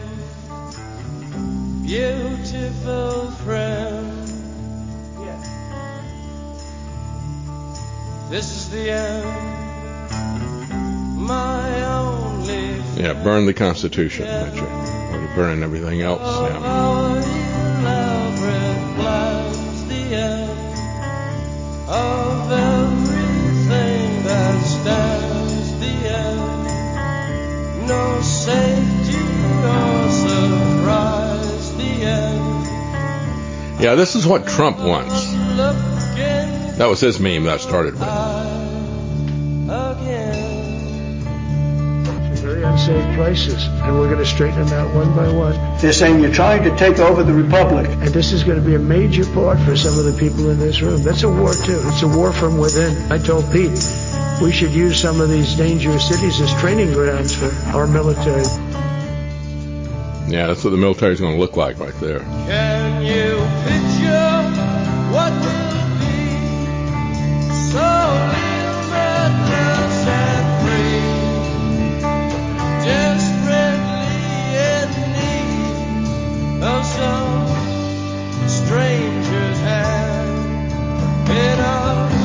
beautiful friend. Yeah. This is the end, my only friend. Yeah, burn the Constitution, that you already burning everything else now. The end of everything that stands, the end, no safety or surprise, the end. Yeah, this is what Trump wants. That was his meme that I started with. Very unsafe places, and we're going to straighten them out one by one. They're saying you're trying to take over the republic. And this is going to be a major part for some of the people in this room. That's a war, too. It's a war from within. I told Pete, we should use some of these dangerous cities as training grounds for our military. Yeah, that's what the military is going to look like right there. Can you picture what will be so limitless and free? Desperately in need of some stranger's hand in a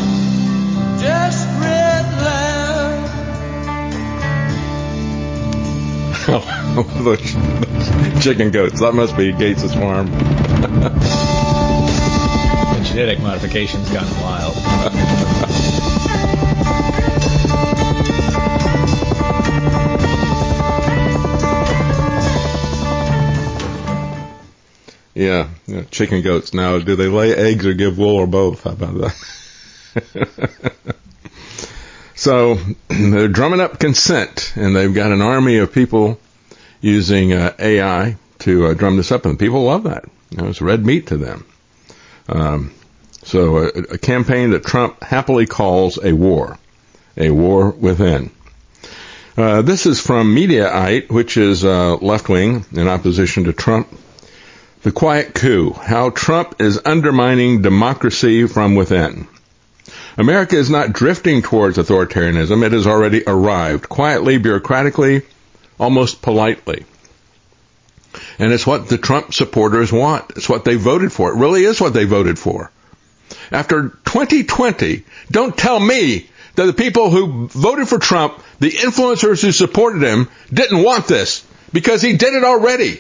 desperate land. Those chicken goats. That must be Gates' farm. The genetic modification's gone wild. Yeah, yeah, chicken goats. Now, do they lay eggs or give wool or both? How about that? So, they're drumming up consent, and they've got an army of people using uh, A I to uh, drum this up, and people love that. You know, it's red meat to them. Um, so, a, a campaign that Trump happily calls a war, a war within. Uh, this is from Mediaite, which is uh, left-wing in opposition to Trump. The Quiet Coup, how Trump is undermining democracy from within. America is not drifting towards authoritarianism. It has already arrived, quietly, bureaucratically, almost politely. And it's what the Trump supporters want. It's what they voted for. It really is what they voted for. After twenty twenty, don't tell me that the people who voted for Trump, the influencers who supported him, didn't want this, because he did it already.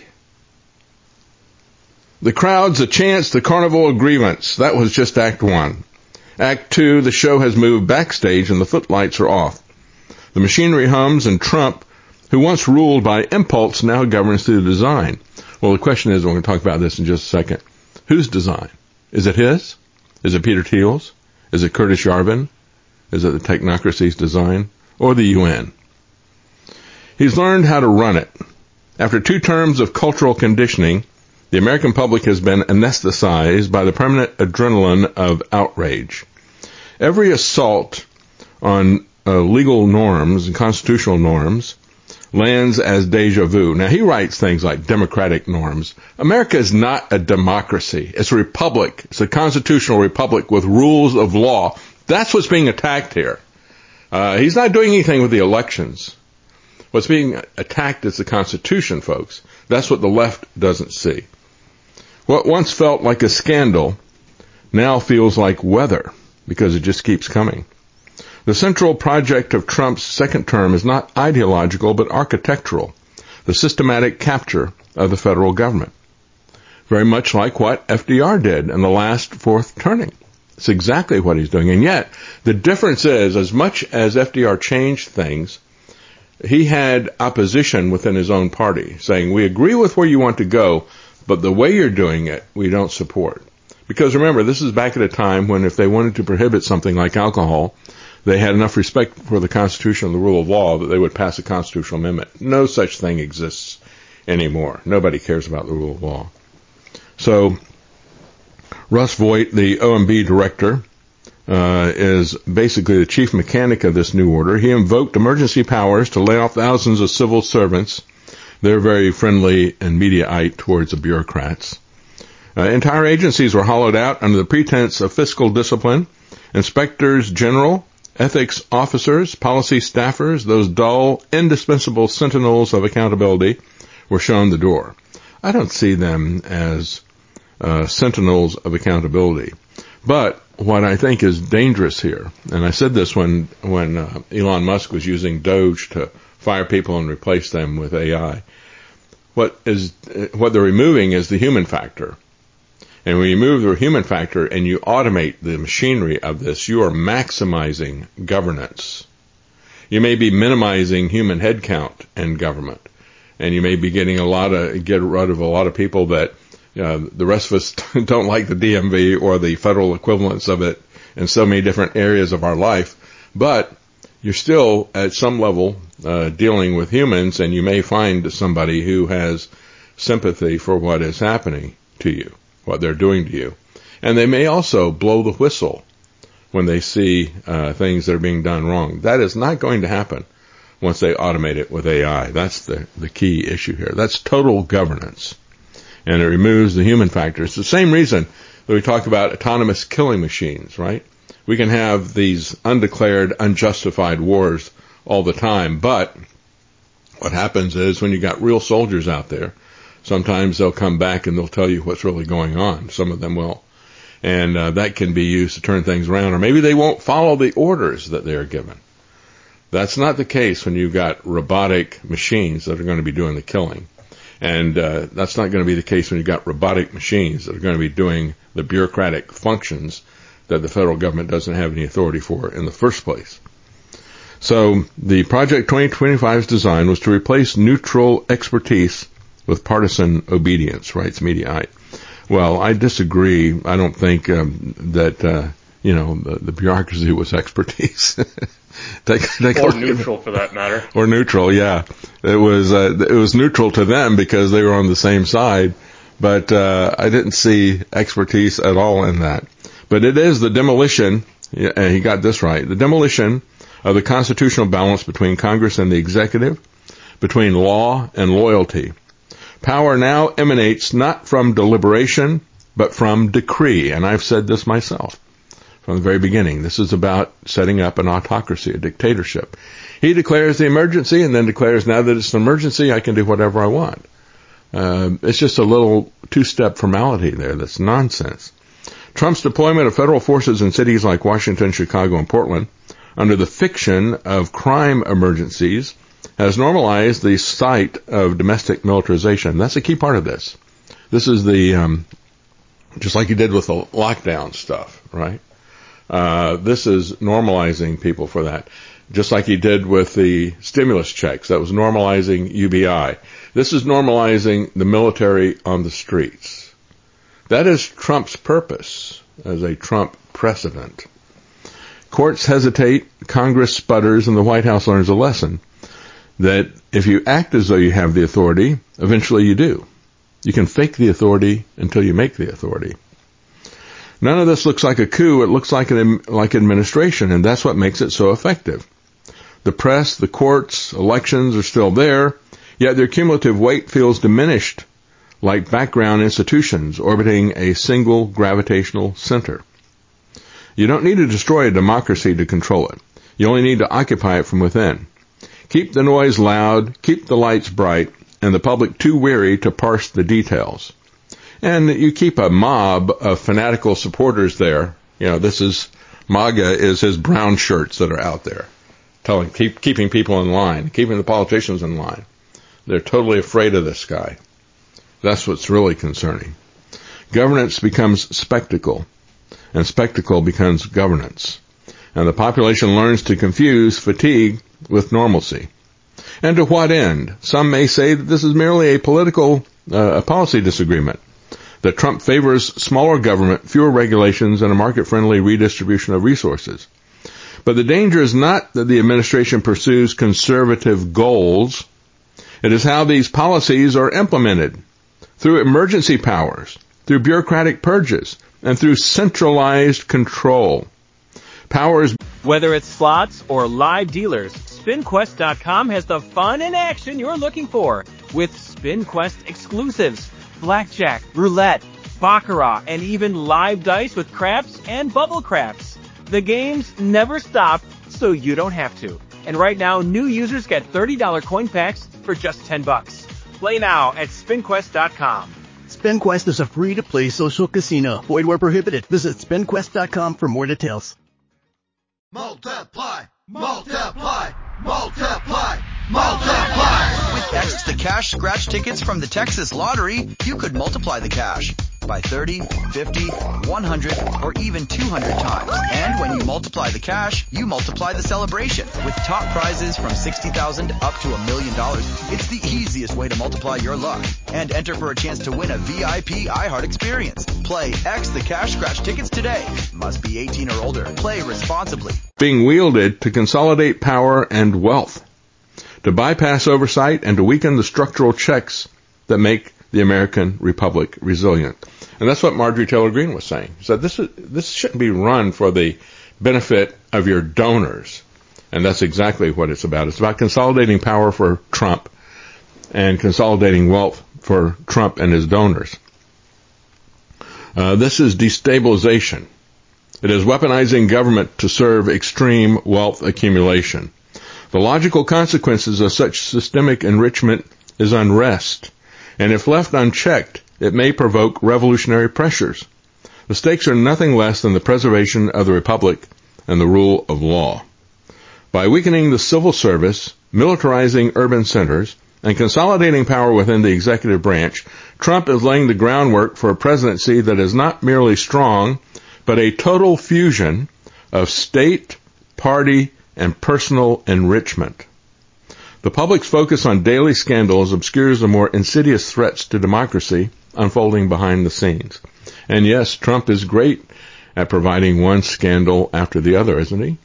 The crowds, the chants, the carnival of grievance. That was just Act One. Act Two, the show has moved backstage and the footlights are off. The machinery hums and Trump, who once ruled by impulse, now governs through design. Well, the question is, we're going to talk about this in just a second. Whose design? Is it his? Is it Peter Thiel's? Is it Curtis Yarvin? Is it the technocracy's design? Or the U N? He's learned how to run it. After two terms of cultural conditioning, the American public has been anesthetized by the permanent adrenaline of outrage. Every assault on uh, legal norms and constitutional norms lands as deja vu. Now, he writes things like democratic norms. America is not a democracy. It's a republic. It's a constitutional republic with rules of law. That's what's being attacked here. Uh, he's not doing anything with the elections. What's being attacked is the Constitution, folks. That's what the left doesn't see. What once felt like a scandal now feels like weather because it just keeps coming. The central project of Trump's second term is not ideological but architectural, the systematic capture of the federal government. Very much like what F D R did in the last fourth turning. It's exactly what he's doing. And yet, the difference is, as much as F D R changed things, he had opposition within his own party saying, we agree with where you want to go, but the way you're doing it, we don't support. Because remember, this is back at a time when if they wanted to prohibit something like alcohol, they had enough respect for the Constitution and the rule of law that they would pass a constitutional amendment. No such thing exists anymore. Nobody cares about the rule of law. So, Russ Voigt, the O M B director, uh, is basically the chief mechanic of this new order. He invoked emergency powers to lay off thousands of civil servants. They're very friendly and Mediaite towards the bureaucrats. Uh, entire agencies were hollowed out under the pretense of fiscal discipline. Inspectors general, ethics officers, policy staffers, those dull, indispensable sentinels of accountability, were shown the door. I don't see them as uh, sentinels of accountability. But what I think is dangerous here, and I said this when when uh, Elon Musk was using Doge to fire people and replace them with A I, what is what they're removing is the human factor. And when you remove the human factor and you automate the machinery of this, you are maximizing governance. You may be minimizing human headcount in government, and you may be getting a lot of get rid of a lot of people that uh, the rest of us don't like the D M V or the federal equivalents of it in so many different areas of our life. But you're still at some level uh, dealing with humans, and you may find somebody who has sympathy for what is happening to you, what they're doing to you. And they may also blow the whistle when they see uh, things that are being done wrong. That is not going to happen once they automate it with A I. That's the, the key issue here. That's total governance. And it removes the human factor. It's the same reason that we talk about autonomous killing machines, right? We can have these undeclared, unjustified wars all the time, but what happens is when you got real soldiers out there, sometimes they'll come back and they'll tell you what's really going on. Some of them will. And uh, that can be used to turn things around. Or maybe they won't follow the orders that they are given. That's not the case when you've got robotic machines that are going to be doing the killing. And uh, that's not going to be the case when you've got robotic machines that are going to be doing the bureaucratic functions that the federal government doesn't have any authority for in the first place. So the Project twenty twenty-five's design was to replace neutral expertise with partisan obedience, writes Mediaite. Well, I disagree. I don't think um, that, uh, you know, the, the bureaucracy was expertise. take, take or neutral, for that matter. Or neutral, yeah. It was uh, it was neutral to them because they were on the same side, but uh, I didn't see expertise at all in that. But it is the demolition, and he got this right, the demolition of the constitutional balance between Congress and the executive, between law and loyalty. Power now emanates not from deliberation, but from decree. And I've said this myself from the very beginning. This is about setting up an autocracy, a dictatorship. He declares the emergency and then declares, now that it's an emergency, I can do whatever I want. Uh, it's just a little two-step formality there that's nonsense. Trump's deployment of federal forces in cities like Washington, Chicago, and Portland under the fiction of crime emergencies has normalized the sight of domestic militarization. That's a key part of this. This is the, um, just like you did with the lockdown stuff, right? Uh, this is normalizing people for that. Just like he did with the stimulus checks. That was normalizing U B I. This is normalizing the military on the streets. That is Trump's purpose as a Trump precedent. Courts hesitate, Congress sputters, and the White House learns a lesson. That if you act as though you have the authority, eventually you do. You can fake the authority until you make the authority. None of this looks like a coup. It looks like an like administration, and that's what makes it so effective. The press, the courts, elections are still there, yet their cumulative weight feels diminished, like background institutions orbiting a single gravitational center. You don't need to destroy a democracy to control it. You only need to occupy it from within. Keep the noise loud, keep the lights bright, and the public too weary to parse the details. And you keep a mob of fanatical supporters there. You know, this is, MAGA is his brown shirts that are out there, telling, keep, keeping people in line, keeping the politicians in line. They're totally afraid of this guy. That's what's really concerning. Governance becomes spectacle, and spectacle becomes governance. And the population learns to confuse fatigue with normalcy. And to what end? Some may say that this is merely a political, uh, a policy disagreement, that Trump favors smaller government, fewer regulations, and a market-friendly redistribution of resources. But the danger is not that the administration pursues conservative goals. It is how these policies are implemented, through emergency powers, through bureaucratic purges, and through centralized control. Powers. Whether it's slots or live dealers, spin quest dot com has the fun and action you're looking for with SpinQuest exclusives, blackjack, roulette, baccarat, and even live dice with craps and bubble craps. The games never stop, so you don't have to. And right now, new users get thirty dollars coin packs for just ten bucks. Play now at spin quest dot com. SpinQuest is a free-to-play social casino. Void where prohibited. Visit spin quest dot com for more details. Multiply, multiply, multiply, multiply. With X the Cash scratch tickets from the Texas Lottery, you could multiply the cash by thirty, fifty, one hundred, or even two hundred times. And when you multiply the cash, you multiply the celebration. With top prizes from sixty thousand dollars up to a million dollars, it's the easiest way to multiply your luck. And enter for a chance to win a V I P iHeart experience. Play X the Cash scratch tickets today. Must be eighteen or older. Play responsibly. Being wielded to consolidate power and wealth, to bypass oversight, and to weaken the structural checks that make the American Republic resilient. And that's what Marjorie Taylor Greene was saying. She said this is, this shouldn't be run for the benefit of your donors. And that's exactly what it's about. It's about consolidating power for Trump and consolidating wealth for Trump and his donors. Uh, this is destabilization. It is weaponizing government to serve extreme wealth accumulation. The logical consequences of such systemic enrichment is unrest. And if left unchecked, it may provoke revolutionary pressures. The stakes are nothing less than the preservation of the Republic and the rule of law. By weakening the civil service, militarizing urban centers, and consolidating power within the executive branch, Trump is laying the groundwork for a presidency that is not merely strong, but a total fusion of state, party, and personal enrichment. The public's focus on daily scandals obscures the more insidious threats to democracy unfolding behind the scenes. And yes, Trump is great at providing one scandal after the other, isn't he?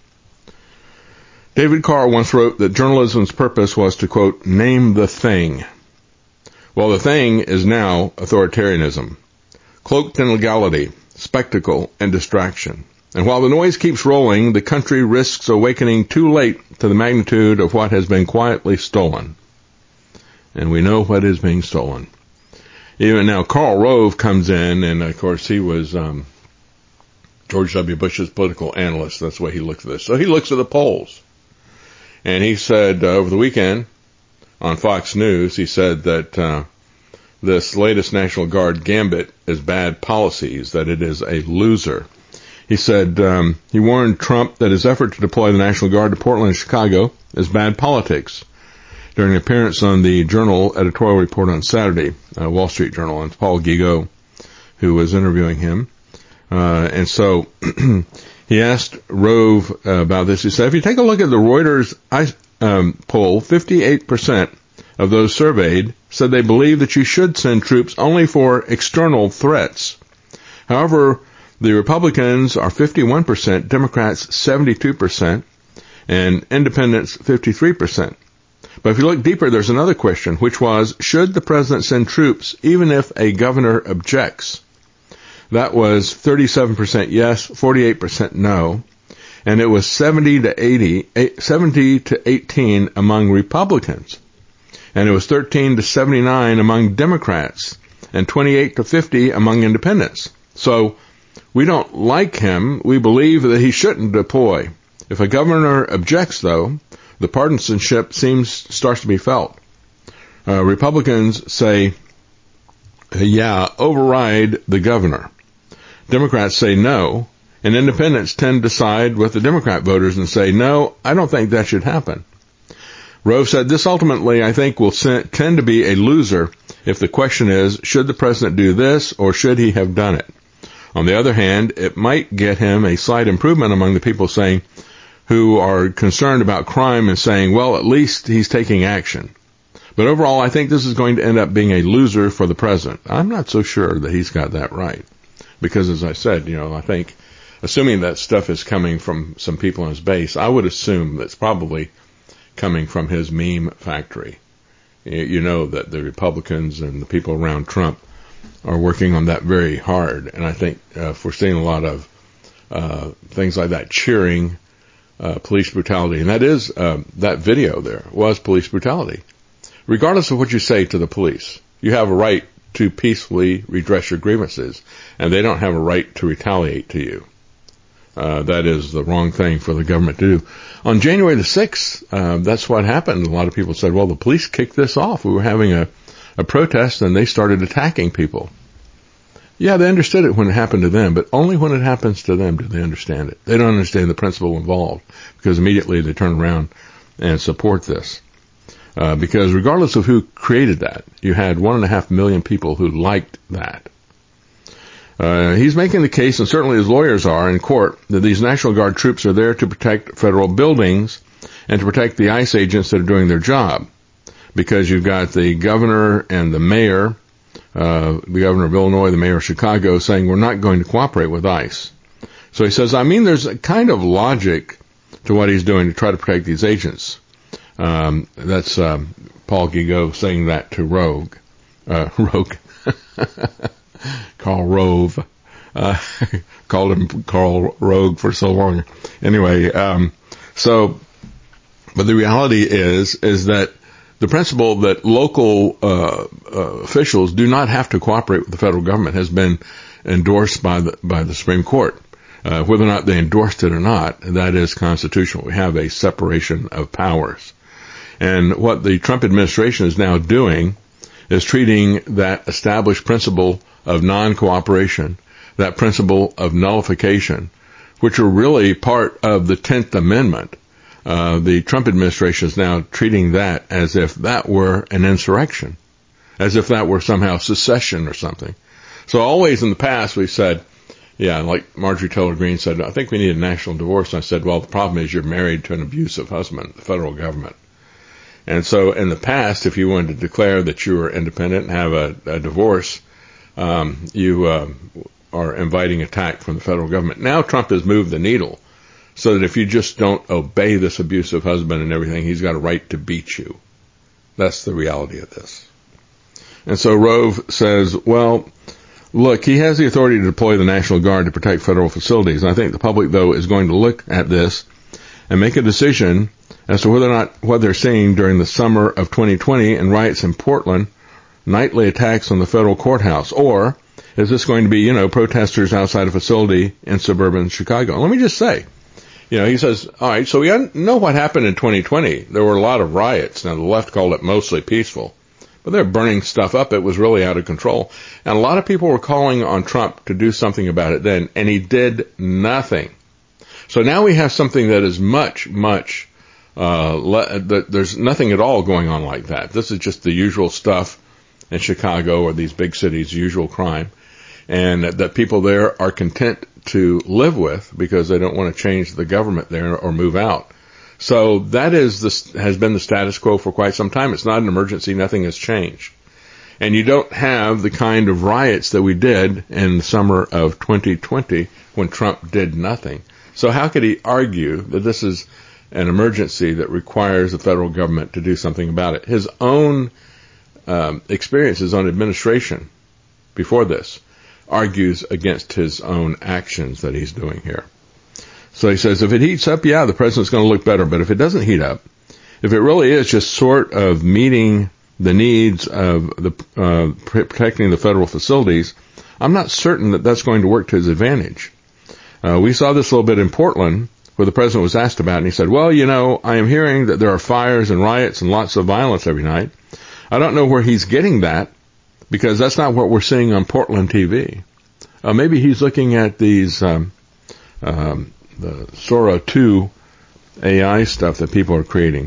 David Carr once wrote that journalism's purpose was to, quote, name the thing. Well, the thing is now authoritarianism, cloaked in legality, spectacle, and distraction. And while the noise keeps rolling, the country risks awakening too late to the magnitude of what has been quietly stolen. And we know what is being stolen. Even now, Karl Rove comes in, and of course he was um, George W. Bush's political analyst. That's the way he looks at this. So he looks at the polls. And he said uh, over the weekend on Fox News, he said that uh, this latest National Guard gambit is bad policies, that it is a loser. He said um, he warned Trump that his effort to deploy the National Guard to Portland and Chicago is bad politics. During an appearance on the Journal editorial report on Saturday, uh, Wall Street Journal, and Paul Gigot, who was interviewing him. Uh, and so he asked Rove uh, about this. He said, if you take a look at the Reuters um, poll, fifty-eight percent of those surveyed said they believe that you should send troops only for external threats. However, the Republicans are fifty-one percent, Democrats seventy-two percent, and independents fifty-three percent. But if you look deeper, there's another question, which was, should the president send troops even if a governor objects? That was thirty-seven percent yes, forty-eight percent no, and it was seventy to eighty, seventy to eighteen among Republicans, and it was thirteen to seventy-nine among Democrats, and twenty-eight to fifty among independents. So we don't like him. We believe that he shouldn't deploy. If a governor objects, though, the partisanship seems starts to be felt. Uh, Republicans say yeah, override the governor. Democrats say no, and independents tend to side with the Democrat voters and say, no, I don't think that should happen. Rove said, this ultimately, I think, will tend to be a loser if the question is, should the president do this or should he have done it? On the other hand, it might get him a slight improvement among the people saying, who are concerned about crime and saying, well, at least he's taking action. But overall, I think this is going to end up being a loser for the president. I'm not so sure that he's got that right. Because as I said, you know, I think, assuming that stuff is coming from some people on his base, I would assume that's probably coming from his meme factory. You know that the Republicans and the people around Trump are working on that very hard. And I think uh, if we're seeing a lot of uh, things like that, cheering uh, police brutality, and that is, uh, that video there was police brutality. Regardless of what you say to the police, you have a right to peacefully redress your grievances, and they don't have a right to retaliate to you. Uh, that is the wrong thing for the government to do. On January the sixth, uh, that's what happened. A lot of people said, well, the police kicked this off. We were having a, a protest, and they started attacking people. Yeah, they understood it when it happened to them, but only when it happens to them do they understand it. They don't understand the principle involved, because immediately they turn around and support this. Uh, because regardless of who created that, you had one and a half million people who liked that. Uh, he's making the case, and certainly his lawyers are in court, that these National Guard troops are there to protect federal buildings and to protect the ICE agents that are doing their job. Because you've got the governor and the mayor, uh, the governor of Illinois, the mayor of Chicago, saying we're not going to cooperate with ICE. So he says, I mean, there's a kind of logic to what he's doing to try to protect these agents. Um, that's um, Paul Gigot saying that to Rogue, uh, Rogue, Karl Rove, uh, called him Karl Rogue for so long. Anyway, um, so, but the reality is, is that the principle that local uh, uh, officials do not have to cooperate with the federal government has been endorsed by the by the Supreme Court. Uh, whether or not they endorsed it or not, that is constitutional. We have a separation of powers. And what the Trump administration is now doing is treating that established principle of non-cooperation, that principle of nullification, which are really part of the tenth Amendment. Uh, the Trump administration is now treating that as if that were an insurrection, as if that were somehow secession or something. So always in the past we've said, yeah, like Marjorie Taylor Greene said, I think we need a national divorce. And I said, well, the problem is you're married to an abusive husband, the federal government. And so in the past, if you wanted to declare that you were independent and have a, a divorce, um, you uh, are inviting attack from the federal government. Now Trump has moved the needle so that if you just don't obey this abusive husband and everything, he's got a right to beat you. That's the reality of this. And so Rove says, well, look, he has the authority to deploy the National Guard to protect federal facilities. And I think the public, though, is going to look at this and make a decision as to whether or not what they're seeing during the summer of twenty twenty and riots in Portland, nightly attacks on the federal courthouse, or is this going to be, you know, protesters outside a facility in suburban Chicago? And let me just say, you know, he says, all right, so we know what happened in twenty twenty. There were a lot of riots. Now, the left called it mostly peaceful, but they're burning stuff up. It was really out of control. And a lot of people were calling on Trump to do something about it then, and he did nothing. So now we have something that is much, much Uh, le- th- there's nothing at all going on like that. This is just the usual stuff in Chicago or these big cities, usual crime, and that, that people there are content to live with because they don't want to change the government there or move out. So that is the, has been the status quo for quite some time. It's not an emergency. Nothing has changed. And you don't have the kind of riots that we did in the summer of twenty twenty when Trump did nothing. So how could he argue that this is an emergency that requires the federal government to do something about it? His own um, experiences on administration before this argues against his own actions that he's doing here. So he says, if it heats up, yeah, the president's going to look better. But if it doesn't heat up, if it really is just sort of meeting the needs of the uh, protecting the federal facilities, I'm not certain that that's going to work to his advantage. Uh, we saw this a little bit in Portland, where the president was asked about it, and he said, well, you know, I am hearing that there are fires and riots and lots of violence every night. I don't know where he's getting that, because that's not what we're seeing on Portland T V. Uh, maybe he's looking at these um, um, the Sora two A I stuff that people are creating.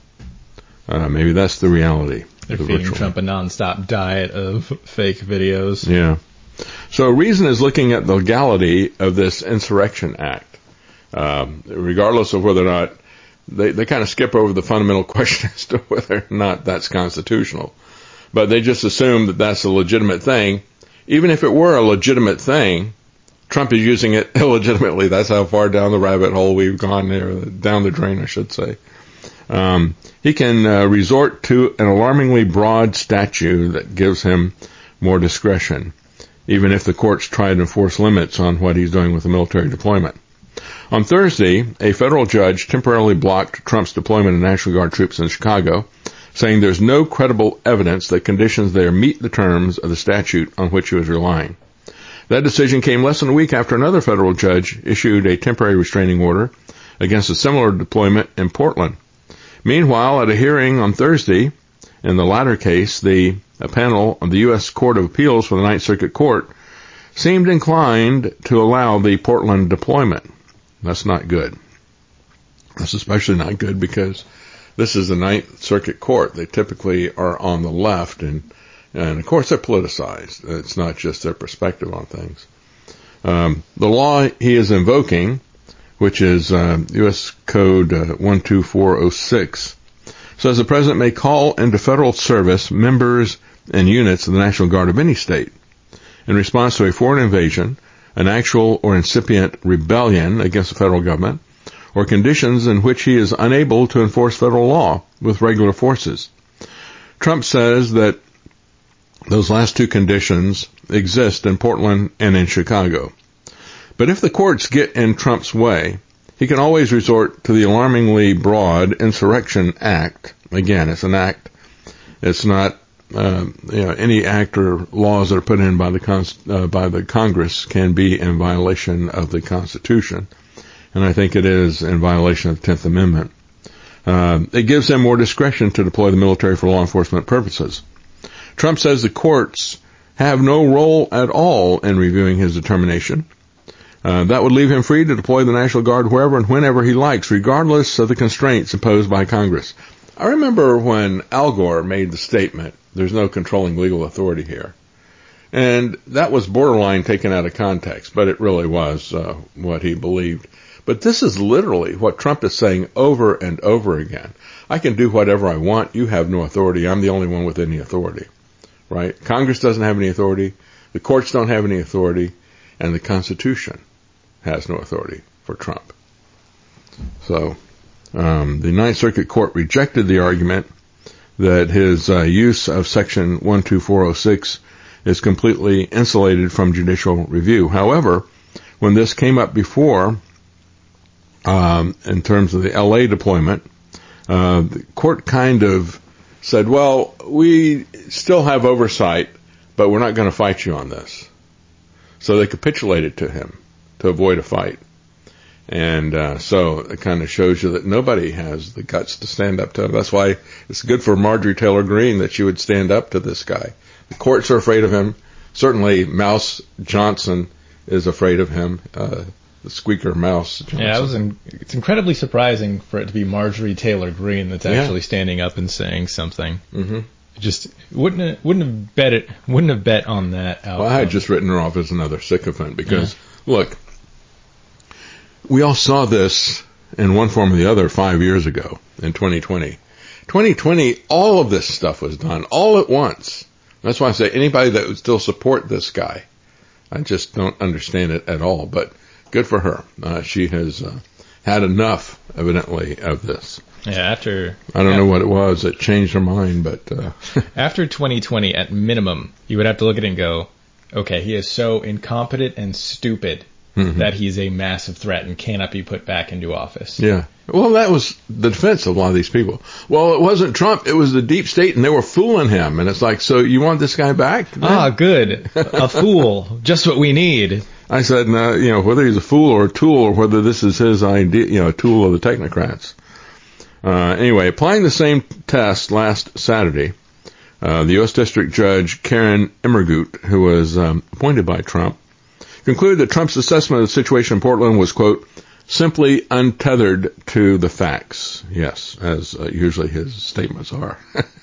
Uh, maybe that's the reality. They're the feeding virtual. Trump a nonstop diet of fake videos. Yeah. So Reason is looking at the legality of this Insurrection Act, um, regardless of whether or not they, they kind of skip over the fundamental question as to whether or not that's constitutional. But they just assume that that's a legitimate thing. Even if it were a legitimate thing, Trump is using it illegitimately. That's how far down the rabbit hole we've gone there, down the drain, I should say. Um, he can uh, resort to an alarmingly broad statute that gives him more discretion, even if the courts try to enforce limits on what he's doing with the military deployment. On Thursday, a federal judge temporarily blocked Trump's deployment of National Guard troops in Chicago, saying there's no credible evidence that conditions there meet the terms of the statute on which he was relying. That decision came less than a week after another federal judge issued a temporary restraining order against a similar deployment in Portland. Meanwhile, at a hearing on Thursday, in the latter case, the a panel of the U S Court of Appeals for the Ninth Circuit Court seemed inclined to allow the Portland deployment. That's not good. That's especially not good because this is the Ninth Circuit Court. They typically are on the left, and, and of course they're politicized. It's not just their perspective on things. Um, the law he is invoking, which is uh, U S Code uh, one two four oh six, says the president may call into federal service members and units of the National Guard of any state in response to a foreign invasion, an actual or incipient rebellion against the federal government, or conditions in which he is unable to enforce federal law with regular forces. Trump says that those last two conditions exist in Portland and in Chicago. But if the courts get in Trump's way, he can always resort to the alarmingly broad Insurrection Act. Again, it's an act. It's not, uh, you know, any act or laws that are put in by the Con- uh, by the Congress can be in violation of the Constitution. And I think it is in violation of the tenth Amendment. Uh, it gives them more discretion to deploy the military for law enforcement purposes. Trump says the courts have no role at all in reviewing his determination. Uh, that would leave him free to deploy the National Guard wherever and whenever he likes, regardless of the constraints imposed by Congress. I remember when Al Gore made the statement, there's no controlling legal authority here. And that was borderline taken out of context, but it really was uh, what he believed. But this is literally what Trump is saying over and over again. I can do whatever I want. You have no authority. I'm the only one with any authority. Right? Congress doesn't have any authority. The courts don't have any authority. And the Constitution has no authority for Trump. So, um, the Ninth Circuit Court rejected the argument that his uh, use of Section one two four oh six is completely insulated from judicial review. However, when this came up before, um, in terms of the L A deployment, uh, the court kind of said, well, we still have oversight, but we're not going to fight you on this. So they capitulated to him to avoid a fight. And uh, so it kind of shows you that nobody has the guts to stand up to him. That's why it's good for Marjorie Taylor Greene that she would stand up to this guy. The courts are afraid of him. Certainly Mouse Johnson is afraid of him, uh, the squeaker Mouse Johnson. Yeah, it was in, it's incredibly surprising for it to be Marjorie Taylor Greene that's actually yeah. standing up and saying something. Mm-hmm. Just wouldn't have, wouldn't have bet it wouldn't have bet on that outcome. Well, I had just written her off as another sycophant because yeah. look, we all saw this in one form or the other five years ago in twenty twenty. twenty twenty, all of this stuff was done all at once. That's why I say anybody that would still support this guy, I just don't understand it at all. But good for her. Uh, she has uh, had enough, evidently, of this. Yeah, after... I don't after, know what it was that changed her mind, but... Uh, after twenty twenty, at minimum, you would have to look at it and go, okay, he is so incompetent and stupid mm-hmm. that he's a massive threat and cannot be put back into office. Yeah. Well, that was the defense of a lot of these people. Well, it wasn't Trump, it was the deep state, and they were fooling him. And it's like, so you want this guy back? Then? Ah, good. A fool. Just what we need. I said, no, you know, whether he's a fool or a tool or whether this is his idea, you know, a tool of the technocrats. Uh, anyway, applying the same test last Saturday, Uh, the U S District Judge Karen Immergut, who was um, appointed by Trump, concluded that Trump's assessment of the situation in Portland was, quote, simply untethered to the facts. Yes, as uh, usually his statements are.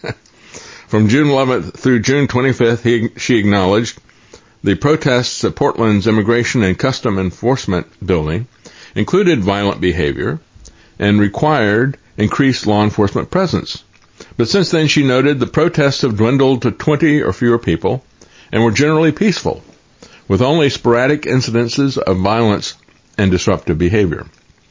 From June eleventh through June twenty-fifth, he, she acknowledged the protests at Portland's Immigration and Custom Enforcement building included violent behavior and required increased law enforcement presence. But since then, she noted, the protests have dwindled to twenty or fewer people and were generally peaceful, with only sporadic incidences of violence and disruptive behavior.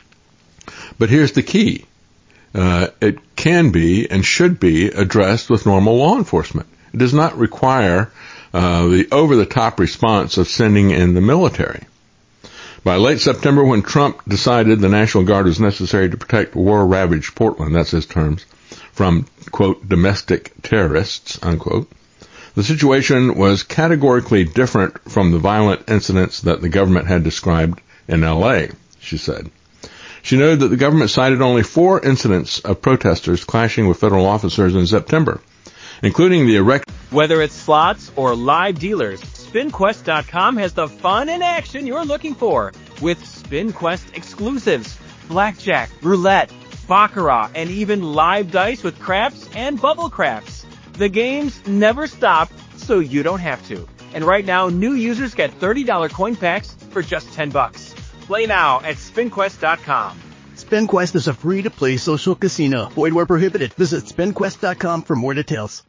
But here's the key. Uh, it can be and should be addressed with normal law enforcement. It does not require uh, the over-the-top response of sending in the military. By late September, when Trump decided the National Guard was necessary to protect war-ravaged Portland, that's his terms, from, quote, domestic terrorists, unquote, the situation was categorically different from the violent incidents that the government had described in L A, she said. She noted that the government cited only four incidents of protesters clashing with federal officers in September, including the erect... Whether it's slots or live dealers, Spin Quest dot com has the fun and action you're looking for with SpinQuest exclusives, blackjack, roulette, baccarat, and even live dice with craps and bubble craps. The games never stop, so you don't have to. And right now, new users get thirty dollars coin packs for just ten bucks. Play now at Spin Quest dot com. SpinQuest is a free-to-play social casino. Void where prohibited. Visit Spin Quest dot com for more details.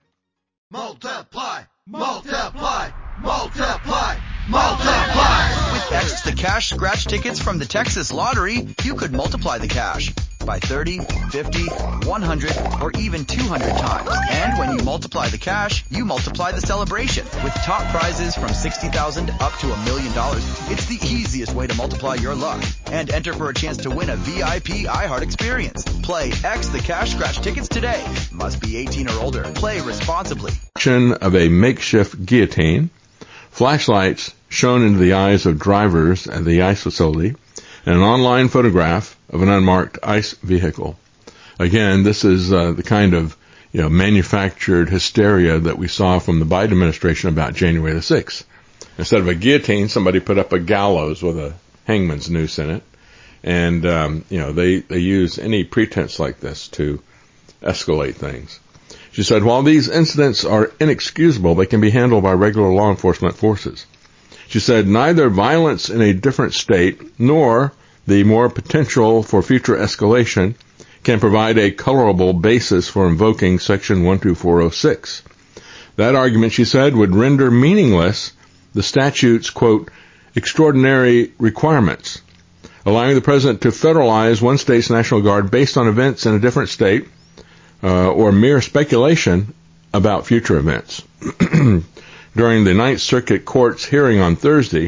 Multiply, multiply, multiply, multiply. With X the Cash scratch tickets from the Texas Lottery, you could multiply the cash by thirty, fifty, one hundred, or even two hundred times. And when you multiply the cash, you multiply the celebration. With top prizes from sixty thousand dollars up to a million dollars, it's the easiest way to multiply your luck. And enter for a chance to win a V I P iHeart experience. Play X the Cash scratch tickets today. Must be eighteen or older. Play responsibly. Of a makeshift guillotine, flashlights shown into the eyes of drivers at the ICE facility, and an online photograph of an unmarked ICE vehicle. Again, this is uh, the kind of you know manufactured hysteria that we saw from the Biden administration about January the sixth. Instead of a guillotine, somebody put up a gallows with a hangman's noose in it, and um, you know they they use any pretense like this to escalate things. She said, while these incidents are inexcusable, they can be handled by regular law enforcement forces. She said, neither violence in a different state nor the more potential for future escalation can provide a colorable basis for invoking Section one two four oh six. That argument, she said, would render meaningless the statute's, quote, extraordinary requirements, allowing the president to federalize one state's National Guard based on events in a different state, Uh, or mere speculation about future events. During the Ninth Circuit Court's hearing on Thursday,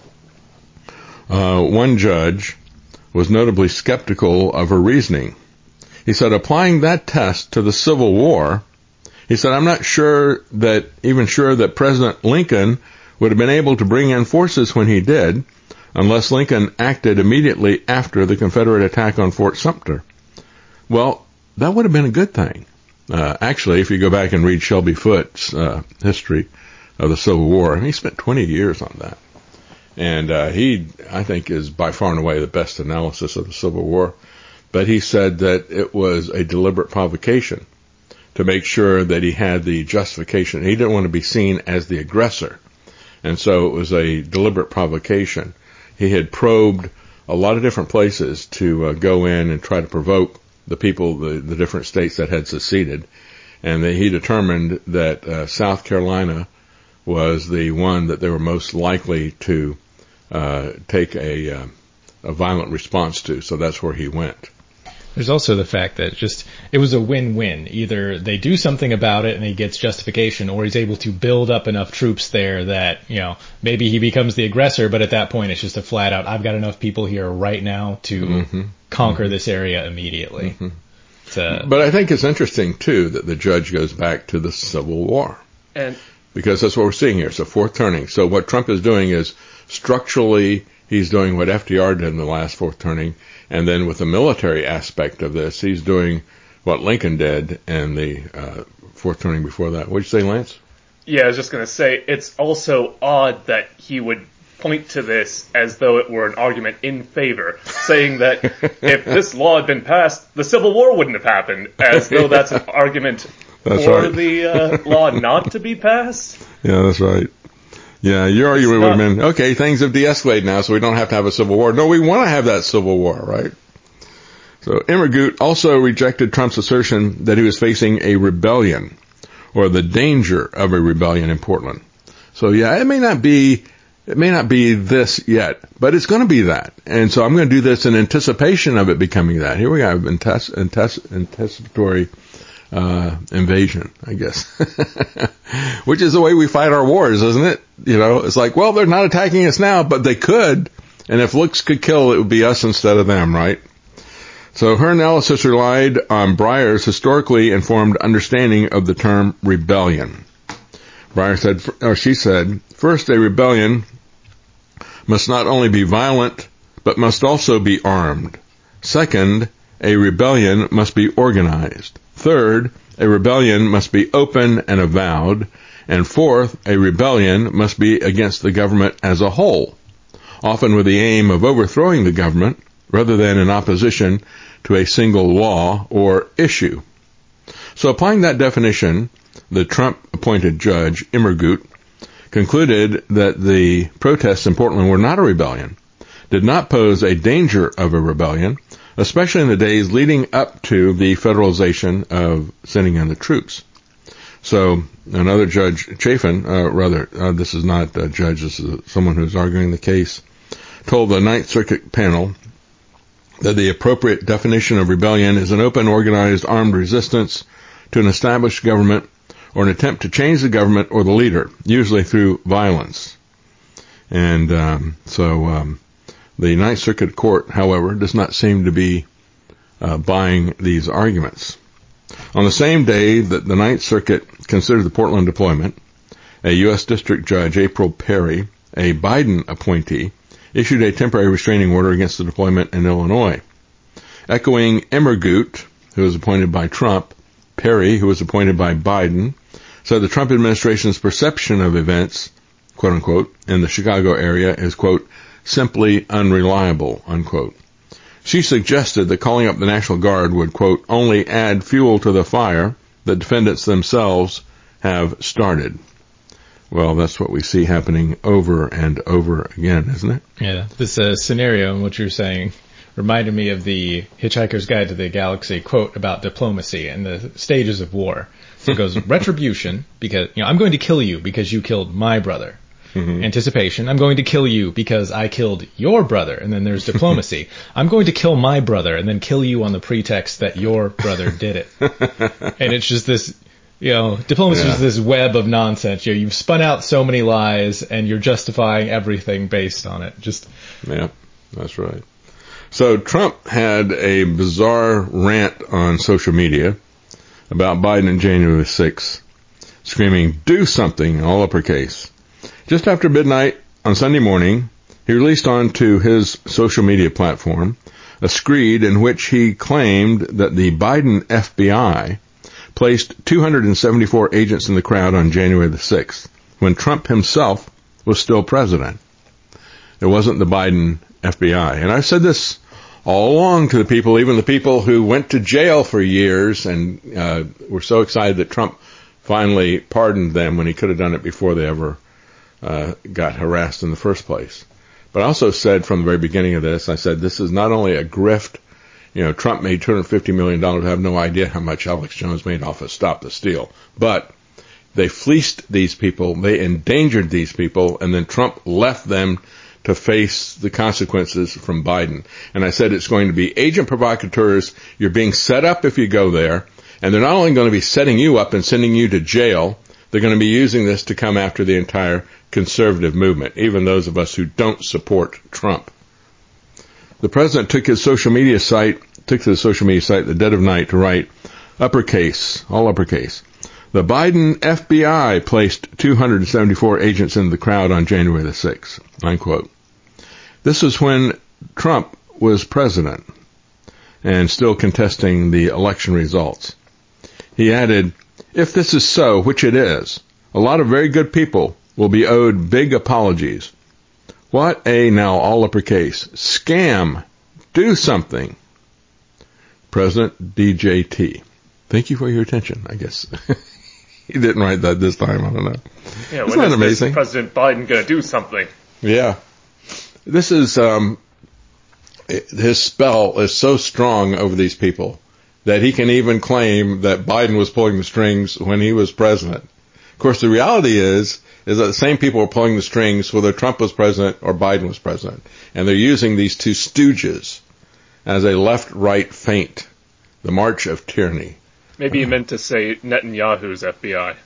uh, one judge was notably skeptical of her reasoning. He said, applying that test to the Civil War, he said, I'm not sure that, even sure that President Lincoln would have been able to bring in forces when he did, unless Lincoln acted immediately after the Confederate attack on Fort Sumter. Well, that would have been a good thing. Uh, actually, if you go back and read Shelby Foote's uh, history of the Civil War, he spent twenty years on that. And uh, he, I think, is by far and away the best analysis of the Civil War. But he said that it was a deliberate provocation to make sure that he had the justification. He didn't want to be seen as the aggressor. And so it was a deliberate provocation. He had probed a lot of different places to uh, go in and try to provoke the people, the, the different states that had seceded, and that he determined that uh, South Carolina was the one that they were most likely to uh, take a, uh, a violent response to, so that's where he went. There's also the fact that just it was a win-win. Either they do something about it and he gets justification, or he's able to build up enough troops there that, you know, maybe he becomes the aggressor, but at that point it's just a flat out, I've got enough people here right now to mm-hmm. conquer mm-hmm. this area immediately. Mm-hmm. To, but I think it's interesting, too, that the judge goes back to the Civil War. And because that's what we're seeing here. It's a fourth turning. So what Trump is doing is structurally he's doing what F D R did in the last fourth turning. And then with the military aspect of this, he's doing what Lincoln did in the uh, fourth turning before that. What'd you say, Lance? Yeah, I was just going to say, it's also odd that he would point to this as though it were an argument in favor, saying that if this law had been passed, the Civil War wouldn't have happened, as though that's an argument That's for right. the uh, law not to be passed. Yeah, that's right. Yeah, your argument would have been, okay, things have de-escalated now, so we don't have to have a civil war. No, we want to have that civil war, right? So Immergut also rejected Trump's assertion that he was facing a rebellion, or the danger of a rebellion in Portland. So yeah, it may not be, it may not be this yet, but it's going to be that. And so I'm going to do this in anticipation of it becoming that. Here we have antici- antici- anticipatory uh, invasion, I guess. Which is the way we fight our wars, isn't it? You know, it's like, well, they're not attacking us now, but they could. And if looks could kill, it would be us instead of them, right? So her analysis relied on Breyer's historically informed understanding of the term rebellion. Breyer said, or she said, first, a rebellion must not only be violent, but must also be armed. Second, a rebellion must be organized. Third, a rebellion must be open and avowed. And fourth, a rebellion must be against the government as a whole, often with the aim of overthrowing the government rather than in opposition to a single law or issue. So applying that definition, the Trump-appointed judge, Immergut, concluded that the protests in Portland were not a rebellion, did not pose a danger of a rebellion, especially in the days leading up to the federalization of sending in the troops. So another judge, Chafin, uh, rather, uh, this is not a judge, this is someone who's arguing the case, told the Ninth Circuit panel that the appropriate definition of rebellion is an open, organized, armed resistance to an established government or an attempt to change the government or the leader, usually through violence. And um, so um, the Ninth Circuit Court, however, does not seem to be uh, buying these arguments. On the same day that the Ninth Circuit considered the Portland deployment, a U S District Judge, April Perry, a Biden appointee, issued a temporary restraining order against the deployment in Illinois. Echoing Immergut, who was appointed by Trump, Perry, who was appointed by Biden, said the Trump administration's perception of events, quote unquote, in the Chicago area is, quote, simply unreliable, unquote. She suggested that calling up the National Guard would, quote, only add fuel to the fire the defendants themselves have started. Well, that's what we see happening over and over again, isn't it? Yeah, this uh, scenario in what you're saying reminded me of the Hitchhiker's Guide to the Galaxy quote about diplomacy and the stages of war. So it goes retribution, because, you know, I'm going to kill you because you killed my brother. Mm-hmm. Anticipation, I'm going to kill you because I killed your brother. And then there's diplomacy. I'm going to kill my brother and then kill you on the pretext that your brother did it. And it's just this, you know, diplomacy yeah. is this web of nonsense. You know, you've spun out so many lies and you're justifying everything based on it. Just yeah, that's right. So Trump had a bizarre rant on social media about Biden on January sixth, screaming, do something, all uppercase. Just after midnight on Sunday morning, he released onto his social media platform a screed in which he claimed that the Biden F B I placed two hundred seventy-four agents in the crowd on January the sixth, when Trump himself was still president. It wasn't the Biden F B I. And I've said this all along to the people, even the people who went to jail for years and uh, were so excited that Trump finally pardoned them when he could have done it before they ever uh, got harassed in the first place. But I also said from the very beginning of this, I said this is not only a grift. You know, Trump made two hundred fifty million dollars. I have no idea how much Alex Jones made off of Stop the Steal. But they fleeced these people, they endangered these people, and then Trump left them to face the consequences from Biden. And I said it's going to be agent provocateurs. You're being set up if you go there. And they're not only going to be setting you up and sending you to jail, they're going to be using this to come after the entire conservative movement, even those of us who don't support Trump. The president took his social media site, took to the social media site the dead of night to write, uppercase, all uppercase. The Biden F B I placed two hundred seventy-four agents in the crowd on January the sixth, unquote. This is when Trump was president. and still contesting the election results. He added, "If this is so, which it is, a lot of very good people will be owed big apologies. What a," now all uppercase, "scam. Do something." President D J T. Thank you for your attention, I guess. He didn't write that this time, I don't know. Yeah, Isn't when that is amazing? this President Biden going to do something? Yeah. This is, um, his spell is so strong over these people that he can even claim that Biden was pulling the strings when he was president. Of course, the reality is, is that the same people were pulling the strings whether Trump was president or Biden was president. And they're using these two stooges as a left-right feint, the march of tyranny. Maybe he meant to say Netanyahu's F B I.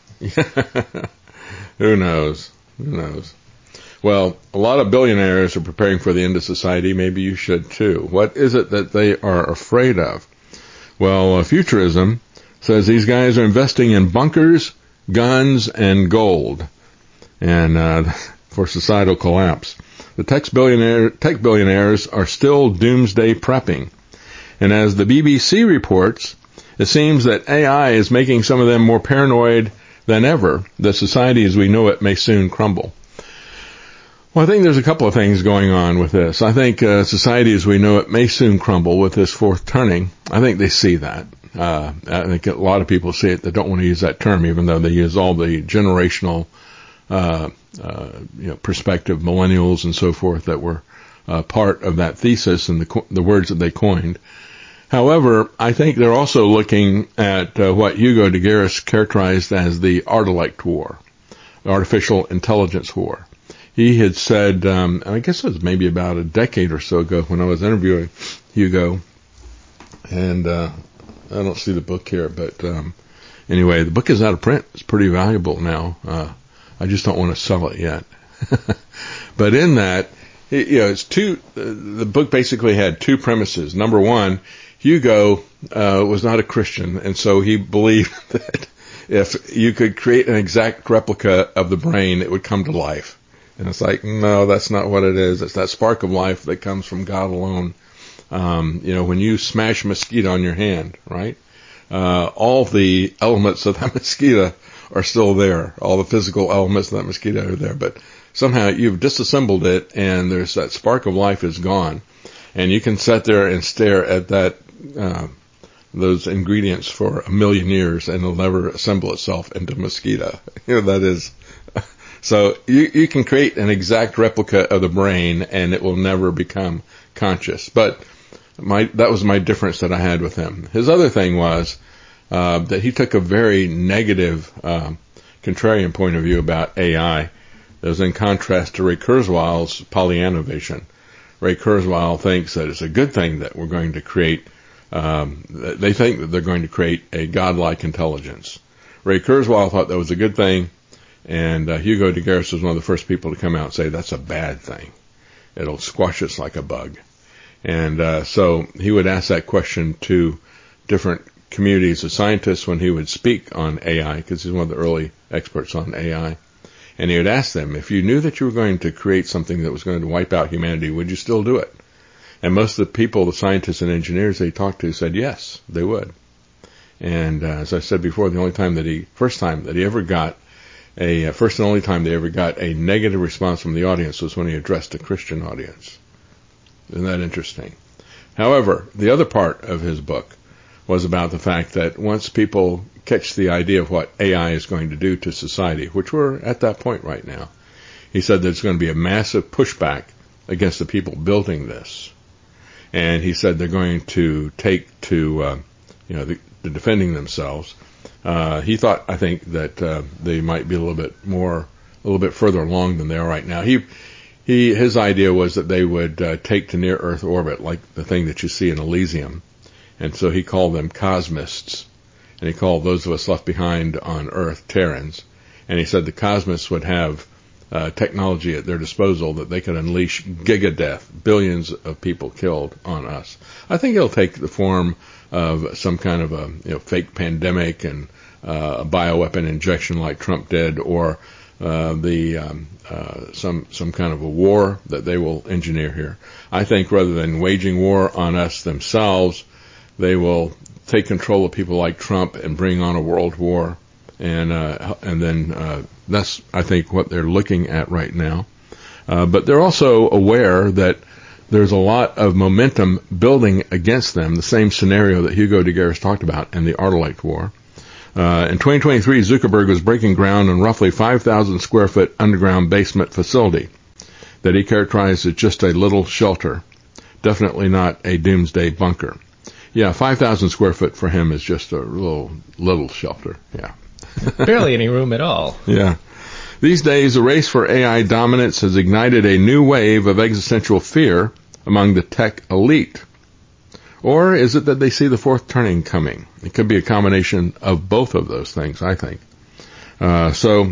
Who knows? Who knows? Well, a lot of billionaires are preparing for the end of society. Maybe you should too. What is it that they are afraid of? Well, uh, Futurism says these guys are investing in bunkers, guns, and gold, and uh, for societal collapse. The tech, billionaire, tech billionaires are still doomsday prepping. And as the B B C reports, it seems that A I is making some of them more paranoid than ever that society as we know it may soon crumble. Well, I think there's a couple of things going on with this. I think uh, society as we know it may soon crumble with this fourth turning. I think they see that. Uh, I think a lot of people see it. They don't want to use that term, even though they use all the generational uh, uh, you know, perspective, millennials and so forth that were uh, part of that thesis and the, the words that they coined. However, I think they're also looking at uh, what Hugo de Garis characterized as the Artilect War, the artificial intelligence war. He had said, um, I guess it was maybe about a decade or so ago when I was interviewing Hugo, and uh, I don't see the book here, but um, anyway, the book is out of print. It's pretty valuable now. Uh, I just don't want to sell it yet. But in that, it, you know, it's two. Uh, the book basically had two premises. Number one, Hugo uh, was not a Christian, and so he believed that if you could create an exact replica of the brain, it would come to life. And it's like, no, that's not what it is. It's that spark of life that comes from God alone. Um, you know, when you smash a mosquito on your hand, right, uh, all the elements of that mosquito are still there. All the physical elements of that mosquito are there. But somehow you've disassembled it, and there's that spark of life is gone. And you can sit there and stare at that, uh, those ingredients for a million years, and it'll never assemble itself into a mosquito. You know, that is... So you, you can create an exact replica of the brain, and it will never become conscious. But my that was my difference that I had with him. His other thing was uh, that he took a very negative, um, contrarian point of view about A I. That was in contrast to Ray Kurzweil's Pollyanna vision. Ray Kurzweil thinks that it's a good thing that we're going to create. Um, they think that they're going to create a godlike intelligence. Ray Kurzweil thought that was a good thing. And uh, Hugo de Garis was one of the first people to come out and say that's a bad thing. It'll squash us like a bug. And uh, so he would ask that question to different communities of scientists when he would speak on A I, because he's one of the early experts on A I. And he would ask them, if you knew that you were going to create something that was going to wipe out humanity, would you still do it? And most of the people, the scientists and engineers they talked to said yes, they would. And uh, as I said before, the only time that he, first time that he ever got A uh, first and only time they ever got a negative response from the audience was when he addressed a Christian audience. Isn't that interesting? However, the other part of his book was about the fact that once people catch the idea of what A I is going to do to society, which we're at that point right now, he said there's going to be a massive pushback against the people building this. And he said they're going to take to, uh, you know, the, the defending themselves. Uh, he thought, I think, that uh, they might be a little bit more, a little bit further along than they are right now. He, he, his idea was that they would uh, take to near Earth orbit, like the thing that you see in Elysium, and so he called them cosmists, and he called those of us left behind on Earth Terrans. And he said the cosmists would have uh, technology at their disposal that they could unleash gigadeath, billions of people killed on us. I think it'll take the form of some kind of a you know, fake pandemic and uh, a bioweapon injection like Trump did, or uh, the um, uh, some some kind of a war that they will engineer here. I think rather than waging war on us themselves, they will take control of people like Trump and bring on a world war. And, uh, and then, uh, that's, I think, what they're looking at right now. Uh, but they're also aware that there's a lot of momentum building against them, the same scenario that Hugo de Garis talked about in the Ardalite War. Uh, in twenty twenty-three, Zuckerberg was breaking ground on roughly five thousand square foot underground basement facility that he characterized as just a little shelter. Definitely not a doomsday bunker. Yeah, five thousand square foot for him is just a little, little shelter. Yeah. Barely any room at all. Yeah. These days, the race for A I dominance has ignited a new wave of existential fear among the tech elite. Or is it that they see the fourth turning coming? It could be a combination of both of those things, I think. Uh, so,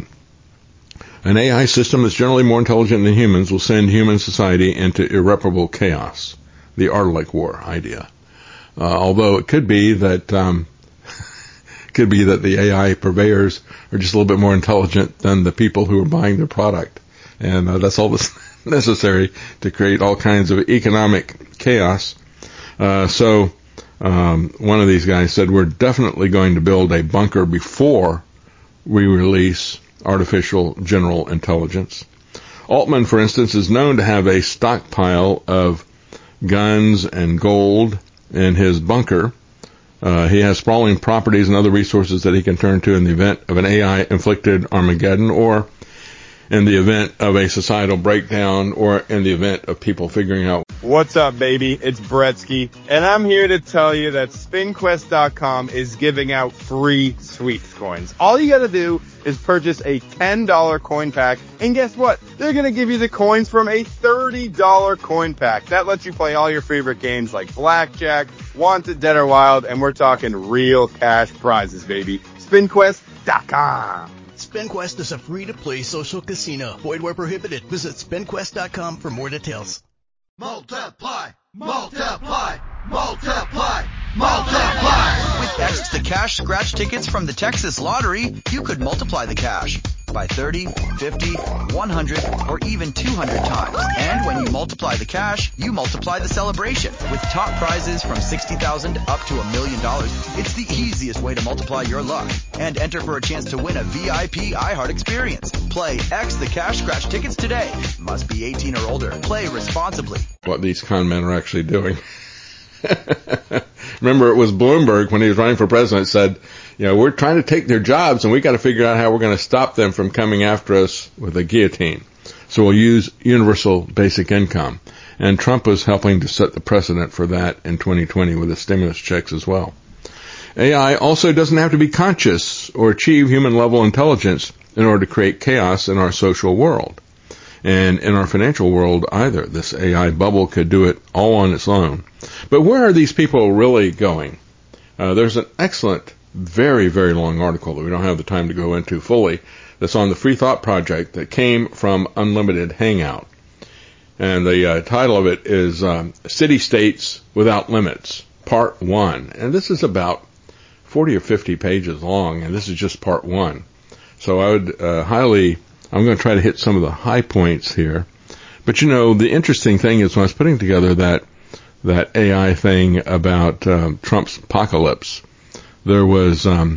an A I system that's generally more intelligent than humans will send human society into irreparable chaos. The Ardalite War idea. Uh, although it could be that, um, could be that the A I purveyors are just a little bit more intelligent than the people who are buying their product. And uh, that's all that's necessary to create all kinds of economic chaos. Uh, so, um, one of these guys said, we're definitely going to build a bunker before we release artificial general intelligence. Altman, for instance, is known to have a stockpile of guns and gold in his bunker. Uh, he has sprawling properties and other resources that he can turn to in the event of an A I-inflicted Armageddon, or in the event of a societal breakdown, or in the event of people figuring out. What's up, baby? It's Bretsky, and I'm here to tell you that spin quest dot com is giving out free sweeps coins. All you gotta do is purchase a ten dollar coin pack, and guess what? They're gonna give you the coins from a thirty dollar coin pack. That lets you play all your favorite games like Blackjack, Wanted, Dead or Wild, and we're talking real cash prizes, baby. spin quest dot com. SpinQuest is a free-to-play social casino. Void where prohibited. Visit spin quest dot com for more details. Multiply, multiply, multiply, multiply. With X the Cash scratch tickets from the Texas Lottery, you could multiply the cash by thirty, fifty, one hundred, or even two hundred times. And when you multiply the cash, you multiply the celebration. With top prizes from sixty thousand dollars up to a million dollars, it's the easiest way to multiply your luck. And enter for a chance to win a V I P iHeart experience. Play X the Cash scratch tickets today. Must be eighteen or older. Play responsibly. What these con men are actually doing. Remember, it was Bloomberg when he was running for president said, you know, we're trying to take their jobs and we got to figure out how we're going to stop them from coming after us with a guillotine. So we'll use universal basic income. And Trump was helping to set the precedent for that in twenty twenty with the stimulus checks as well. A I also doesn't have to be conscious or achieve human level intelligence in order to create chaos in our social world. And in our financial world either. This A I bubble could do it all on its own. But where are these people really going? Uh, there's an excellent, very, very long article that we don't have the time to go into fully that's on the Free Thought Project that came from Unlimited Hangout. And the uh, title of it is um, City-States Without Limits, Part one. And this is about forty or fifty pages long, and this is just Part one. So I would uh, highly... I'm going to try to hit some of the high points here. But, you know, the interesting thing is when I was putting together that that A I thing about um, Trump's apocalypse, there was um,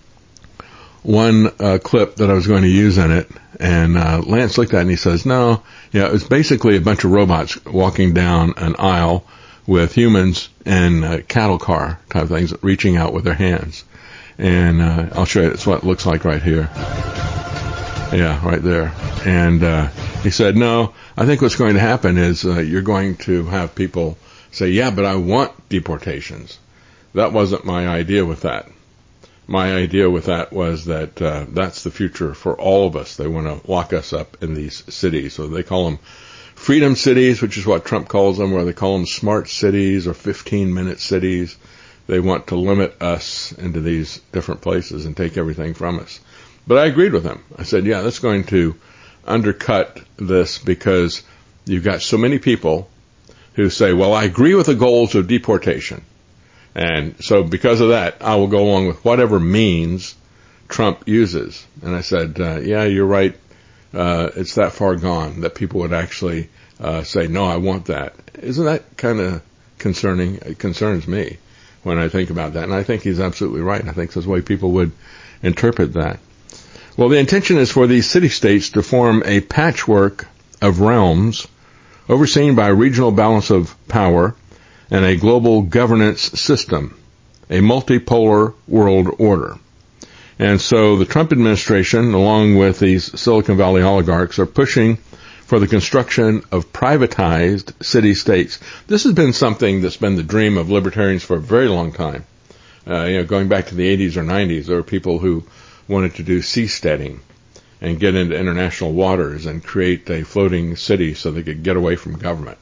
one uh, clip that I was going to use in it, and uh, Lance looked at it and he says, no, yeah, it was basically a bunch of robots walking down an aisle with humans and uh, cattle car type things reaching out with their hands. And uh, I'll show you, it's what it looks like right here. Yeah, right there. And uh, he said, no, I think what's going to happen is uh, you're going to have people say, yeah, but I want deportations. That wasn't my idea with that. My idea with that was that uh, that's the future for all of us. They want to lock us up in these cities. So they call them freedom cities, which is what Trump calls them, or they call them smart cities or fifteen-minute cities. They want to limit us into these different places and take everything from us. But I agreed with him. I said, yeah, that's going to undercut this because you've got so many people who say, well, I agree with the goals of deportation. And so because of that, I will go along with whatever means Trump uses. And I said, uh, yeah, you're right. Uh, it's that far gone that people would actually uh, say, no, I want that. Isn't that kind of concerning? It concerns me. when I think about that. And I think he's absolutely right. I think that's the way people would interpret that. Well, the intention is for these city-states to form a patchwork of realms overseen by a regional balance of power and a global governance system, a multipolar world order. And so the Trump administration, along with these Silicon Valley oligarchs, are pushing for the construction of privatized city-states. This has been something that's been the dream of libertarians for a very long time. Uh, you know, going back to the eighties or nineties, there were people who wanted to do seasteading and get into international waters and create a floating city so they could get away from government.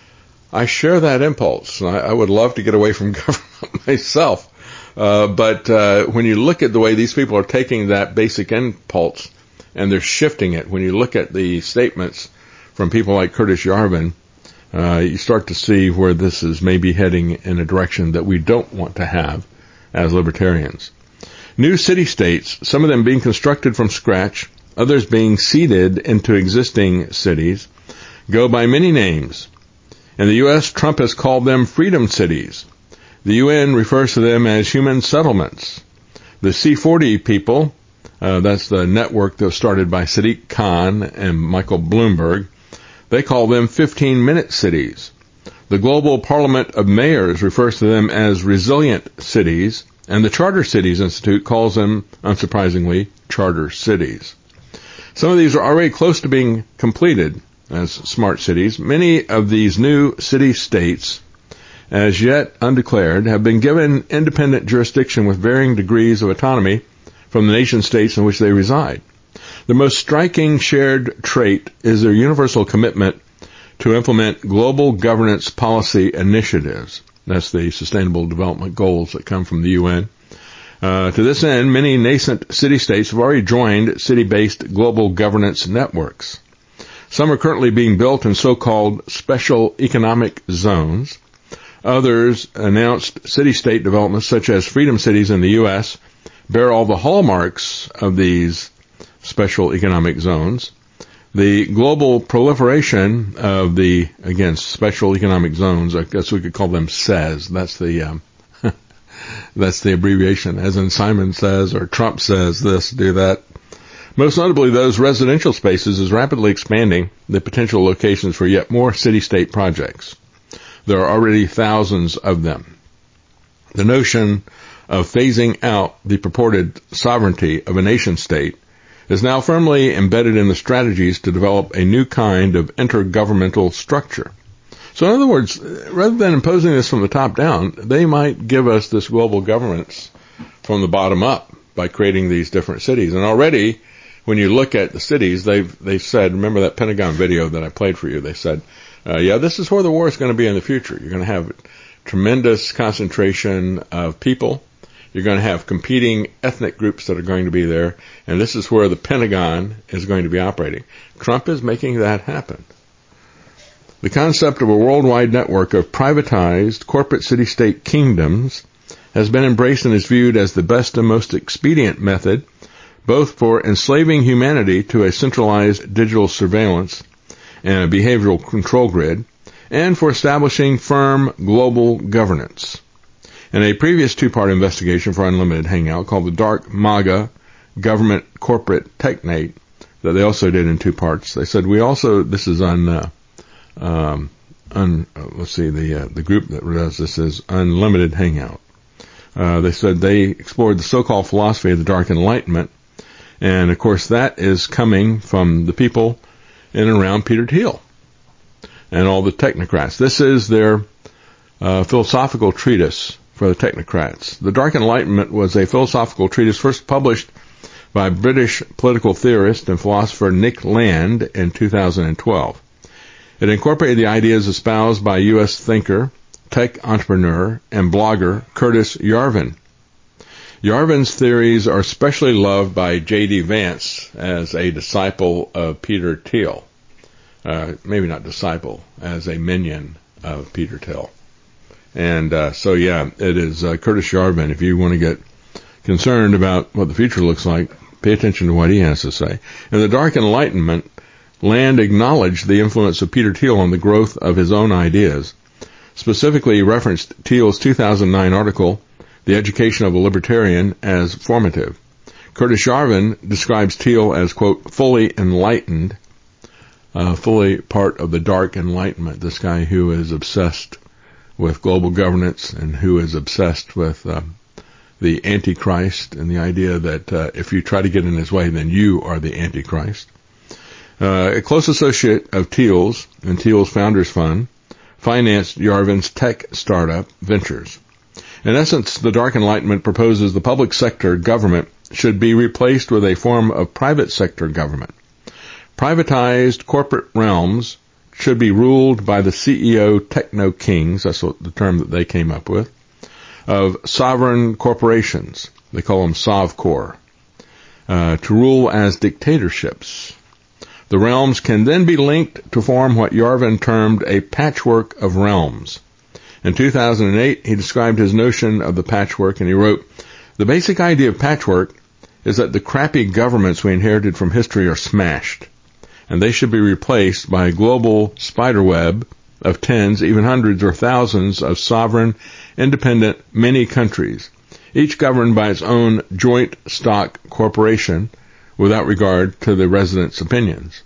I share that impulse. I, I would love to get away from government myself. Uh, but uh, when you look at the way these people are taking that basic impulse and they're shifting it, when you look at the statements from people like Curtis Yarvin, uh, you start to see where this is maybe heading in a direction that we don't want to have as libertarians. New city-states, some of them being constructed from scratch, others being seeded into existing cities, go by many names. In the U S, Trump has called them freedom cities. The U N refers to them as human settlements. The C forty people, uh, that's the network that was started by Sadiq Khan and Michael Bloomberg, they call them fifteen-minute cities. The Global Parliament of Mayors refers to them as resilient cities, and the Charter Cities Institute calls them, unsurprisingly, charter cities. Some of these are already close to being completed as smart cities. Many of these new city-states, as yet undeclared, have been given independent jurisdiction with varying degrees of autonomy from the nation-states in which they reside. The most striking shared trait is their universal commitment to implement global governance policy initiatives. That's the Sustainable Development Goals that come from the U N. Uh, to this end, many nascent city-states have already joined city-based global governance networks. Some are currently being built in so-called special economic zones. Others announced city-state developments, such as freedom cities in the U S, bear all the hallmarks of these special economic zones. The global proliferation of the, again, special economic zones, I guess we could call them S E Z. That's the, um, that's the abbreviation, as in Simon Says or Trump says this, do that. Most notably, those residential spaces is rapidly expanding the potential locations for yet more city-state projects. There are already thousands of them. The notion of phasing out the purported sovereignty of a nation-state is now firmly embedded in the strategies to develop a new kind of intergovernmental structure. So in other words, rather than imposing this from the top down, they might give us this global governance from the bottom up by creating these different cities. And already, when you look at the cities, they've, they've said, remember that Pentagon video that I played for you, they said, uh, yeah, this is where the war is going to be in the future. You're going to have tremendous concentration of people. You're going to have competing ethnic groups that are going to be there, and this is where the Pentagon is going to be operating. Trump is making that happen. The concept of a worldwide network of privatized corporate city-state kingdoms has been embraced and is viewed as the best and most expedient method, both for enslaving humanity to a centralized digital surveillance and a behavioral control grid, and for establishing firm global governance. In a previous two-part investigation for Unlimited Hangout called the Dark MAGA Government Corporate Technate, that they also did in two parts, they said we also, this is on, uh, um, un, uh, let's see, the uh, the group that does this is Unlimited Hangout. Uh, they said they explored the so-called philosophy of the Dark Enlightenment, and of course that is coming from the people in and around Peter Thiel and all the technocrats. This is their uh, philosophical treatise for the technocrats. The Dark Enlightenment was a philosophical treatise first published by British political theorist and philosopher Nick Land in two thousand twelve. It incorporated the ideas espoused by U S thinker, tech entrepreneur, and blogger Curtis Yarvin. Yarvin's theories are especially loved by J D Vance as a disciple of Peter Thiel. Uh, maybe not disciple, as a minion of Peter Thiel. And uh, so, yeah, it is uh, Curtis Yarvin. If you want to get concerned about what the future looks like, pay attention to what he has to say. In the Dark Enlightenment, Land acknowledged the influence of Peter Thiel on the growth of his own ideas. Specifically, he referenced Thiel's two thousand nine article, The Education of a Libertarian, as formative. Curtis Yarvin describes Thiel as, quote, fully enlightened, uh, fully part of the dark enlightenment, this guy who is obsessed with global governance and who is obsessed with um, the Antichrist and the idea that uh, if you try to get in his way, then you are the Antichrist. Uh, a close associate of Thiel's and Thiel's Founders Fund financed Yarvin's tech startup ventures. In essence, the Dark Enlightenment proposes the public sector government should be replaced with a form of private sector government. Privatized corporate realms should be ruled by the C E O techno-kings, that's what the term that they came up with, of sovereign corporations. They call them Sovcor, uh, to rule as dictatorships. The realms can then be linked to form what Yarvin termed a patchwork of realms. In two thousand eight, he described his notion of the patchwork, and he wrote, "The basic idea of patchwork is that the crappy governments we inherited from history are smashed, and they should be replaced by a global spiderweb of tens, even hundreds or thousands of sovereign, independent mini countries, each governed by its own joint stock corporation without regard to the residents' opinions."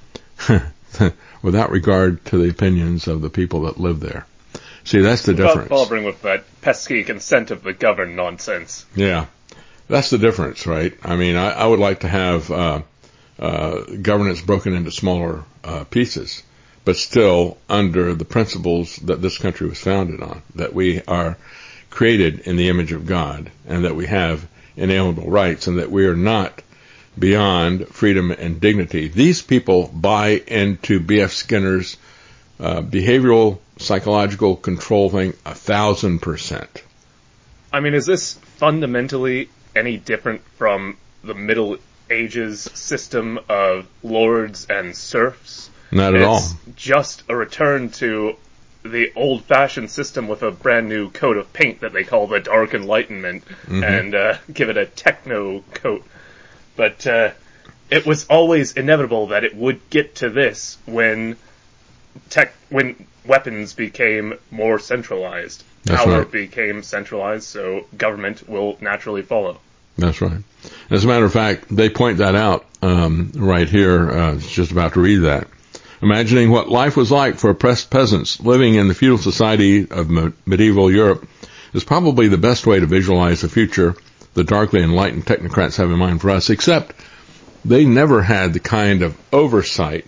Without regard to the opinions of the people that live there. See, that's the Without difference. bothering with that pesky consent of the governed nonsense. Yeah, that's the difference, right? I mean, I, I would like to have uh, uh, governance broken into smaller uh, pieces, but still under the principles that this country was founded on, that we are created in the image of God, and that we have inalienable rights, and that we are not beyond freedom and dignity. These people buy into B F Skinner's uh, behavioral psychological control thing a thousand percent. I mean, is this fundamentally any different from the Middle Ages system of lords and serfs? Not at all. It's just a return to the old-fashioned system with a brand new coat of paint that they call the Dark Enlightenment, Mm-hmm. and uh, give it a techno coat. But uh, it was always inevitable that it would get to this when tech, when weapons became more centralized. That's Power right. became centralized, so government will naturally follow. That's right. As a matter of fact, they point that out um, right here. Uh, just about to read that. Imagining what life was like for oppressed peasants living in the feudal society of me- medieval Europe is probably the best way to visualize the future the darkly enlightened technocrats have in mind for us, except they never had the kind of oversight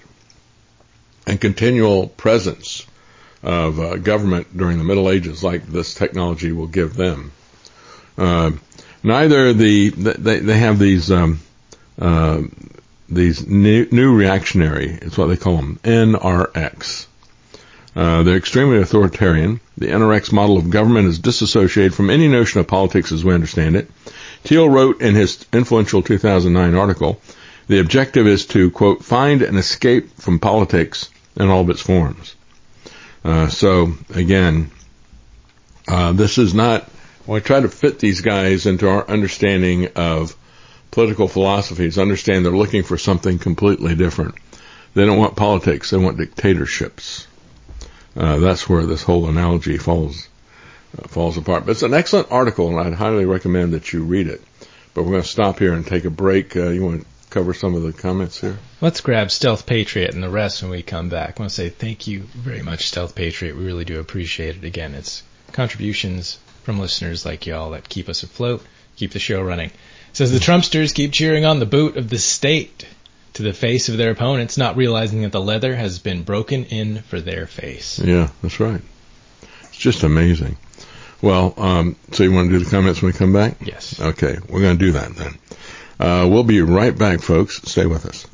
and continual presence of uh, government during the Middle Ages like this technology will give them. Uh, neither the, they, they have these, um, uh, these new, new reactionary, it's what they call them, N R X. Uh, they're extremely authoritarian. The N R X model of government is disassociated from any notion of politics as we understand it. Thiel wrote in his influential two thousand nine article, the objective is to, quote, find an escape from politics in all of its forms. Uh, so, again, uh, this is not, when I try to fit these guys into our understanding of political philosophies, understand they're looking for something completely different. They don't want politics, they want dictatorships. Uh, that's where this whole analogy falls uh, falls apart. But it's an excellent article, and I'd highly recommend that you read it. But we're going to stop here and take a break. Uh, you want to cover some of the comments here? Let's grab Stealth Patriot and the rest when we come back. I want to say thank you very much, Stealth Patriot. We really do appreciate it. Again, it's contributions from listeners like y'all that keep us afloat, keep the show running. It says the Trumpsters keep cheering on the boot of the state to the face of their opponents, not realizing that the leather has been broken in for their face. Yeah, that's right. It's just amazing. Well, um, so you want to do the comments when we come back? Yes. Okay, we're going to do that then. Uh, we'll be right back, folks. Stay with us.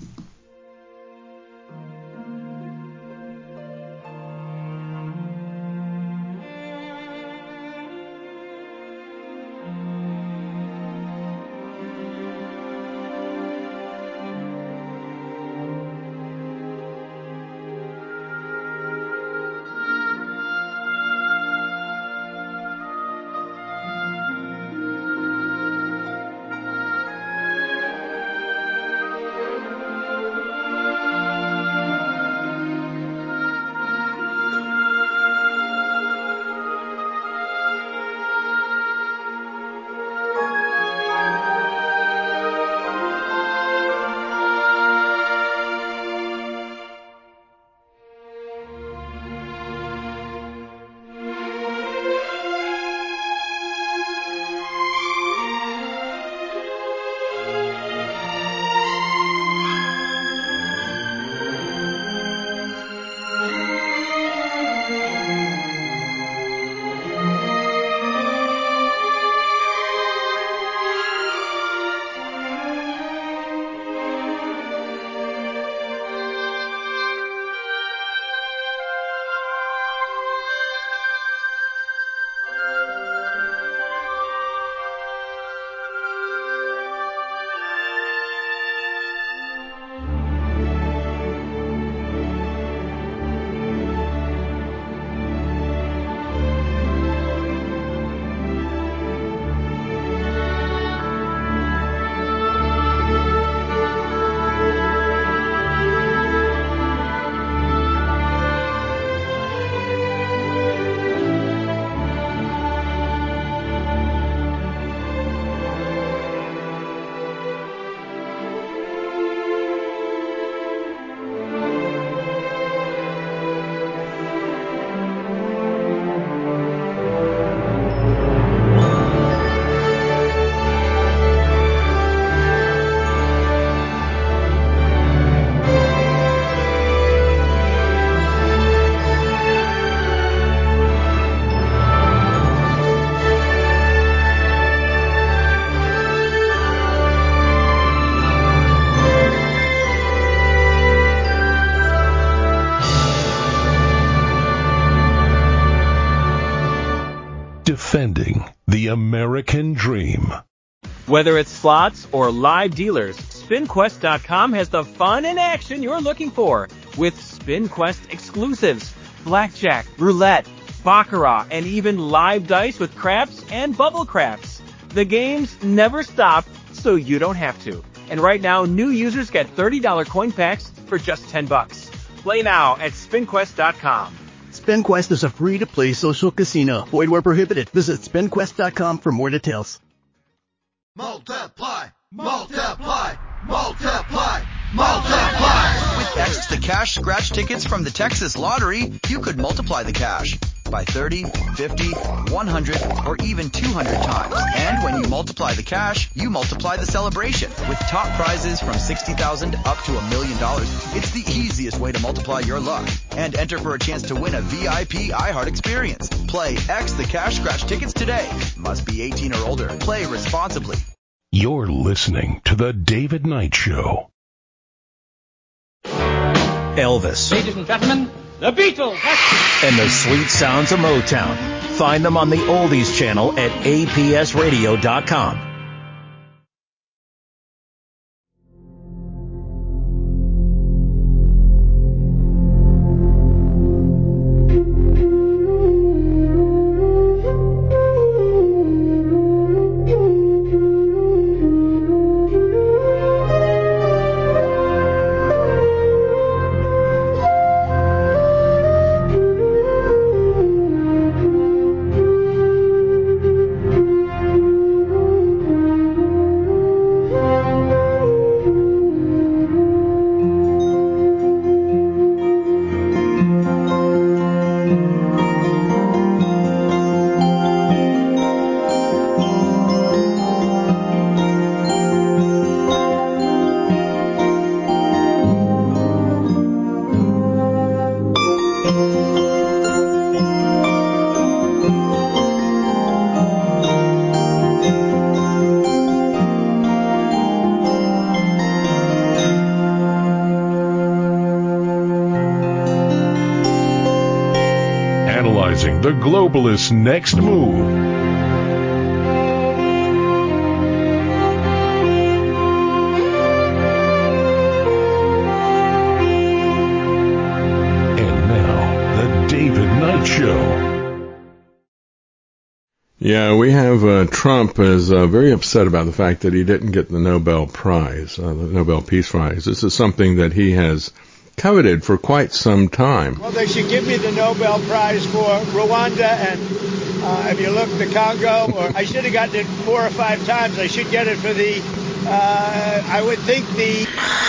American dream. Whether it's slots or live dealers, spin quest dot com has the fun and action you're looking for with SpinQuest exclusives, blackjack, roulette, baccarat, and even live dice with craps and bubble craps. The games never stop, so you don't have to. And right now, new users get thirty dollars coin packs for just ten bucks. Play now at spin quest dot com. SpinQuest is a free-to-play social casino. Void where prohibited. Visit spin quest dot com for more details. Multiply, multiply, multiply, multiply. With X the Cash scratch tickets from the Texas Lottery, you could multiply the cash by thirty, fifty, one hundred, or even two hundred times. And when you multiply the cash, you multiply the celebration. With top prizes from sixty thousand dollars up to a million dollars, it's the easiest way to multiply your luck. And enter for a chance to win a V I P iHeart experience. Play X the Cash scratch tickets today. Must be eighteen or older. Play responsibly. You're listening to The David Knight Show. Elvis. Ladies and gentlemen, the Beatles. And the sweet sounds of Motown. Find them on the Oldies channel at A P S radio dot com. The globalists' next move. And now, the David Knight Show. Yeah, we have uh, Trump is uh, very upset about the fact that he didn't get the Nobel Prize, uh, the Nobel Peace Prize. This is something that he has coveted for quite some time. Well, they should give me the Nobel Prize for Rwanda and, uh, if you look, the Congo. Or I should have gotten it four or five times. I should get it for the, uh, I would think the...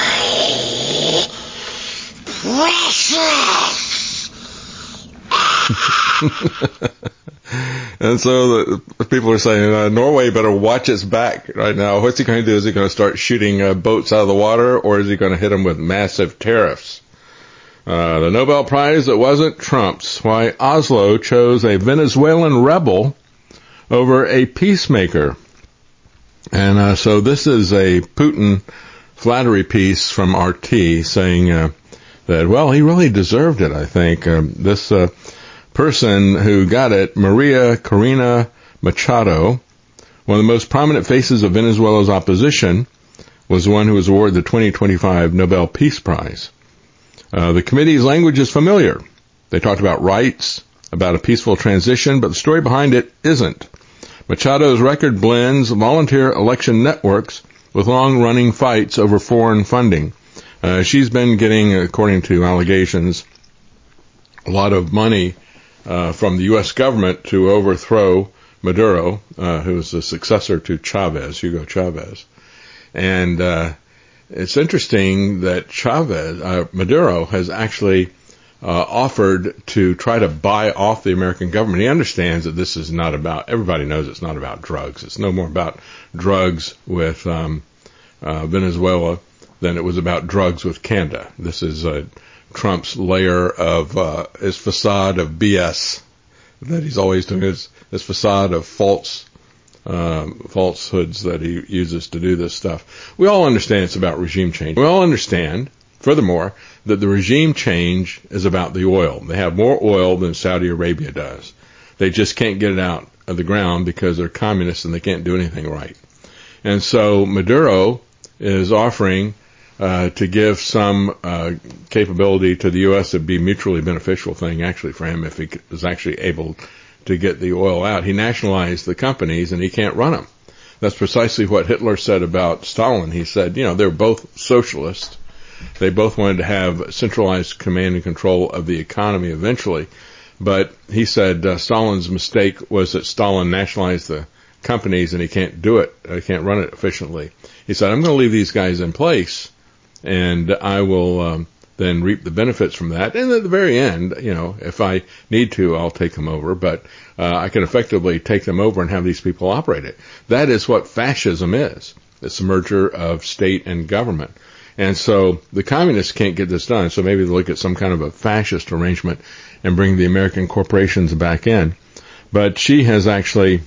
And so the people are saying, uh, Norway better watch its back right now. What's he going to do? Is he going to start shooting uh, boats out of the water, or is he going to hit them with massive tariffs? Uh, the Nobel Prize that wasn't Trump's. Why Oslo chose a Venezuelan rebel over a peacemaker. And uh, so this is a Putin flattery piece from R T saying uh, that, well, he really deserved it, I think. Um, this uh, person who got it, Maria Corina Machado, one of the most prominent faces of Venezuela's opposition, was the one who was awarded the twenty twenty-five Nobel Peace Prize. Uh, the committee's language is familiar. They talked about rights, about a peaceful transition, but the story behind it isn't. Machado's record blends volunteer election networks with long-running fights over foreign funding. Uh, she's been getting, according to allegations, a lot of money uh, from the U S government to overthrow Maduro, uh, who is the successor to Chavez, Hugo Chavez. And uh, it's interesting that Chavez, uh, Maduro has actually uh, offered to try to buy off the American government. He understands that this is not about, everybody knows it's not about drugs. It's no more about drugs with um, uh, Venezuela than it was about drugs with Canada. This is uh, Trump's layer of, uh, his facade of B S that he's always doing, his, his facade of false Um, falsehoods that he uses to do this stuff. We all understand it's about regime change. We all understand, furthermore, that the regime change is about the oil. They have more oil than Saudi Arabia does. They just can't get it out of the ground because they're communists and they can't do anything right. And so Maduro is offering uh, to give some uh, capability to the U S that'd be a mutually beneficial thing actually for him if he was actually able to get the oil out. He nationalized the companies and he can't run them. That's precisely what Hitler said about Stalin. He said, you know, they're both socialists. They both wanted to have centralized command and control of the economy eventually. But he said uh, Stalin's mistake was that Stalin nationalized the companies and he can't do it. He can't run it efficiently. He said, I'm going to leave these guys in place and I will um, then reap the benefits from that. And at the very end, you know, if I need to, I'll take them over. But uh, I can effectively take them over and have these people operate it. That is what fascism is. It's a merger of state and government. And so the communists can't get this done. So maybe they'll look at some kind of a fascist arrangement and bring the American corporations back in. But she has actually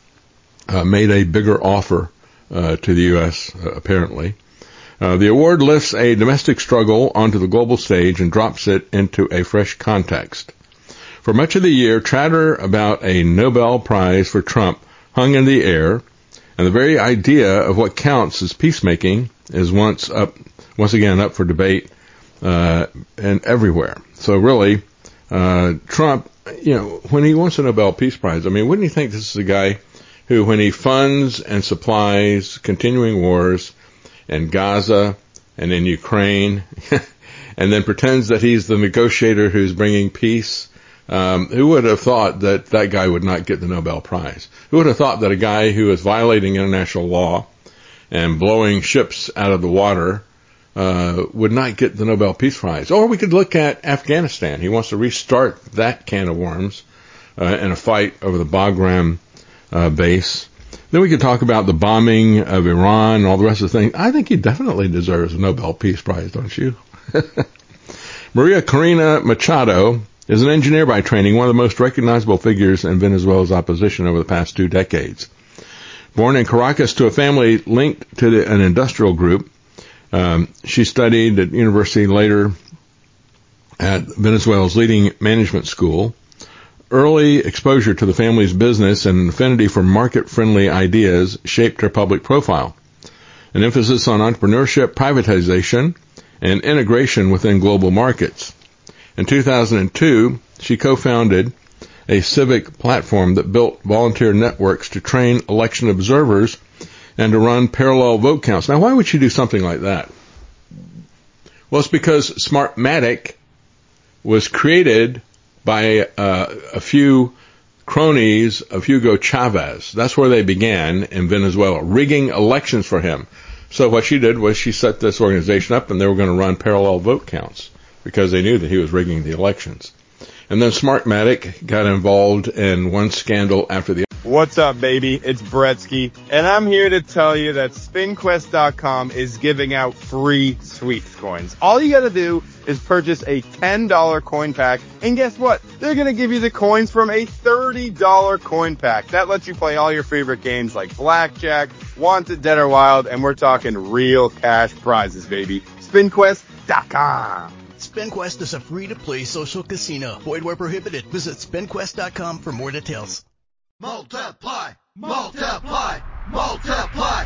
uh, made a bigger offer uh, to the U S, uh, apparently. Uh, the award lifts a domestic struggle onto the global stage and drops it into a fresh context. For much of the year, chatter about a Nobel Prize for Trump hung in the air, and the very idea of what counts as peacemaking is once up, once again up for debate uh, and everywhere. So really, uh, Trump, you know, when he wants a Nobel Peace Prize, I mean, wouldn't you think this is a guy who, when he funds and supplies continuing wars in Gaza and in Ukraine, and then pretends that he's the negotiator who's bringing peace, um, who would have thought that that guy would not get the Nobel Prize? Who would have thought that a guy who is violating international law and blowing ships out of the water uh, would not get the Nobel Peace Prize? Or we could look at Afghanistan. He wants to restart that can of worms uh, in a fight over the Bagram uh, base. Then we could talk about the bombing of Iran and all the rest of the things. I think he definitely deserves a Nobel Peace Prize, don't you? Maria Corina Machado is an engineer by training, one of the most recognizable figures in Venezuela's opposition over the past two decades. Born in Caracas to a family linked to the, an industrial group, um, she studied at university, later at Venezuela's leading management school. Early exposure to the family's business and an affinity for market-friendly ideas shaped her public profile. An emphasis on entrepreneurship, privatization, and integration within global markets. In two thousand two, she co-founded a civic platform that built volunteer networks to train election observers and to run parallel vote counts. Now, why would she do something like that? Well, it's because Smartmatic was created by uh, a few cronies of Hugo Chavez. That's where they began in Venezuela, rigging elections for him. So what she did was she set this organization up, and they were going to run parallel vote counts because they knew that he was rigging the elections. And then Smartmatic got involved in one scandal after the other. What's up, baby? It's Bretsky, and I'm here to tell you that spin quest dot com is giving out free sweeps coins. All you gotta do is purchase a ten dollar coin pack, and guess what? They're gonna give you the coins from a thirty dollar coin pack. That lets you play all your favorite games like Blackjack, Wanted, Dead or Wild, and we're talking real cash prizes, baby. spin quest dot com. SpinQuest is a free-to-play social casino. Void where prohibited. Visit spin quest dot com for more details. Multiply, multiply, multiply,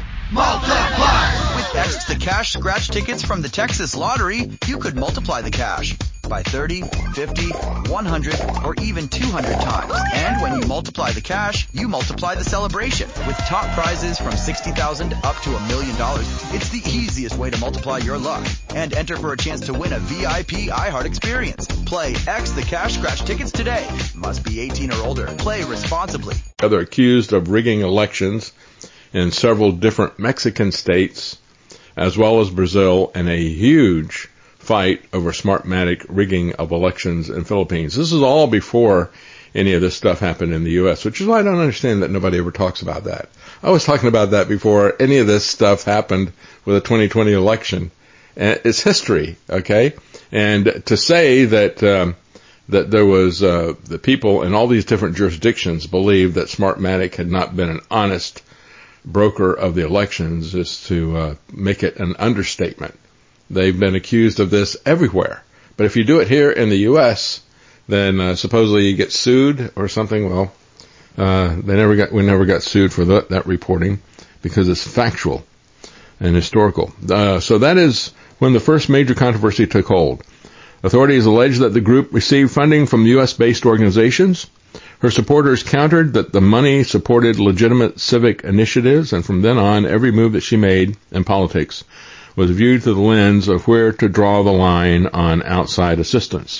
multiply. With X, the cash scratch tickets from the Texas Lottery, you could multiply the cash by thirty, fifty, one hundred, or even two hundred times. And when you multiply the cash, you multiply the celebration. With top prizes from sixty thousand dollars up to a million dollars, it's the easiest way to multiply your luck. And enter for a chance to win a V I P iHeart experience. Play X the Cash Scratch tickets today. Must be eighteen or older. Play responsibly. They're accused of rigging elections in several different Mexican states, as well as Brazil, and a huge fight over Smartmatic rigging of elections in Philippines. This is all before any of this stuff happened in the U S, which is why I don't understand that nobody ever talks about that. I was talking about that before any of this stuff happened with the twenty twenty election. And it's history, okay? And to say that um, that there was uh, the people in all these different jurisdictions believed that Smartmatic had not been an honest broker of the elections is to uh, make it an understatement. They've been accused of this everywhere. But if you do it here in the U S, then uh, supposedly you get sued or something. Well, Uh, they never got, we never got sued for that, that reporting because it's factual and historical. Uh, so that is when the first major controversy took hold. Authorities allege that the group received funding from U S-based organizations. Her supporters countered that the money supported legitimate civic initiatives, and from then on, every move that she made in politics was viewed through the lens of where to draw the line on outside assistance.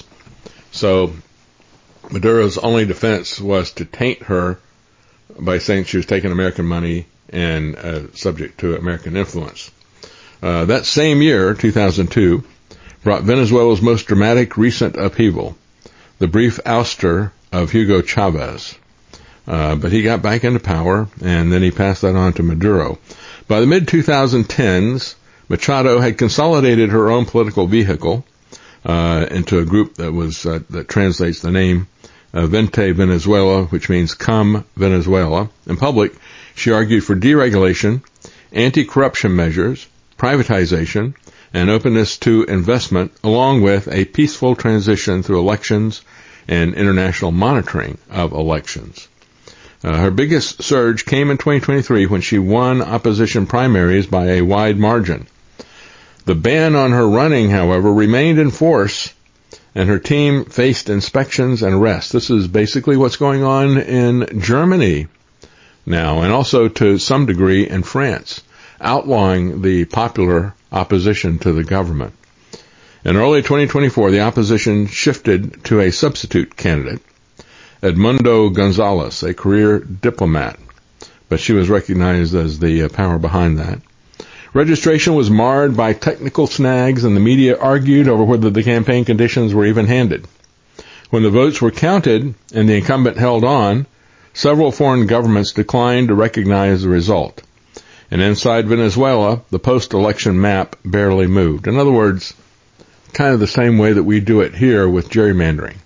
So Maduro's only defense was to taint her by saying she was taking American money and uh, subject to American influence. Uh, that same year, two thousand two, brought Venezuela's most dramatic recent upheaval, the brief ouster of Hugo Chavez. Uh, but he got back into power, and then he passed that on to Maduro. By the mid twenty tens, Machado had consolidated her own political vehicle uh, into a group that was uh, that translates the name uh, Vente Venezuela, which means Come Venezuela. In public, she argued for deregulation, anti-corruption measures, privatization, and openness to investment, along with a peaceful transition through elections and international monitoring of elections. Uh, her biggest surge came in twenty twenty-three when she won opposition primaries by a wide margin. The ban on her running, however, remained in force, and her team faced inspections and arrests. This is basically what's going on in Germany now, and also to some degree in France, outlawing the popular opposition to the government. In early twenty twenty-four, the opposition shifted to a substitute candidate, Edmundo Gonzalez, a career diplomat, but she was recognized as the power behind that. Registration was marred by technical snags, and the media argued over whether the campaign conditions were even-handed. When the votes were counted and the incumbent held on, several foreign governments declined to recognize the result. And inside Venezuela, the post-election map barely moved. In other words, kind of the same way that we do it here with gerrymandering.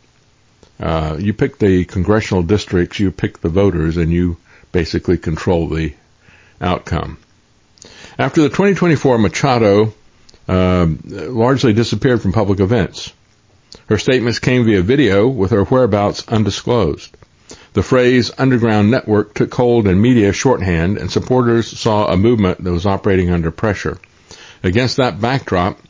Uh, you pick the congressional districts, you pick the voters, and you basically control the outcome. After the twenty twenty-four, Machado uh, largely disappeared from public events. Her statements came via video with her whereabouts undisclosed. The phrase underground network took hold in media shorthand, and supporters saw a movement that was operating under pressure. Against that backdrop,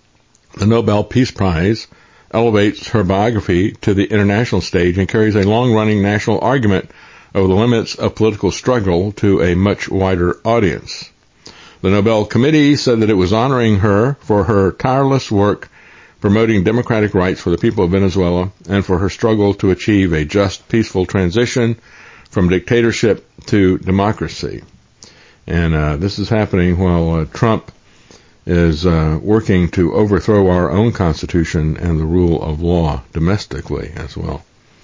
the Nobel Peace Prize elevates her biography to the international stage and carries a long-running national argument over the limits of political struggle to a much wider audience. The Nobel Committee said that it was honoring her for her tireless work promoting democratic rights for the people of Venezuela and for her struggle to achieve a just, peaceful transition from dictatorship to democracy. And uh, this is happening while uh, Trump is uh, working to overthrow our own Constitution and the rule of law domestically as well.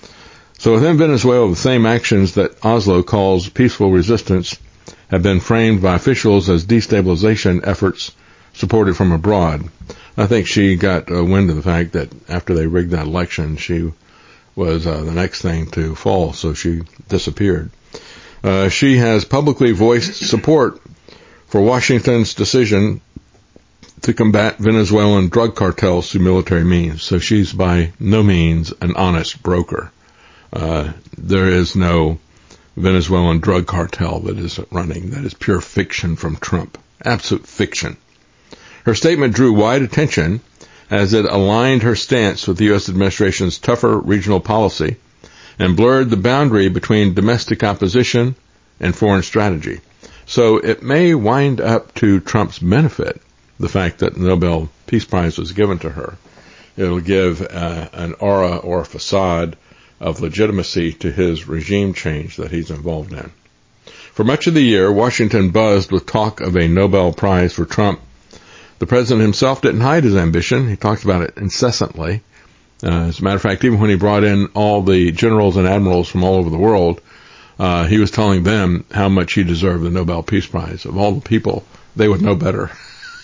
So within Venezuela, the same actions that Oslo calls peaceful resistance have been framed by officials as destabilization efforts supported from abroad. I think she got uh, wind of the fact that after they rigged that election, she was uh, the next thing to fall, so she disappeared. Uh, she has publicly voiced support for Washington's decision to combat Venezuelan drug cartels through military means, so she's by no means an honest broker. Uh, there is no Venezuelan drug cartel that is running. That is pure fiction from Trump. Absolute fiction. Her statement drew wide attention as it aligned her stance with the U S administration's tougher regional policy and blurred the boundary between domestic opposition and foreign strategy. So it may wind up to Trump's benefit, the fact that the Nobel Peace Prize was given to her. It'll give uh, an aura or a facade of legitimacy to his regime change that he's involved in. For much of the year, Washington buzzed with talk of a Nobel Prize for Trump. The president himself didn't hide his ambition. He talked about it incessantly. Uh, as a matter of fact, even when he brought in all the generals and admirals from all over the world, uh, he was telling them how much he deserved the Nobel Peace Prize. Of all the people, they would know better.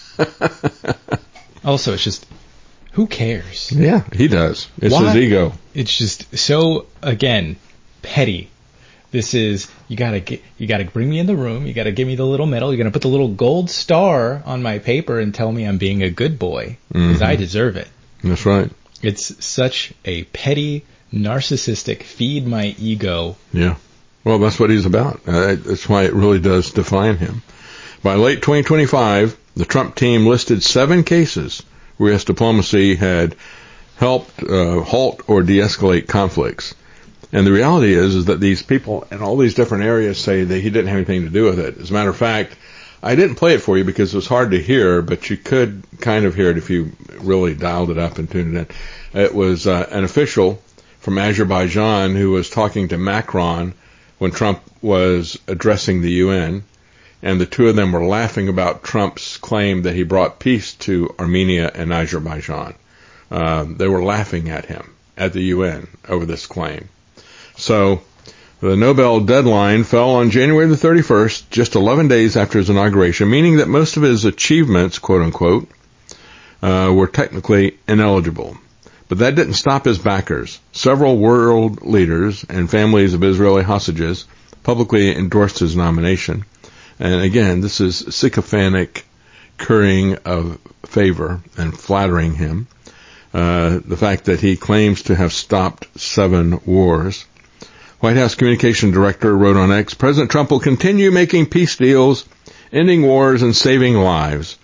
Also, it's just, who cares? Yeah, he does. It's Why? his ego. It's just so, again, petty. This is, you gotta get, you gotta bring me in the room, you gotta give me the little medal, you're gonna put the little gold star on my paper and tell me I'm being a good boy, because Mm-hmm. I deserve it. That's right. It's such a petty, narcissistic, feed my ego Yeah. Well, that's what he's about. Uh, that's why it really does define him. By late twenty twenty-five, the Trump team listed seven cases where U S diplomacy had helped uh, halt or de-escalate conflicts. And the reality is, is that these people in all these different areas say that he didn't have anything to do with it. As a matter of fact, I didn't play it for you because it was hard to hear, but you could kind of hear it if you really dialed it up and tuned it in. It was uh, an official from Azerbaijan who was talking to Macron when Trump was addressing the U N, and the two of them were laughing about Trump's claim that he brought peace to Armenia and Azerbaijan. Uh, they were laughing at him at the U N over this claim. So the Nobel deadline fell on January the thirty-first, just eleven days after his inauguration, meaning that most of his achievements, quote unquote, uh, were technically ineligible. But that didn't stop his backers. Several world leaders and families of Israeli hostages publicly endorsed his nomination. And again, this is sycophantic currying of favor and flattering him. Uh, the fact that he claims to have stopped seven wars. White House Communication Director wrote on X, President Trump will continue making peace deals, ending wars, and saving lives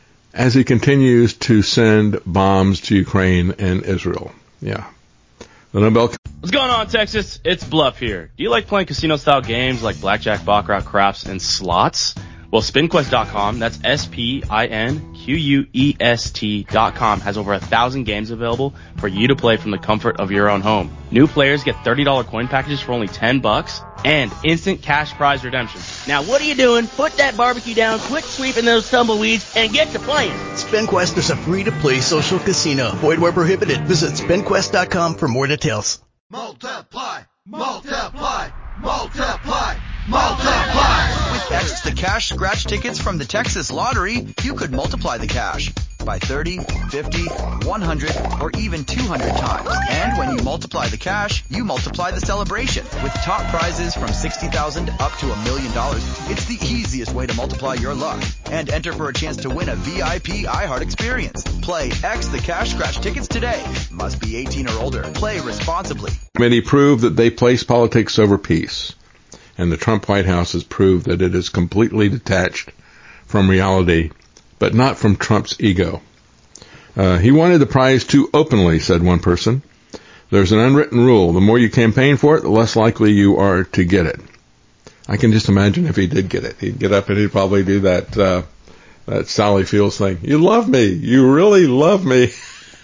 as he continues to send bombs to Ukraine and Israel. Yeah. The Nobel. What's going on, Texas? It's Bluff here. Do you like playing casino-style games like blackjack, baccarat, craps, and slots? Well, spin quest dot com, that's S P I N Q U E S T dot com, has over a thousand games available for you to play from the comfort of your own home. New players get thirty dollars coin packages for only ten bucks and instant cash prize redemption. Now what are you doing? Put that barbecue down, quit sweeping those tumbleweeds, and get to playing. SpinQuest is a free-to-play social casino. Void where prohibited. Visit spin quest dot com for more details. Multiply, multiply, multiply, multiply. With X, the cash scratch tickets from the Texas Lottery, you could multiply the cash by thirty, fifty, one hundred, or even two hundred times. And when you multiply the cash, you multiply the celebration. With top prizes from sixty thousand dollars up to a million dollars, it's the easiest way to multiply your luck. And enter for a chance to win a V I P iHeart experience. Play X the Cash Scratch tickets today. Must be eighteen or older. Play responsibly. Committee proved that they place politics over peace. And the Trump White House has proved that it is completely detached from reality, but not from Trump's ego. Uh, he wanted the prize too openly, said one person. There's an unwritten rule. The more you campaign for it, the less likely you are to get it. I can just imagine if he did get it. He'd get up and he'd probably do that, uh, that Sally Fields thing. You love me. You really love me.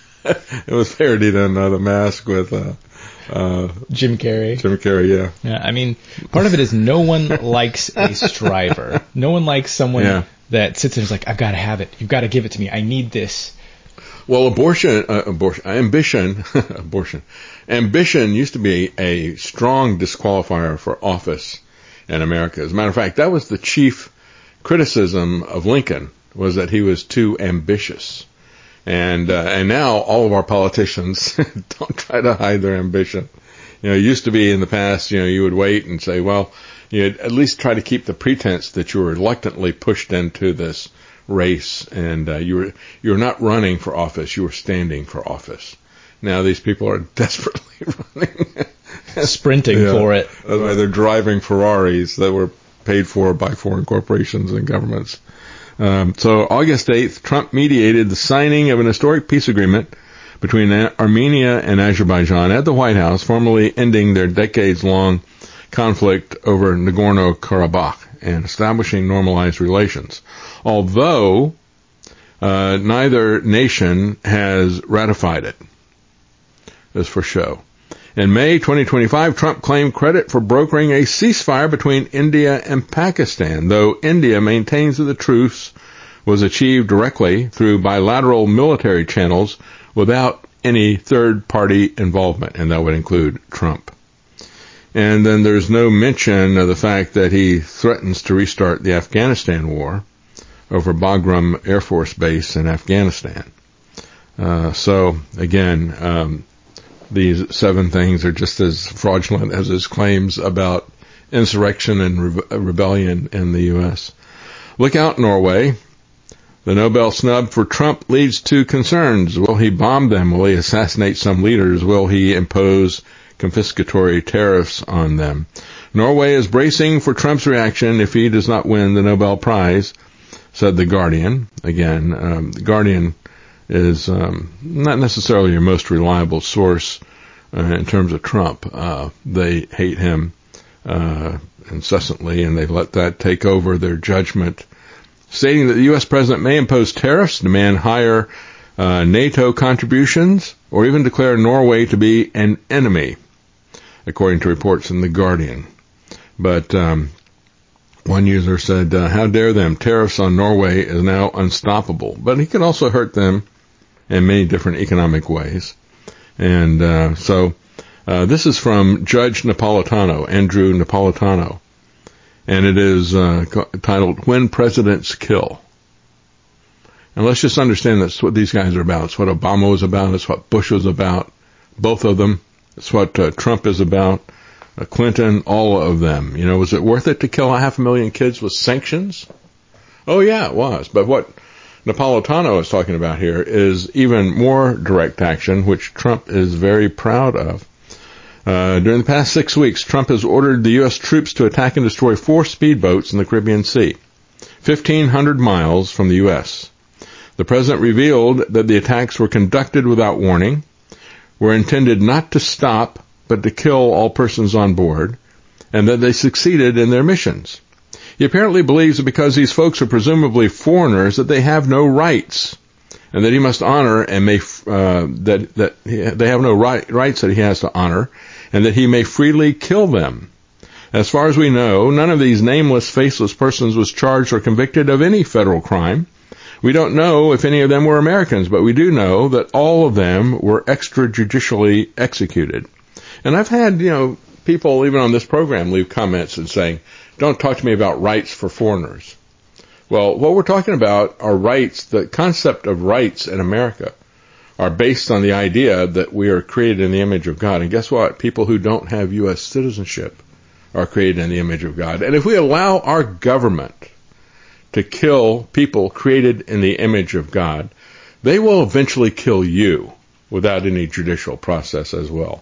It was parodied on uh, The Mask with, uh, Uh, Jim Carrey. Jim Carrey, yeah. Yeah, I mean, part of it is no one likes a striver. No one likes someone yeah. that sits there and is like, I've got to have it. You've got to give it to me. I need this. Well, abortion, uh, abortion, ambition, abortion, ambition used to be a strong disqualifier for office in America. As a matter of fact, that was the chief criticism of Lincoln, was that he was too ambitious. And, uh, and now all of our politicians don't try to hide their ambition. You know, it used to be in the past, you know, you would wait and say, well, you'd at least try to keep the pretense that you were reluctantly pushed into this race and, uh, you were, you were not running for office, you were standing for office. Now these people are desperately running. Sprinting yeah. for it. That's why they're driving Ferraris that were paid for by foreign corporations and governments. Um, so August eighth, Trump mediated the signing of an historic peace agreement between Armenia and Azerbaijan at the White House, formally ending their decades-long conflict over Nagorno-Karabakh and establishing normalized relations. Although uh, neither nation has ratified it, as for show. In May twenty twenty-five, Trump claimed credit for brokering a ceasefire between India and Pakistan, though India maintains that the truce was achieved directly through bilateral military channels without any third-party involvement, and that would include Trump. And then there's no mention of the fact that he threatens to restart the Afghanistan war over Bagram Air Force Base in Afghanistan. Uh, so, again, um, these seven things are just as fraudulent as his claims about insurrection and re- rebellion in the U S. Look out, Norway. The Nobel snub for Trump leads to concerns. Will he bomb them? Will he assassinate some leaders? Will he impose confiscatory tariffs on them. Norway is bracing for Trump's reaction if he does not win the Nobel Prize, said The Guardian. Again, um, The Guardian is um, not necessarily your most reliable source uh, in terms of Trump. Uh, they hate him uh, incessantly, and they've let that take over their judgment, stating that the U S president may impose tariffs, demand higher uh, NATO contributions, or even declare Norway to be an enemy, according to reports in The Guardian. But um, one user said, uh, how dare them, tariffs on Norway is now unstoppable. But he can also hurt them in many different economic ways. And uh, so uh, this is from Judge Napolitano, Andrew Napolitano, and it is uh, titled, When Presidents Kill. And let's just understand that's what these guys are about. It's what Obama was about. It's what Bush was about, both of them. It's what uh, Trump is about, uh, Clinton, all of them. You know, was it worth it to kill a half a million kids with sanctions? Oh, yeah, it was. But what Napolitano is talking about here is even more direct action, which Trump is very proud of. Uh, during the past six weeks, Trump has ordered the U S troops to attack and destroy four speedboats in the Caribbean Sea, fifteen hundred miles from the U S. The president revealed that the attacks were conducted without warning, were intended not to stop, but to kill all persons on board, and that they succeeded in their missions. He apparently believes that because these folks are presumably foreigners, that they have no rights, and that he must honor and may, uh, that, that he, they have no right, rights that he has to honor, and that he may freely kill them. As far as we know, none of these nameless, faceless persons was charged or convicted of any federal crime. We don't know if any of them were Americans, but we do know that all of them were extrajudicially executed. And I've had, you know, people even on this program leave comments and saying, don't talk to me about rights for foreigners. Well, what we're talking about are rights. The concept of rights in America are based on the idea that we are created in the image of God. And guess what? People who don't have U S citizenship are created in the image of God. And if we allow our government to kill people created in the image of God, they will eventually kill you without any judicial process as well.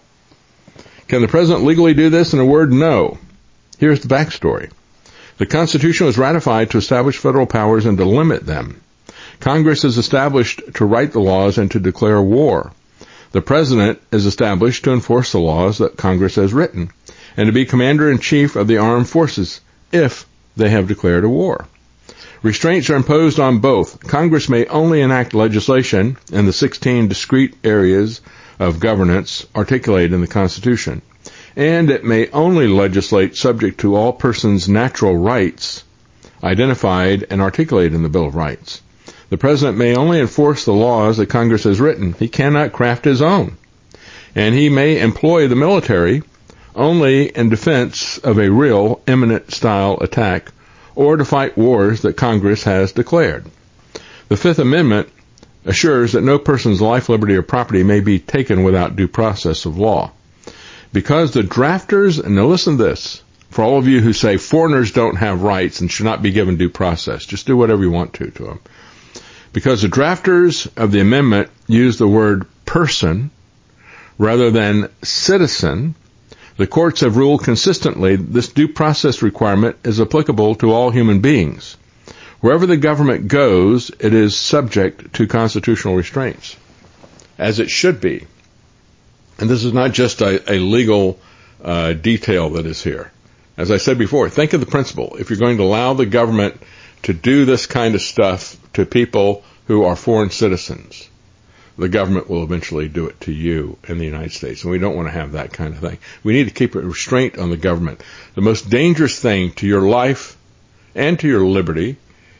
Can the president legally do this? In a word, no. Here's the backstory. The Constitution was ratified to establish federal powers and to limit them. Congress is established to write the laws and to declare war. The president is established to enforce the laws that Congress has written and to be commander-in-chief of the armed forces if they have declared a war. Restraints are imposed on both. Congress may only enact legislation in the sixteen discrete areas of governance articulated in the Constitution, and it may only legislate subject to all persons' natural rights identified and articulated in the Bill of Rights. The president may only enforce the laws that Congress has written. He cannot craft his own. And he may employ the military only in defense of a real imminent style attack or to fight wars that Congress has declared. The Fifth Amendment assures that no person's life, liberty, or property may be taken without due process of law. Because the drafters, and now listen to this, for all of you who say foreigners don't have rights and should not be given due process, just do whatever you want to to them. Because the drafters of the amendment use the word person rather than citizen, the courts have ruled consistently this due process requirement is applicable to all human beings. Wherever the government goes, it is subject to constitutional restraints, as it should be. And this is not just a, a legal uh, detail that is here. As I said before, think of the principle. If you're going to allow the government to do this kind of stuff to people who are foreign citizens, the government will eventually do it to you in the United States. And we don't want to have that kind of thing. We need to keep a restraint on the government. The most dangerous thing to your life and to your liberty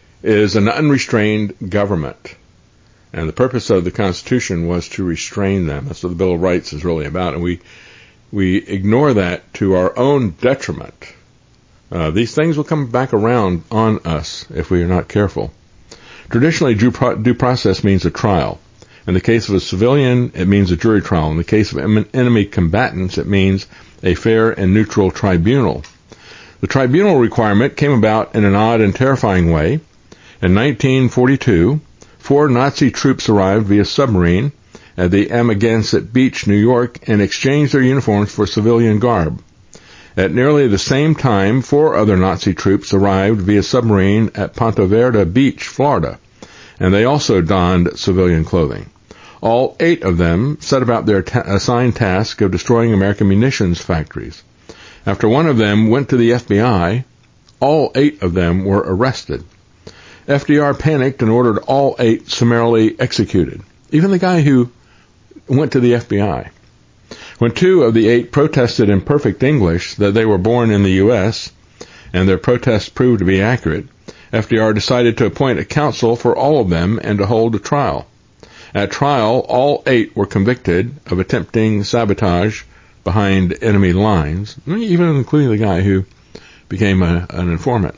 is an unrestrained government. And the purpose of the Constitution was to restrain them. That's what the Bill of Rights is really about. And we we ignore that to our own detriment. Uh, these things will come back around on us if we are not careful. Traditionally, due, pro- due process means a trial. In the case of a civilian, it means a jury trial. In the case of em- enemy combatants, it means a fair and neutral tribunal. The tribunal requirement came about in an odd and terrifying way. In nineteen forty-two, four Nazi troops arrived via submarine at the Amagansett Beach, New York, and exchanged their uniforms for civilian garb. At nearly the same time, four other Nazi troops arrived via submarine at Ponte Verde Beach, Florida, and they also donned civilian clothing. All eight of them set about their ta- assigned task of destroying American munitions factories. After one of them went to the F B I, all eight of them were arrested. F D R panicked and ordered all eight summarily executed, even the guy who went to the F B I. When two of the eight protested in perfect English that they were born in the U S, and their protests proved to be accurate, F D R decided to appoint a counsel for all of them and to hold a trial. At trial, all eight were convicted of attempting sabotage behind enemy lines, even including the guy who became a, an informant.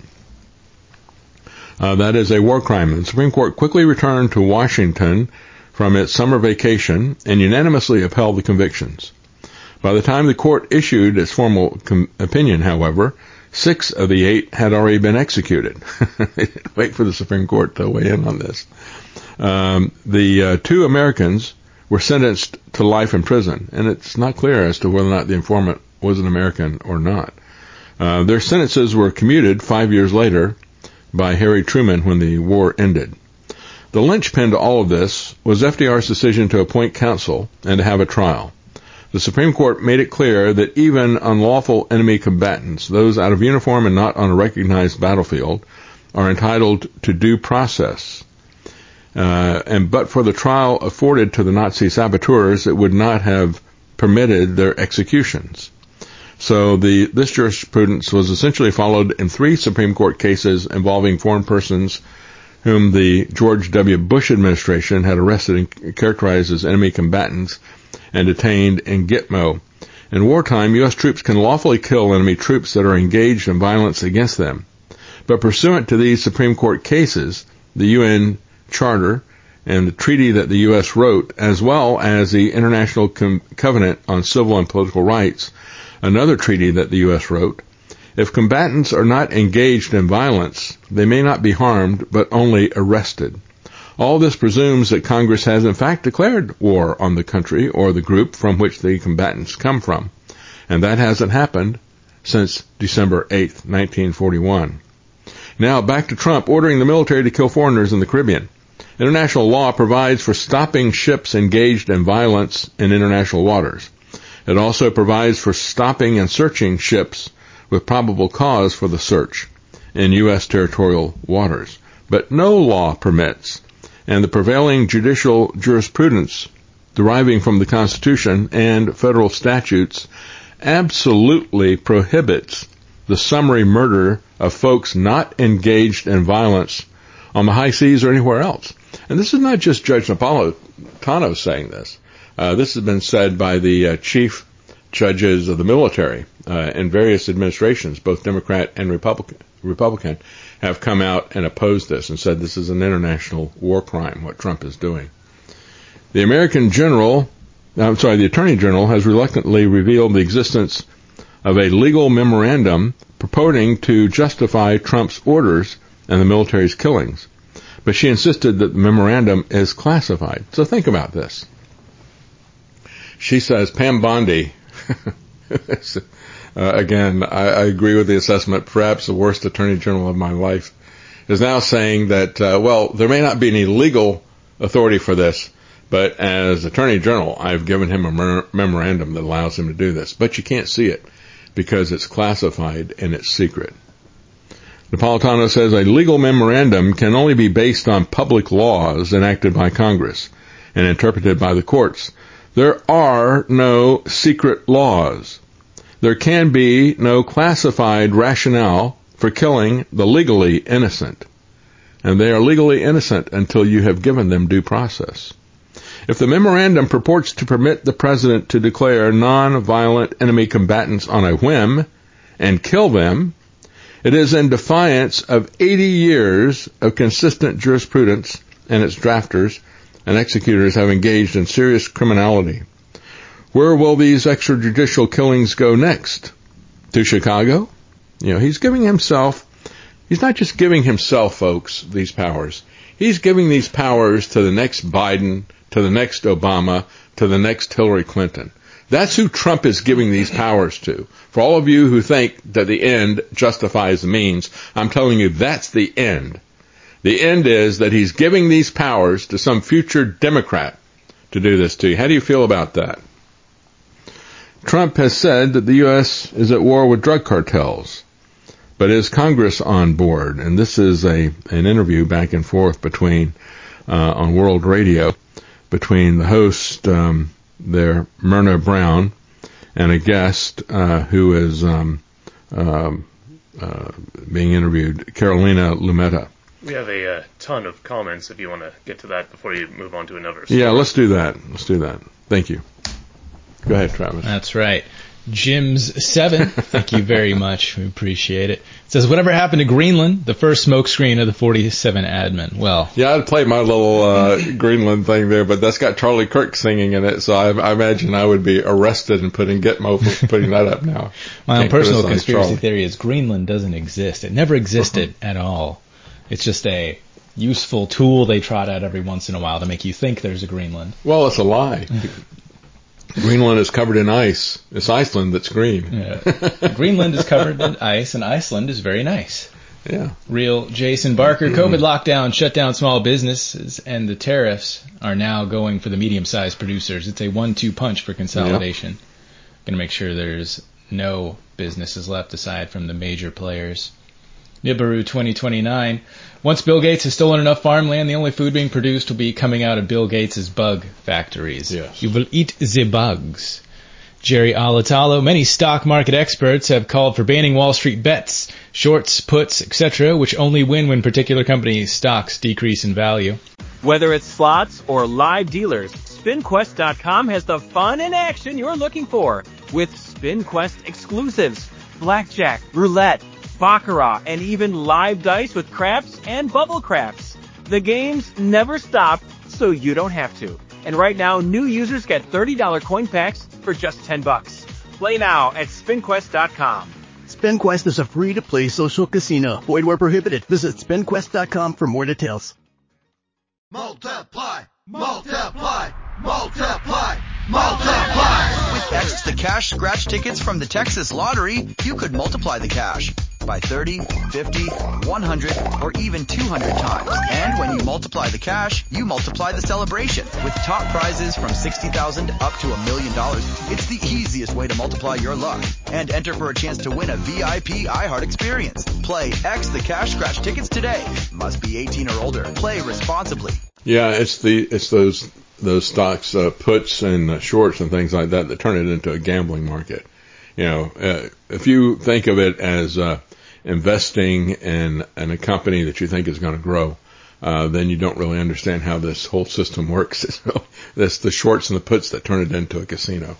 Uh, that is a war crime. The Supreme Court quickly returned to Washington from its summer vacation and unanimously upheld the convictions. By the time the court issued its formal com- opinion, however, six of the eight had already been executed. They didn't wait for the Supreme Court to weigh in on this. Um, the uh, two Americans were sentenced to life in prison, and it's not clear as to whether or not the informant was an American or not. Uh, their sentences were commuted five years later by Harry Truman when the war ended. The linchpin to all of this was F D R's decision to appoint counsel and to have a trial. The Supreme Court made it clear that even unlawful enemy combatants, those out of uniform and not on a recognized battlefield, are entitled to due process. Uh, and but for the trial afforded to the Nazi saboteurs, it would not have permitted their executions. So the this jurisprudence was essentially followed in three Supreme Court cases involving foreign persons whom the George W. Bush administration had arrested and characterized as enemy combatants and detained in Gitmo. In wartime, U S troops can lawfully kill enemy troops that are engaged in violence against them. But pursuant to these Supreme Court cases, the U N Charter and the treaty that the U S wrote, as well as the International Com- Covenant on Civil and Political Rights, another treaty that the U S wrote, if combatants are not engaged in violence, they may not be harmed, but only arrested. All this presumes that Congress has in fact declared war on the country or the group from which the combatants come from, and that hasn't happened since December eighth, nineteen forty-one. Now back to Trump ordering the military to kill foreigners in the Caribbean. International law provides for stopping ships engaged in violence in international waters. It also provides for stopping and searching ships with probable cause for the search in U S territorial waters. But no law permits, and the prevailing judicial jurisprudence deriving from the Constitution and federal statutes absolutely prohibits the summary murder of folks not engaged in violence on the high seas or anywhere else. And this is not just Judge Napolitano saying this. Uh, this has been said by the uh, chief judges of the military uh, in various administrations, both Democrat and Republican, Republican, have come out and opposed this and said this is an international war crime, what Trump is doing. The American general, I'm sorry, the Attorney General has reluctantly revealed the existence of a legal memorandum purporting to justify Trump's orders and the military's killings. But she insisted that the memorandum is classified. So think about this. She says, Pam Bondi, uh, again, I, I agree with the assessment, perhaps the worst Attorney General of my life, is now saying that, uh, well, there may not be any legal authority for this, but as Attorney General, I've given him a mer- memorandum that allows him to do this. But you can't see it because it's classified and it's secret. Napolitano says a legal memorandum can only be based on public laws enacted by Congress and interpreted by the courts. There are no secret laws. There can be no classified rationale for killing the legally innocent. And they are legally innocent until you have given them due process. If the memorandum purports to permit the president to declare non-violent enemy combatants on a whim and kill them, it is in defiance of eighty years of consistent jurisprudence, and its drafters and executors have engaged in serious criminality. Where will these extrajudicial killings go next? To Chicago? You know, he's giving himself, he's not just giving himself, folks, these powers. He's giving these powers to the next Biden, to the next Obama, to the next Hillary Clinton. That's who Trump is giving these powers to. For all of you who think that the end justifies the means, I'm telling you that's the end. The end is that he's giving these powers to some future Democrat to do this to you. How do you feel about that? Trump has said that the U S is at war with drug cartels. But is Congress on board? And this is a an interview back and forth between, uh, on World Radio, between the host, um, there, Myrna Brown, and a guest uh, who is um, um, uh, being interviewed, Carolina Lumeta. We have a uh, ton of comments if you want to get to that before you move on to another story. Yeah, let's do that. Let's do that. Thank you. Go ahead, Travis. That's right. Jim's seven, thank you very much. We appreciate it. It says, whatever happened to Greenland, the first smokescreen of the forty-seven admin? Well, yeah, I'd play my little uh, Greenland thing there, but that's got Charlie Kirk singing in it, so I, I imagine I would be arrested and put in Gitmo for putting that up now. My own Can't personal criticize conspiracy Charlie. theory is Greenland doesn't exist. It never existed at all. It's just a useful tool they trot out every once in a while to make you think there's a Greenland. Well, it's a lie. Greenland is covered in ice. It's Iceland that's green. Yeah. Greenland is covered in ice, and Iceland is very nice. Yeah. Real Jason Barker. COVID lockdown shut down small businesses, and the tariffs are now going for the medium-sized producers. It's a one two punch for consolidation. Yep. Going to make sure there's no businesses left aside from the major players. Nibiru twenty twenty-nine. Once Bill Gates has stolen enough farmland, the only food being produced will be coming out of Bill Gates' bug factories. Yes. You will eat the bugs. Jerry Alatalo. Many stock market experts have called for banning Wall Street bets, shorts, puts, et cetera, which only win when particular companies' stocks decrease in value. Whether it's slots or live dealers, spin quest dot com has the fun and action you're looking for with SpinQuest exclusives, blackjack, roulette, baccarat, and even live dice with craps and bubble craps. The games never stop, so you don't have to. And right now, new users get thirty dollars coin packs for just ten bucks. Play now at spin quest dot com. SpinQuest is a free-to-play social casino. Void where prohibited. Visit spin quest dot com for more details. Multiply, multiply, multiply, multiply. With X the Cash scratch tickets from the Texas Lottery, you could multiply the cash by thirty, fifty, one hundred, or even two hundred times. And when you multiply the cash, you multiply the celebration. With top prizes from sixty thousand dollars up to a million dollars, it's the easiest way to multiply your luck. And enter for a chance to win a V I P iHeart experience. Play X the Cash scratch tickets today. Must be eighteen or older. Play responsibly. Yeah, it's the it's those those stocks, uh, puts and uh, shorts and things like that that turn it into a gambling market. You know, uh, if you think of it as uh, investing in, in a company that you think is going to grow, uh, then you don't really understand how this whole system works. So that's the shorts and the puts that turn it into a casino.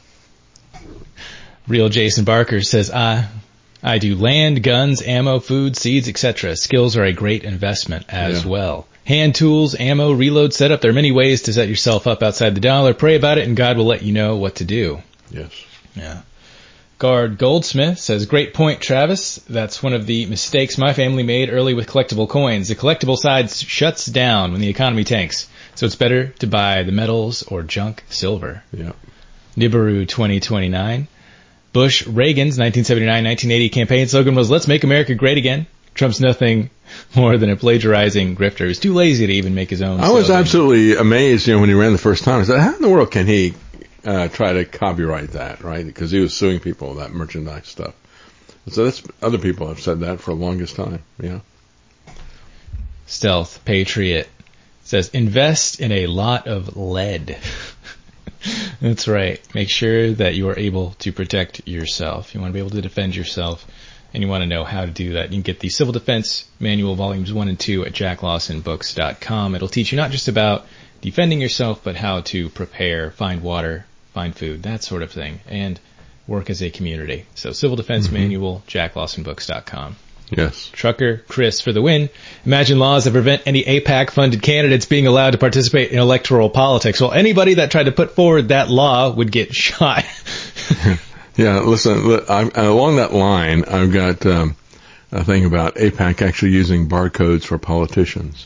Real Jason Barker says, I, I do land, guns, ammo, food, seeds, et cetera. Skills are a great investment as Yeah. well. Hand tools, ammo, reload setup. There are many ways to set yourself up outside the dollar. Pray about it, and God will let you know what to do. Yes. Yeah. Guard Goldsmith says, great point, Travis. That's one of the mistakes my family made early with collectible coins. The collectible side shuts down when the economy tanks, so it's better to buy the metals or junk silver. Yeah. Nibiru twenty twenty-nine. Bush Reagan's nineteen seventy-nine nineteen eighty campaign slogan was, let's make America great again. Trump's nothing more than a plagiarizing grifter. He's too lazy to even make his own. I was slogan. absolutely amazed, you know, when he ran the first time. I said, how in the world can he uh, try to copyright that, right? Because he was suing people with that merchandise stuff. So that's, other people have said that for the longest time, yeah. Stealth Patriot says, invest in a lot of lead. That's right. Make sure that you are able to protect yourself. You want to be able to defend yourself, and you want to know how to do that. You can get the Civil Defense Manual Volumes one and two at jack lawson books dot com. It'll teach you not just about defending yourself, but how to prepare, find water, find food, that sort of thing, and work as a community. So Civil Defense mm-hmm. Manual, jack lawson books dot com. Yes. Trucker Chris for the win. Imagine laws that prevent any AIPAC-funded candidates being allowed to participate in electoral politics. Well, anybody that tried to put forward that law would get shot. Yeah, listen, I'm, along that line, I've got um, a thing about AIPAC actually using barcodes for politicians.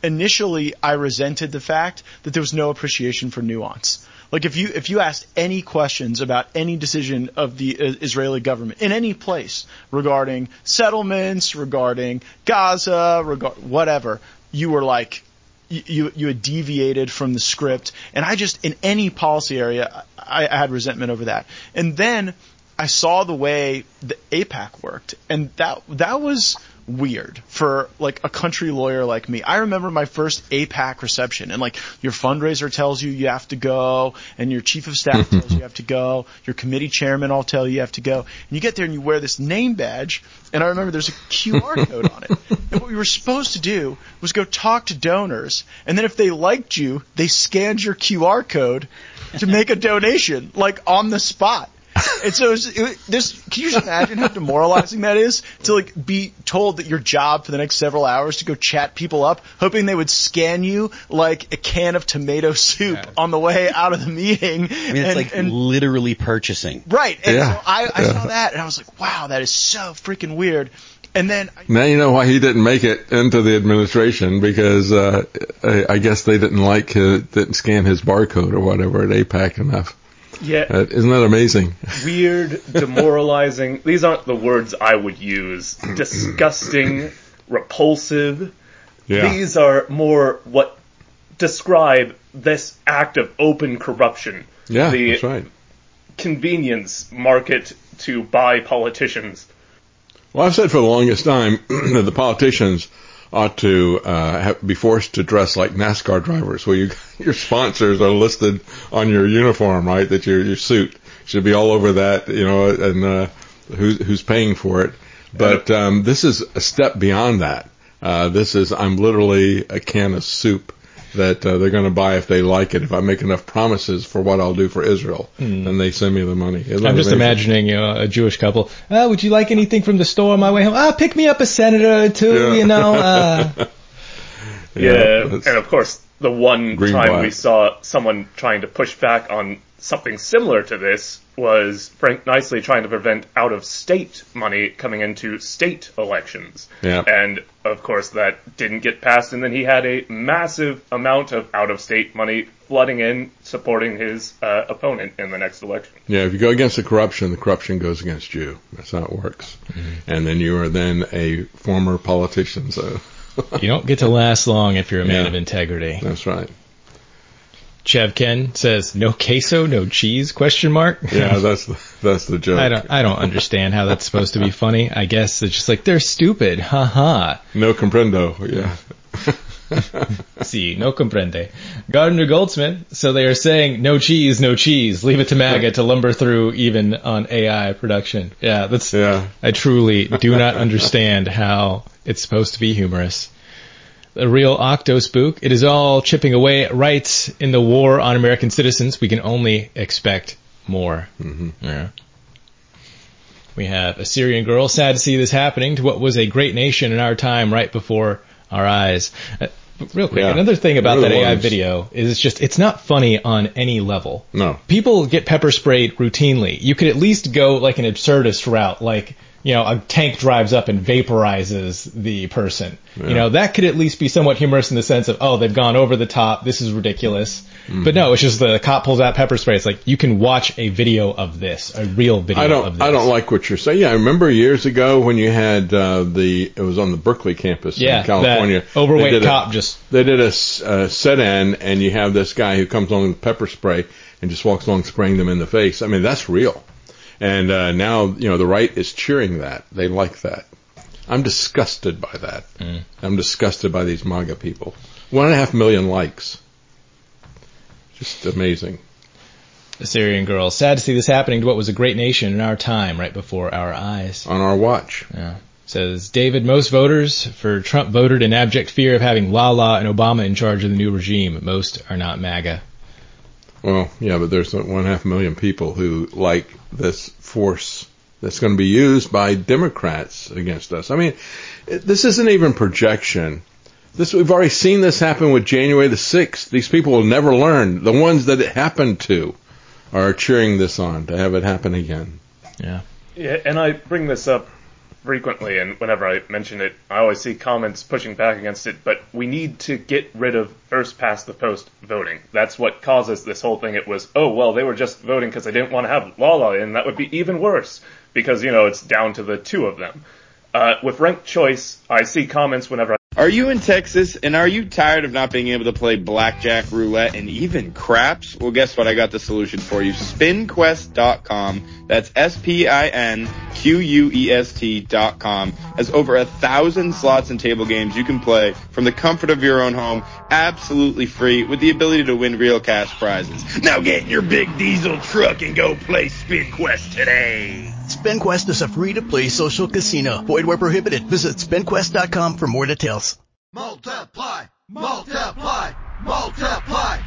initially I resented the fact that there was no appreciation for nuance. Like if you if you asked any questions about any decision of the uh, Israeli government in any place regarding settlements, regarding Gaza, regard whatever, you were like you you had deviated from the script. And I just in any policy area I, I had resentment over that. And then I saw the way the AIPAC worked, and that that was weird for like a country lawyer like me. I remember my first AIPAC reception, and like your fundraiser tells you you have to go, and your chief of staff tells you you have to go, your committee chairman all tell you you have to go, and you get there and you wear this name badge, and I remember there's a Q R code on it. And what we were supposed to do was go talk to donors, and then if they liked you, they scanned your Q R code to make a donation, like on the spot. And so it was, it, this, can you just imagine how demoralizing that is to like be told that your job for the next several hours to go chat people up, hoping they would scan you like a can of tomato soup yeah. on the way out of the meeting. I mean, it's and, like and, literally purchasing. Right. And yeah. so I, I yeah. saw that and I was like, wow, that is so freaking weird. And then now you know why he didn't make it into the administration, because uh, I, I guess they didn't like uh, didn't scan his barcode or whatever at AIPAC enough. Yeah. Uh, isn't that amazing? Weird, demoralizing. These aren't the words I would use. Disgusting, repulsive. Yeah. These are more what describe this act of open corruption. Yeah, the that's right. Convenience market to buy politicians. Well, I've said for the longest time that the politicians ought to uh, have, be forced to dress like NASCAR drivers, where you, your sponsors are listed on your uniform, right? That your your suit should be all over that, you know, and uh, who's who's paying for it. But um, this is a step beyond that. Uh, this is I'm literally a can of soup that uh, they're going to buy if they like it. If I make enough promises for what I'll do for Israel, mm. then they send me the money. Isn't I'm just amazing? imagining, you know, a Jewish couple. Oh, would you like anything from the store on my way home? Ah, oh, pick me up a senator or two, yeah. you know. Uh. yeah, yeah and of course, the one Green time black. we saw someone trying to push back on something similar to this was Frank Nicely trying to prevent out-of-state money coming into state elections. Yeah. And, of course, that didn't get passed, and then he had a massive amount of out-of-state money flooding in, supporting his uh, opponent in the next election. Yeah, if you go against the corruption, the corruption goes against you. That's how it works. Mm-hmm. And then you are then a former politician, so... You don't get to last long if you're a man yeah. of integrity. That's right. Chev Ken says, "No queso, no cheese?" Question mark. Yeah, that's the, that's the joke. I don't I don't understand how that's supposed to be funny. I guess it's just like they're stupid. Ha ha. No comprendo. Yeah. See, no comprende. Gardner Goldsmith. So they are saying no cheese, no cheese. Leave it to MAGA to lumber through even on A I production. Yeah, that's. Yeah. I truly do not understand how it's supposed to be humorous. The real Octo Spook. It is all chipping away at rights in the war on American citizens. We can only expect more. Mm-hmm. Yeah. We have a Syrian girl. Sad to see this happening to what was a great nation in our time right before our eyes. Uh, real quick, yeah. another thing about really that A I was. video is it's just, it's not funny on any level. No. People get pepper sprayed routinely. You could at least go like an absurdist route, like, you know, a tank drives up and vaporizes the person. Yeah. You know, that could at least be somewhat humorous in the sense of, oh, they've gone over the top, this is ridiculous. Mm-hmm. But no, it's just the cop pulls out pepper spray. It's like, you can watch a video of this, a real video I don't, of this. I don't like what you're saying. Yeah, I remember years ago when you had uh, the, it was on the Berkeley campus yeah, in California. That overweight they did cop a, just... They did a uh, sit-in, and you have this guy who comes along with pepper spray and just walks along spraying them in the face. I mean, that's real. And uh, now, you know, the right is cheering that. They like that. I'm disgusted by that. Mm. I'm disgusted by these MAGA people. One and a half million likes. Just amazing. The Syrian girl. Sad to see this happening to what was a great nation in our time, right before our eyes. On our watch. Yeah. Says, David, most voters for Trump voted in abject fear of having Lala and Obama in charge of the new regime. Most are not MAGA. Well, yeah, but there's one and a half million people who like this force that's going to be used by Democrats against us. I mean, it, this isn't even projection. This we've already seen this happen with January the sixth. These people will never learn. The ones that it happened to are cheering this on to have it happen again. Yeah. Yeah, and I bring this up frequently, and whenever I mention it, I always see comments pushing back against it, but we need to get rid of first past the post voting. That's what causes this whole thing. It was, oh, well, they were just voting because they didn't want to have Lala in. That would be even worse, because, you know, it's down to the two of them. Uh, with ranked choice, I see comments whenever I... Are you in Texas, and are you tired of not being able to play blackjack, roulette, and even craps? Well, guess what? I got the solution for you. spin quest dot com. That's S P I N Q U E S T dot com. Has over a thousand slots and table games you can play from the comfort of your own home, absolutely free, with the ability to win real cash prizes. Now get in your big diesel truck and go play Spin Quest today. SpinQuest is a free-to-play social casino. Void where prohibited. Visit spin quest dot com for more details. Multiply, multiply, multiply,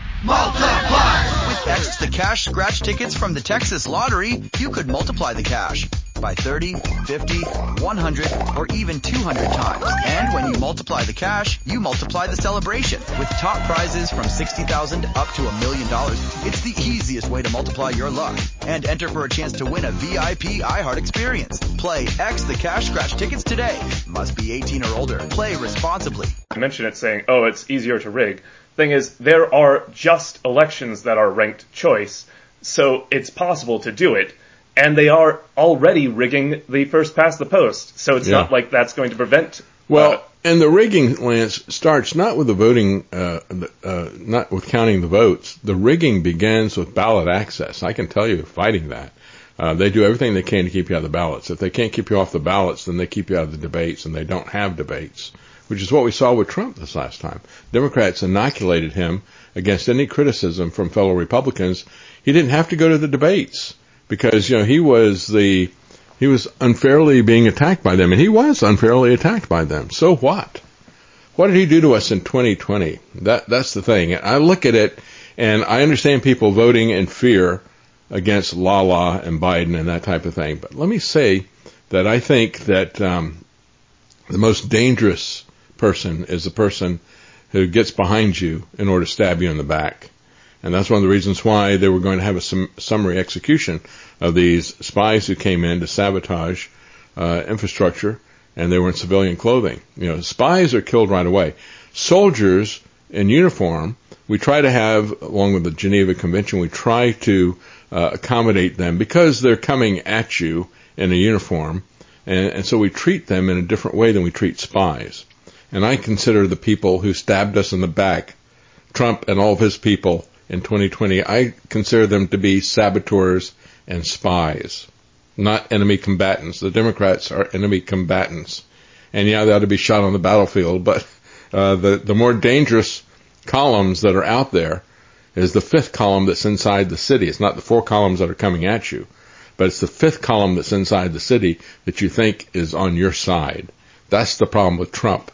multiply. With X the Cash scratch tickets from the Texas Lottery, you could multiply the cash by thirty, fifty, one hundred, or even two hundred times. And when you multiply the cash, you multiply the celebration. With top prizes from sixty thousand dollars up to a million dollars, it's the easiest way to multiply your luck. And enter for a chance to win a V I P iHeart experience. Play X the Cash scratch tickets today. Must be eighteen or older. Play responsibly. I mentioned it saying, oh, it's easier to rig. Thing is, there are just elections that are ranked choice, so it's possible to do it. And they are already rigging the first past the post, so it's Yeah. not like that's going to prevent. Well, uh, and the rigging, Lance, starts not with the voting, uh, uh, not with counting the votes. The rigging begins with ballot access. I can tell you, fighting that. Uh, they do everything they can to keep you out of the ballots. If they can't keep you off the ballots, then they keep you out of the debates, and they don't have debates, which is what we saw with Trump this last time. Democrats inoculated him against any criticism from fellow Republicans. He didn't have to go to the debates because, you know, he was the, he was unfairly being attacked by them, and he was unfairly attacked by them. So what? What did he do to us in twenty twenty? That, that's the thing. I look at it, and I understand people voting in fear against Lala and Biden and that type of thing. But let me say that I think that um, the most dangerous person is the person who gets behind you in order to stab you in the back. And that's one of the reasons why they were going to have a sum- summary execution of these spies who came in to sabotage uh, infrastructure, and they were in civilian clothing. You know, spies are killed right away. Soldiers in uniform, we try to have, along with the Geneva Convention, we try to uh, accommodate them because they're coming at you in a uniform, and, and so we treat them in a different way than we treat spies. And I consider the people who stabbed us in the back, Trump and all of his people in twenty twenty, I consider them to be saboteurs and spies, not enemy combatants. The Democrats are enemy combatants. And yeah, they ought to be shot on the battlefield, but uh, the, the more dangerous columns that are out there is the fifth column that's inside the city. It's not the four columns that are coming at you, but it's the fifth column that's inside the city that you think is on your side. That's the problem with Trump.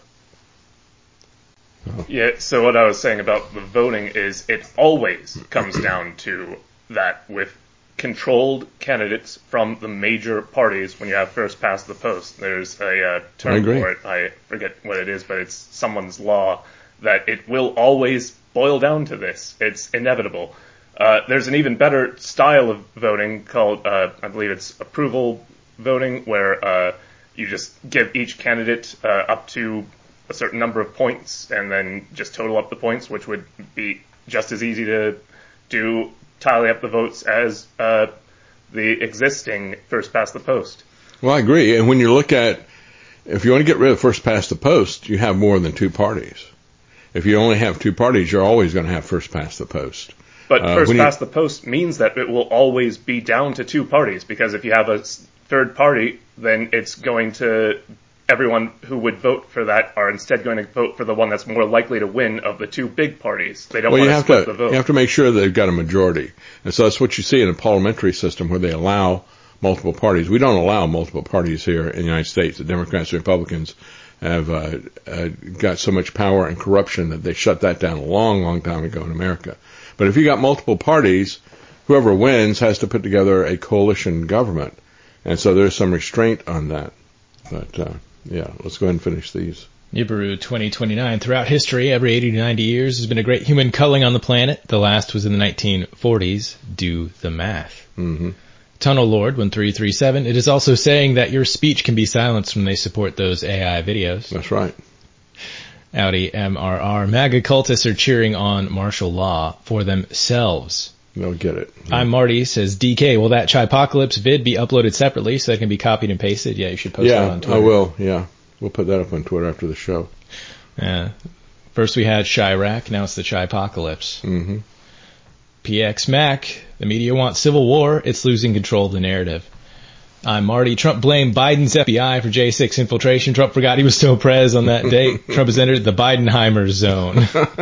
Yeah, so what I was saying about the voting is it always comes down to that with controlled candidates from the major parties when you have first past the post. There's a uh, term for it. I forget what it is, but it's someone's law that it will always boil down to this. It's inevitable. Uh, there's an even better style of voting called, uh, I believe it's approval voting, where uh, you just give each candidate uh, up to a certain number of points and then just total up the points, which would be just as easy to do, tally up the votes as uh, the existing first past the post. Well, I agree. And when you look at, if you want to get rid of first past the post, you have more than two parties. If you only have two parties, you're always going to have first past the post. But uh, first past you, the post means that it will always be down to two parties, because if you have a third party, then it's going to, everyone who would vote for that are instead going to vote for the one that's more likely to win of the two big parties. They don't well, want you to have split to, the vote. You have to make sure they've got a majority. And so that's what you see in a parliamentary system where they allow multiple parties. We don't allow multiple parties here in the United States. The Democrats and Republicans have uh, uh, got so much power and corruption that they shut that down a long, long time ago in America. But if you got multiple parties, whoever wins has to put together a coalition government. And so there's some restraint on that. But, uh, yeah, let's go ahead and finish these. Nibiru twenty twenty-nine. Throughout history, every eighty to ninety years, there's been a great human culling on the planet. The last was in the nineteen forties. Do the math. Mm-hmm. Tunnel Lord one three three seven. It is also saying that your speech can be silenced when they support those A I videos. That's right. Audi M R R. MAGA cultists are cheering on martial law for themselves. They'll get it. Yeah. I'm Marty, says D K. Will that Chipocalypse vid be uploaded separately so that it can be copied and pasted? Yeah, you should post yeah, that on Twitter. I will, yeah. We'll put that up on Twitter after the show. Yeah. First we had Chirac, now it's the Chipocalypse. Mm-hmm. P X Mac, the media wants civil war, it's losing control of the narrative. I'm Marty. Trump blamed Biden's F B I for J six infiltration. Trump forgot he was still prez on that date. Trump has entered the Bidenheimer zone.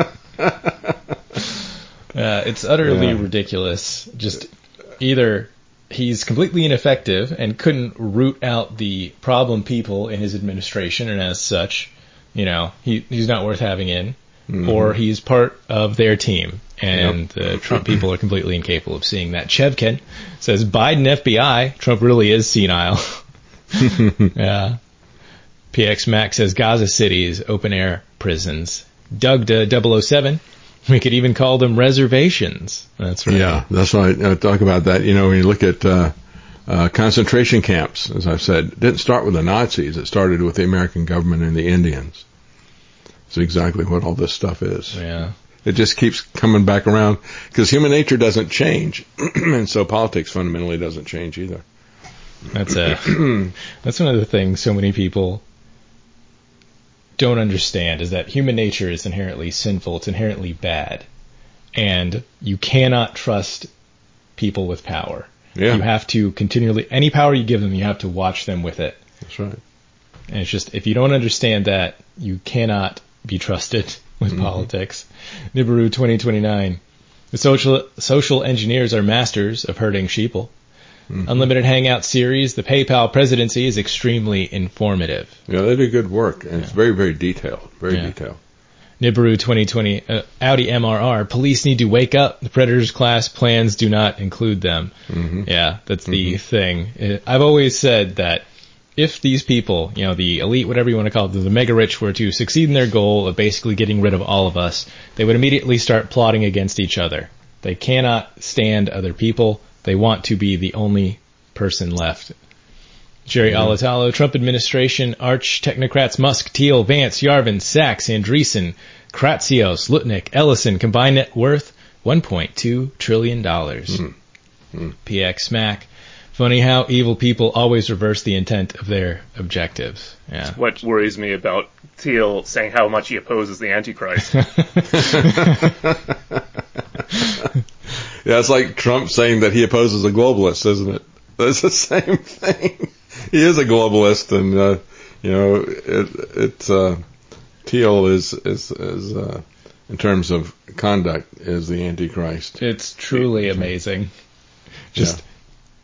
uh, it's utterly yeah. ridiculous. Just either he's completely ineffective and couldn't root out the problem people in his administration, and as such, you know, he, he's not worth having in, mm-hmm. or he's part of their team. And the yep. uh, Trump people are completely incapable of seeing that. Chevkin says, Biden F B I. Trump really is senile. yeah. P X Mac says, Gaza cities, open-air prisons. Doug to double oh seven. We could even call them reservations. That's right. Yeah, that's right. I talk about that. You know, when you look at uh, uh, concentration camps, as I've said, it didn't start with the Nazis. It started with the American government and the Indians. It's exactly what all this stuff is. Yeah. It just keeps coming back around because human nature doesn't change, and so politics fundamentally doesn't change either. That's a that's one of the things so many people don't understand is that human nature is inherently sinful. It's inherently bad, and you cannot trust people with power. Yeah. You have to continually any power you give them, you have to watch them with it. That's right. And it's just if you don't understand that, you cannot be trusted with mm-hmm. politics. Nibiru twenty twenty-nine. The social social engineers are masters of hurting sheeple. Mm-hmm. Unlimited Hangout series. The PayPal presidency is extremely informative. Yeah, they do good work, and yeah. it's very, very detailed. Very yeah. detailed. Nibiru twenty twenty. Uh, Audi M R R. Police need to wake up. The Predators class plans do not include them. Mm-hmm. Yeah, that's the mm-hmm. thing. I've always said that if these people, you know, the elite, whatever you want to call it, the mega rich, were to succeed in their goal of basically getting rid of all of us, they would immediately start plotting against each other. They cannot stand other people. They want to be the only person left. Jerry mm-hmm. Alatalo, Trump administration, arch technocrats Musk, Thiel, Vance, Yarvin, Sachs, Andreessen, Kratsios, Lutnick, Ellison, combined net worth one point two trillion dollars. Mm-hmm. P X Smack. Funny how evil people always reverse the intent of their objectives. Yeah. What worries me about Thiel saying how much he opposes the Antichrist. Yeah, it's like Trump saying that he opposes a globalist, isn't it? It's the same thing. He is a globalist, and uh, you know, it, it's uh, Thiel is is is uh, in terms of conduct is the Antichrist. It's truly amazing. Just. Yeah.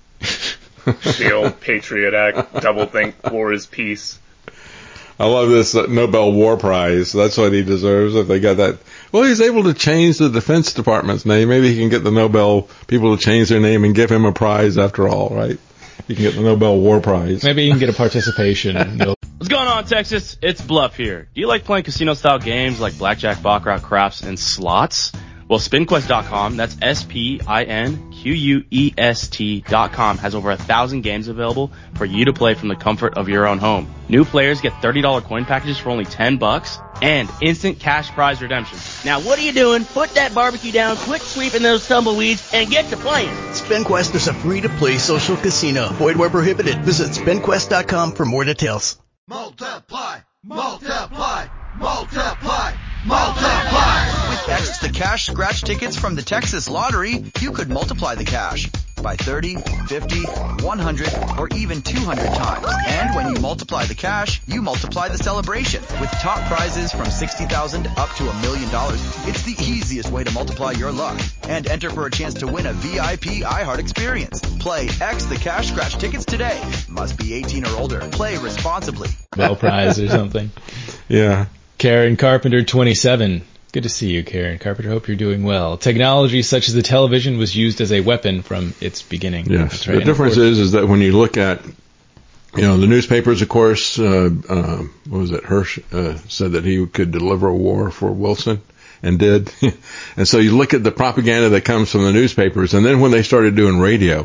The old Patriot Act, doublethink, war is peace. I love this uh, Nobel War Prize. That's what he deserves if they got that. Well, he's able to change the Defense Department's name. Maybe he can get the Nobel people to change their name and give him a prize after all, right? You can get the Nobel War Prize. Maybe you can get a participation. What's going on, Texas? It's Bluff here. Do you like playing casino-style games like blackjack, baccarat, craps, and slots? Well, spin quest dot com, that's S P I N Q U E S T dot com, has over a thousand games available for you to play from the comfort of your own home. New players get thirty dollars coin packages for only ten bucks and instant cash prize redemption. Now what are you doing? Put that barbecue down, quit sweeping those tumbleweeds, and get to playing. SpinQuest is a free-to-play social casino. Void where prohibited. Visit spin quest dot com for more details. Multiply, multiply, multiply, multiply. With X, the cash scratch tickets from the Texas Lottery, you could multiply the cash by thirty, fifty, one hundred, or even two hundred times. And when you multiply the cash, you multiply the celebration. With top prizes from sixty thousand dollars up to a million dollars, it's the easiest way to multiply your luck. And enter for a chance to win a V I P iHeart experience. Play X the Cash Scratch tickets today. Must be eighteen or older. Play responsibly. Bell prize or something. Yeah. Karen Carpenter, twenty-seven. Good to see you, Karen Carpenter. Hope you're doing well. Technology such as the television was used as a weapon from its beginning. Yes. Right. The difference is, is that when you look at, you know, the newspapers, of course, uh, uh, what was it? Hirsch uh, said that he could deliver a war for Wilson, and did. And so you look at the propaganda that comes from the newspapers, and then when they started doing radio,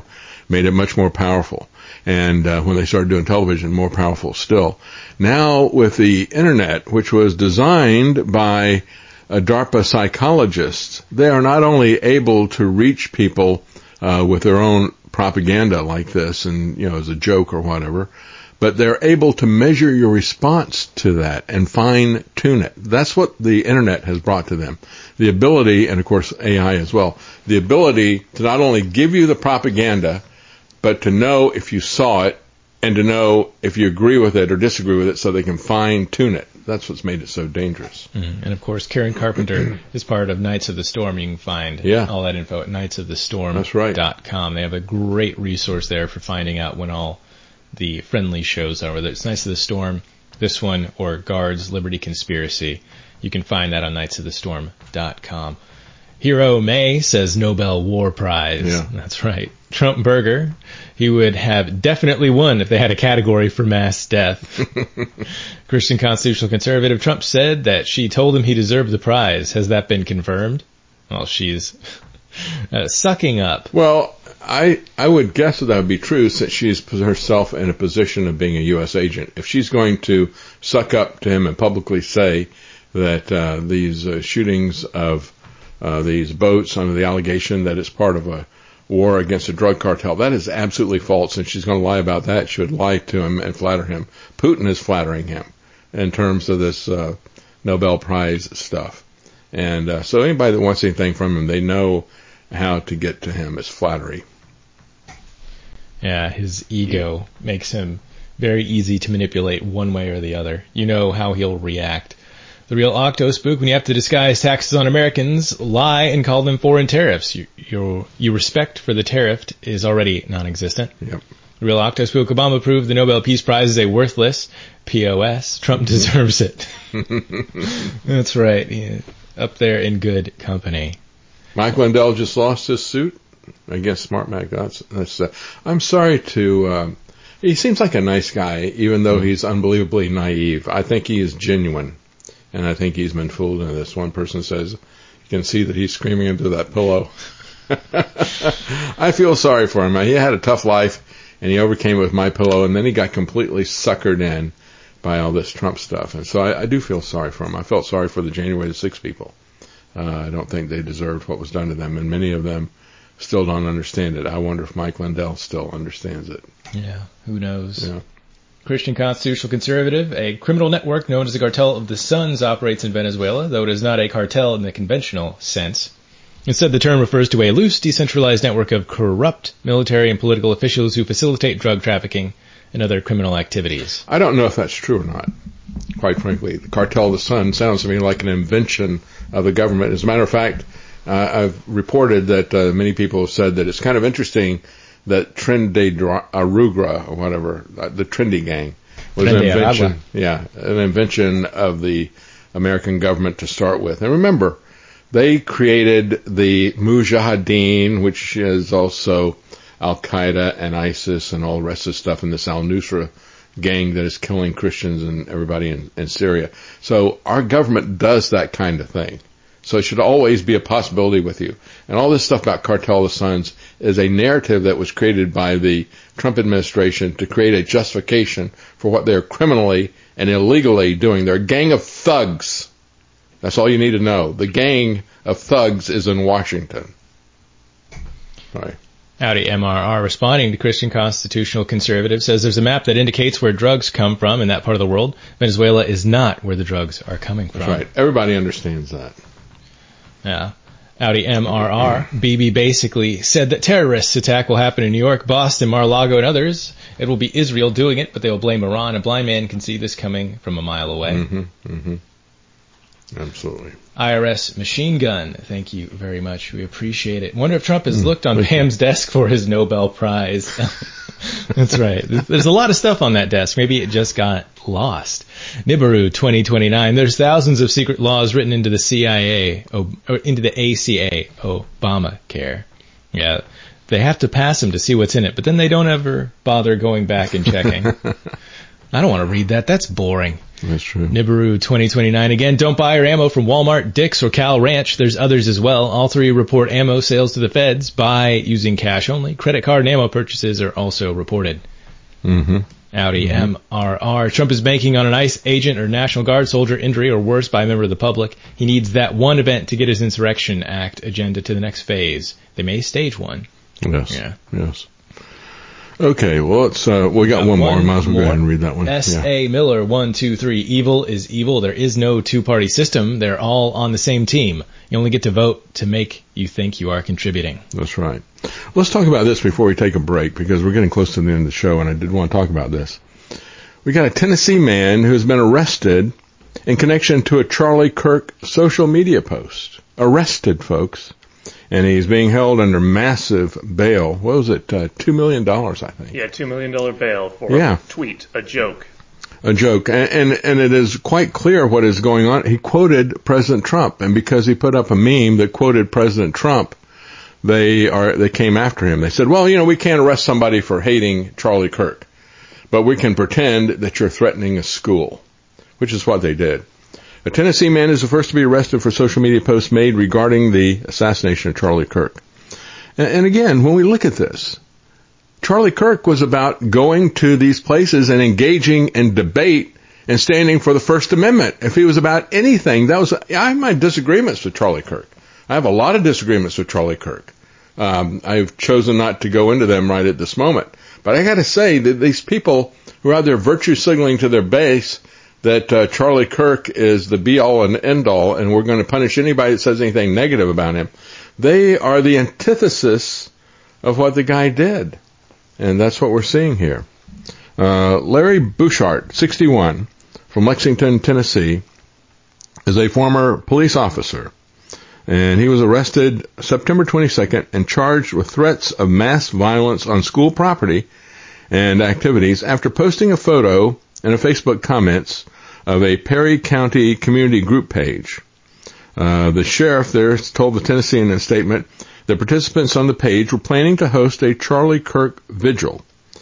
made it much more powerful. And uh, when they started doing television, more powerful still. Now with the internet, which was designed by uh, DARPA psychologists, they are not only able to reach people uh, with their own propaganda like this, and you know, as a joke or whatever, but they're able to measure your response to that and fine tune it. That's what the internet has brought to them. The ability, and of course A I as well, the ability to not only give you the propaganda, but to know if you saw it and to know if you agree with it or disagree with it so they can fine tune it. That's what's made it so dangerous. Mm-hmm. And of course, Karen Carpenter is part of Knights of the Storm. You can find yeah. all that info at knights of the storm That's right. dot com. They have a great resource there for finding out when all the friendly shows are, whether it's Knights of the Storm, this one, or Guards, Liberty Conspiracy. You can find that on knights of the storm dot com. Hero May says Nobel War Prize. Yeah. That's right. Trump Burger, he would have definitely won if they had a category for mass death. Christian constitutional conservative Trump said that she told him he deserved the prize. Has that been confirmed? Well, she's uh, sucking up. Well, I I would guess that that would be true since she's herself in a position of being a U S agent. If she's going to suck up to him and publicly say that uh, these uh, shootings of uh, these boats under the allegation that it's part of a war against a drug cartel, that is absolutely false, and she's going to lie about that. She would lie to him and flatter him. Putin is flattering him in terms of this uh, Nobel Prize stuff. And uh, so anybody that wants anything from him, they know how to get to him. It's flattery. Yeah, his ego makes him very easy to manipulate one way or the other. You know how he'll react. The real Octospook, when you have to disguise taxes on Americans, lie and call them foreign tariffs. You, your, your respect for the tariff is already non-existent. Yep. The real Octospook, Obama proved the Nobel Peace Prize is a worthless P O S. Trump deserves it. That's right. Yeah, up there in good company. Mike Lindell just lost his suit against Smart Mac. That's, that's, uh, I'm sorry to, um, he seems like a nice guy, even though he's unbelievably naive. I think he is genuine. And I think he's been fooled into this. One person says, you can see that he's screaming into that pillow. I feel sorry for him. He had a tough life, and he overcame it with My Pillow, and then he got completely suckered in by all this Trump stuff. And so I, I do feel sorry for him. I felt sorry for the January the sixth people. Uh, I don't think they deserved what was done to them, and many of them still don't understand it. I wonder if Mike Lindell still understands it. Yeah, who knows? Yeah. Christian Constitutional Conservative, a criminal network known as the Cartel of the Suns, operates in Venezuela, though it is not a cartel in the conventional sense. Instead, the term refers to a loose, decentralized network of corrupt military and political officials who facilitate drug trafficking and other criminal activities. I don't know if that's true or not, quite frankly. The Cartel of the Sun sounds to me like an invention of the government. As a matter of fact, uh, I've reported that uh, many people have said that it's kind of interesting that Tren de Aragua, or whatever, uh, the Trendy Gang, was an invention. Yeah, an invention of the American government to start with. And remember, they created the Mujahideen, which is also Al-Qaeda and ISIS and all the rest of the stuff, and this Al-Nusra gang that is killing Christians and everybody in, in Syria. So our government does that kind of thing. So it should always be a possibility with you. And all this stuff about Cartel of the Suns is a narrative that was created by the Trump administration to create a justification for what they're criminally and illegally doing. They're a gang of thugs. That's all you need to know. The gang of thugs is in Washington. Sorry. Howdy, M R R, responding to Christian Constitutional Conservative, says there's a map that indicates where drugs come from in that part of the world. Venezuela is not where the drugs are coming from. That's right. Everybody understands that. Yeah. Audi M R R. B B basically said that terrorist attack will happen in New York, Boston, Mar-a-Lago, and others. It will be Israel doing it, but they will blame Iran. A blind man can see this coming from a mile away. Mm-hmm, mm-hmm. Absolutely. I R S Machine Gun. Thank you very much. We appreciate it. Wonder if Trump has mm. looked on Pam's desk for his Nobel Prize. That's right. There's a lot of stuff on that desk. Maybe it just got lost. Nibiru twenty twenty-nine. There's thousands of secret laws written into the C I A, or into the A C A, Obamacare. Yeah. They have to pass them to see what's in it, but then they don't ever bother going back and checking. I don't want to read that. That's boring. That's true. Nibiru twenty twenty-nine again. Don't buy your ammo from Walmart, Dick's, or Cal Ranch. There's others as well. All three report ammo sales to the feds. Buy using cash only. Credit card and ammo purchases are also reported. Mm-hmm. Audi Mhm. M R R. Trump is banking on an ICE agent or National Guard soldier injury or worse by a member of the public. He needs that one event to get his Insurrection Act agenda to the next phase. They may stage one. Yes. Yeah. Yes. Okay, well, it's, uh, we got, got one, one more. Might as well go ahead and read that one. S A Yeah. Miller, one, two, three. Evil is evil. There is no two-party system. They're all on the same team. You only get to vote to make you think you are contributing. That's right. Let's talk about this before we take a break, because we're getting close to the end of the show, and I did want to talk about this. We got a Tennessee man who's been arrested in connection to a Charlie Kirk social media post. Arrested, folks. And he's being held under massive bail. What was it? Uh, two million dollars, I think. Yeah, two million dollars bail for Yeah. a tweet, a joke. A joke. And, and, and it is quite clear what is going on. He quoted President Trump, and because he put up a meme that quoted President Trump, they are, they came after him. They said, well, you know, we can't arrest somebody for hating Charlie Kirk, but we can pretend that you're threatening a school, which is what they did. A Tennessee man is the first to be arrested for social media posts made regarding the assassination of Charlie Kirk. And, and again, when we look at this, Charlie Kirk was about going to these places and engaging in debate and standing for the First Amendment. If he was about anything, that was, I have my disagreements with Charlie Kirk. I have a lot of disagreements with Charlie Kirk. Um, I've chosen not to go into them right at this moment. But I got to say that these people who are out there virtue signaling to their base that uh, Charlie Kirk is the be-all and end-all, and we're going to punish anybody that says anything negative about him, they are the antithesis of what the guy did. And that's what we're seeing here. Uh, Larry Bouchard, sixty-one, from Lexington, Tennessee, is a former police officer. And he was arrested September twenty-second and charged with threats of mass violence on school property and activities after posting a photo in a Facebook comments of a Perry County community group page. Uh, the sheriff there told the Tennessean in a statement that participants on the page were planning to host a Charlie Kirk vigil.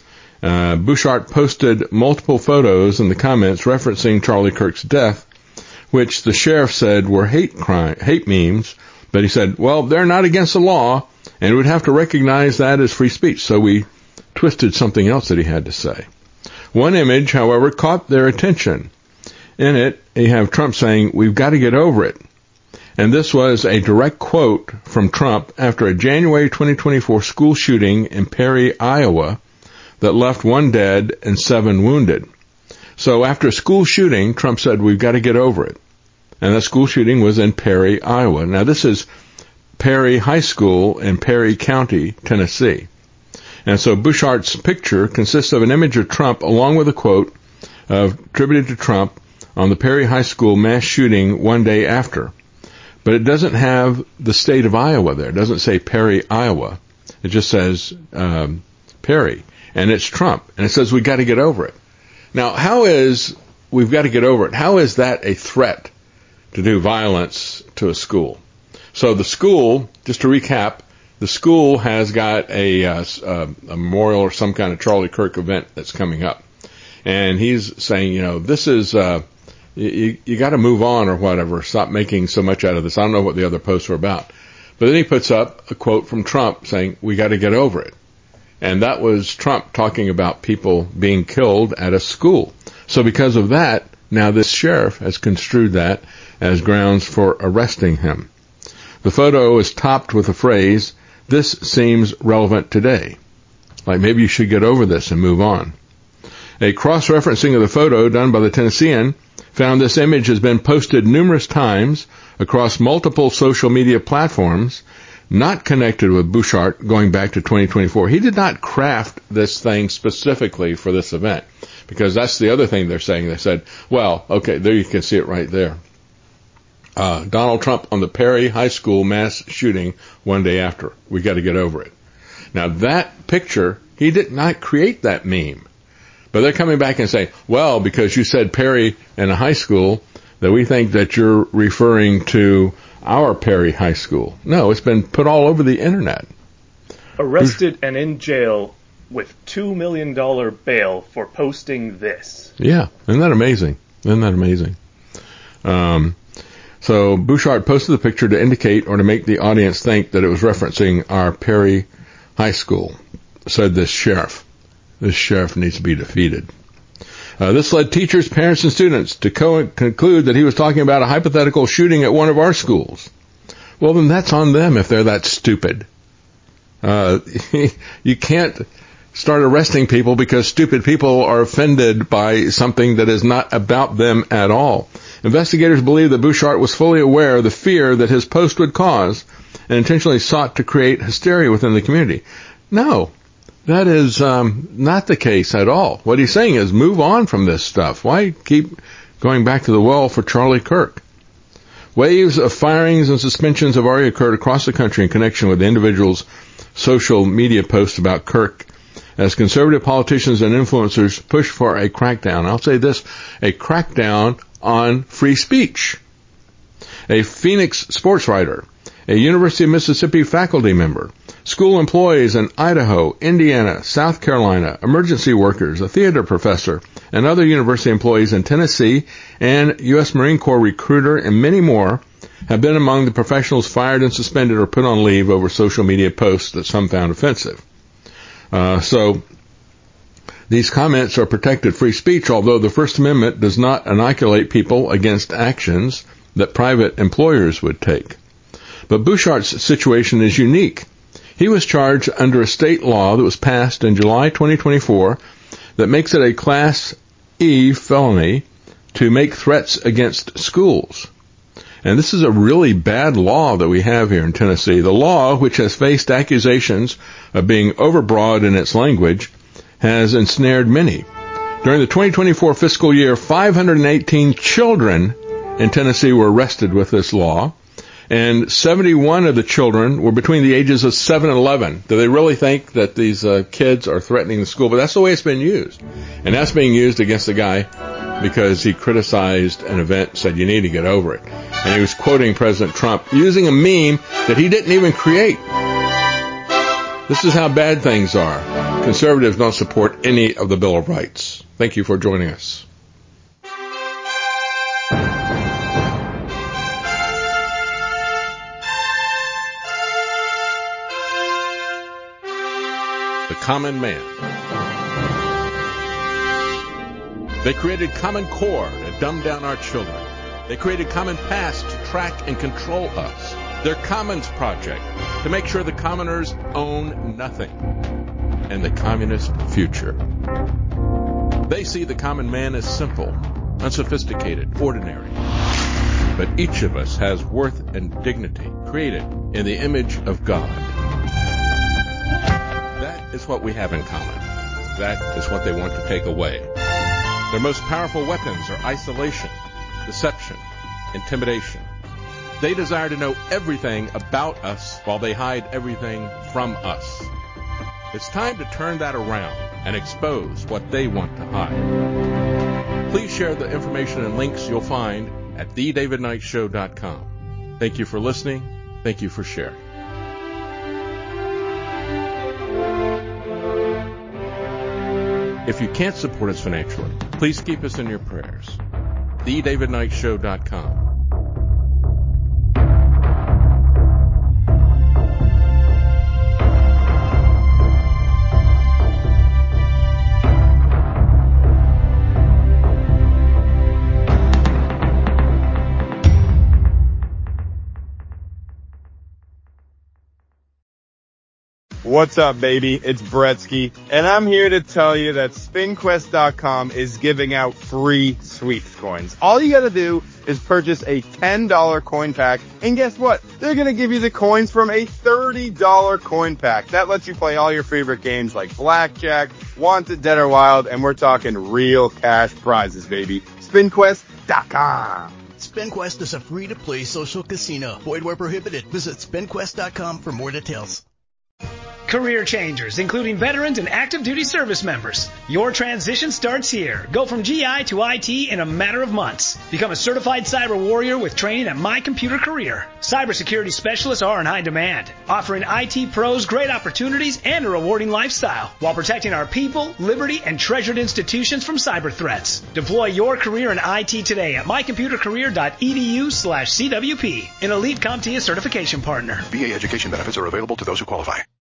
Uh, Bouchard posted multiple photos in the comments referencing Charlie Kirk's death, which the sheriff said were hate crime, hate memes, but he said, well, they're not against the law, and we'd have to recognize that as free speech, so we twisted something else that he had to say. One image, however, caught their attention. In it, you have Trump saying, we've got to get over it. And this was a direct quote from Trump after a January twenty twenty-four school shooting in Perry, Iowa, that left one dead and seven wounded. So after a school shooting, Trump said, we've got to get over it. And that school shooting was in Perry, Iowa. Now, this is Perry High School in Perry County, Tennessee. And so Bouchard's picture consists of an image of Trump along with a quote uh, attributed to Trump on the Perry High School mass shooting one day after. But it doesn't have the state of Iowa there. It doesn't say Perry, Iowa. It just says um, Perry. And it's Trump. And it says we've got to get over it. Now, how is we've got to get over it? How is that a threat to do violence to a school? So the school, just to recap, the school has got a, uh, a memorial or some kind of Charlie Kirk event that's coming up. And he's saying, you know, this is, uh, you, you got to move on or whatever. Stop making so much out of this. I don't know what the other posts were about. But then he puts up a quote from Trump saying, we got to get over it. And that was Trump talking about people being killed at a school. So because of that, now this sheriff has construed that as grounds for arresting him. The photo is topped with the phrase, this seems relevant today. Like maybe you should get over this and move on. A cross-referencing of the photo done by the Tennessean found this image has been posted numerous times across multiple social media platforms, not connected with Bouchard going back to twenty twenty-four. He did not craft this thing specifically for this event, because that's the other thing they're saying. They said, well, okay, there you can see it right there. Uh, Donald Trump on the Perry High School mass shooting one day after. We got to get over it. Now that picture, he did not create that meme. But they're coming back and saying, well, because you said Perry in a high school, that we think that you're referring to our Perry High School. No, it's been put all over the internet. Arrested and in jail with two million dollars bail for posting this. Yeah, isn't that amazing? Isn't that amazing? Um, so Bouchard posted the picture to indicate or to make the audience think that it was referencing our Perry High School, said this sheriff. This sheriff needs to be defeated. Uh, this led teachers, parents, and students to co- conclude that he was talking about a hypothetical shooting at one of our schools. Well, then that's on them if they're that stupid. Uh, you can't start arresting people because stupid people are offended by something that is not about them at all. Investigators believe that Bouchard was fully aware of the fear that his post would cause and intentionally sought to create hysteria within the community. No, that is um, not the case at all. What he's saying is move on from this stuff. Why keep going back to the well for Charlie Kirk? Waves of firings and suspensions have already occurred across the country in connection with the individual's social media posts about Kirk as conservative politicians and influencers push for a crackdown. I'll say this, a crackdown on free speech. A Phoenix sports writer, a University of Mississippi faculty member, school employees in Idaho, Indiana, South Carolina, emergency workers, a theater professor, and other university employees in Tennessee, and U S Marine Corps recruiter, and many more have been among the professionals fired and suspended or put on leave over social media posts that some found offensive. Uh, so these comments are protected free speech, although the First Amendment does not inoculate people against actions that private employers would take. But Bouchard's situation is unique. He was charged under a state law that was passed in July twenty twenty-four that makes it a Class E felony to make threats against schools. And this is a really bad law that we have here in Tennessee. The law, which has faced accusations of being overbroad in its language, has ensnared many. During the twenty twenty-four fiscal year, five hundred eighteen children in Tennessee were arrested with this law, and seventy-one of the children were between the ages of seven and eleven. Do they really think that these uh, kids are threatening the school? But that's the way it's been used. And that's being used against the guy because he criticized an event, said you need to get over it. And he was quoting President Trump using a meme that he didn't even create. This is how bad things are. Conservatives don't support any of the Bill of Rights. Thank you for joining us. The Common Man. They created Common Core to dumb down our children. They created Common Pass to track and control us. Their Commons Project to make sure the commoners own nothing. And the communist future. They see the common man as simple, unsophisticated, ordinary. But each of us has worth and dignity created in the image of God. That is what we have in common. That is what they want to take away. Their most powerful weapons are isolation, deception, intimidation. They desire to know everything about us while they hide everything from us. It's time to turn that around and expose what they want to hide. Please share the information and links you'll find at the david knight show dot com. Thank you for listening. Thank you for sharing. If you can't support us financially, please keep us in your prayers. the david knight show dot com. What's up, baby? It's Bretsky, and I'm here to tell you that spin quest dot com is giving out free sweeps coins. All you gotta do is purchase a ten dollar coin pack, and guess what? They're gonna give you the coins from a thirty dollar coin pack. That lets you play all your favorite games like Blackjack, Wanted, Dead or Wild, and we're talking real cash prizes, baby. spin quest dot com. SpinQuest is a free-to-play social casino. Void where prohibited. Visit spin quest dot com for more details. career changers, including veterans and active duty service members. Your transition starts here. Go from G I to I T in a matter of months. Become a certified cyber warrior with training at My Computer Career. Cybersecurity specialists are in high demand, offering I T pros great opportunities and a rewarding lifestyle while protecting our people, liberty, and treasured institutions from cyber threats. Deploy your career in I T today at mycomputercareer.edu slash CWP, an elite CompTIA certification partner. V A education benefits are available to those who qualify.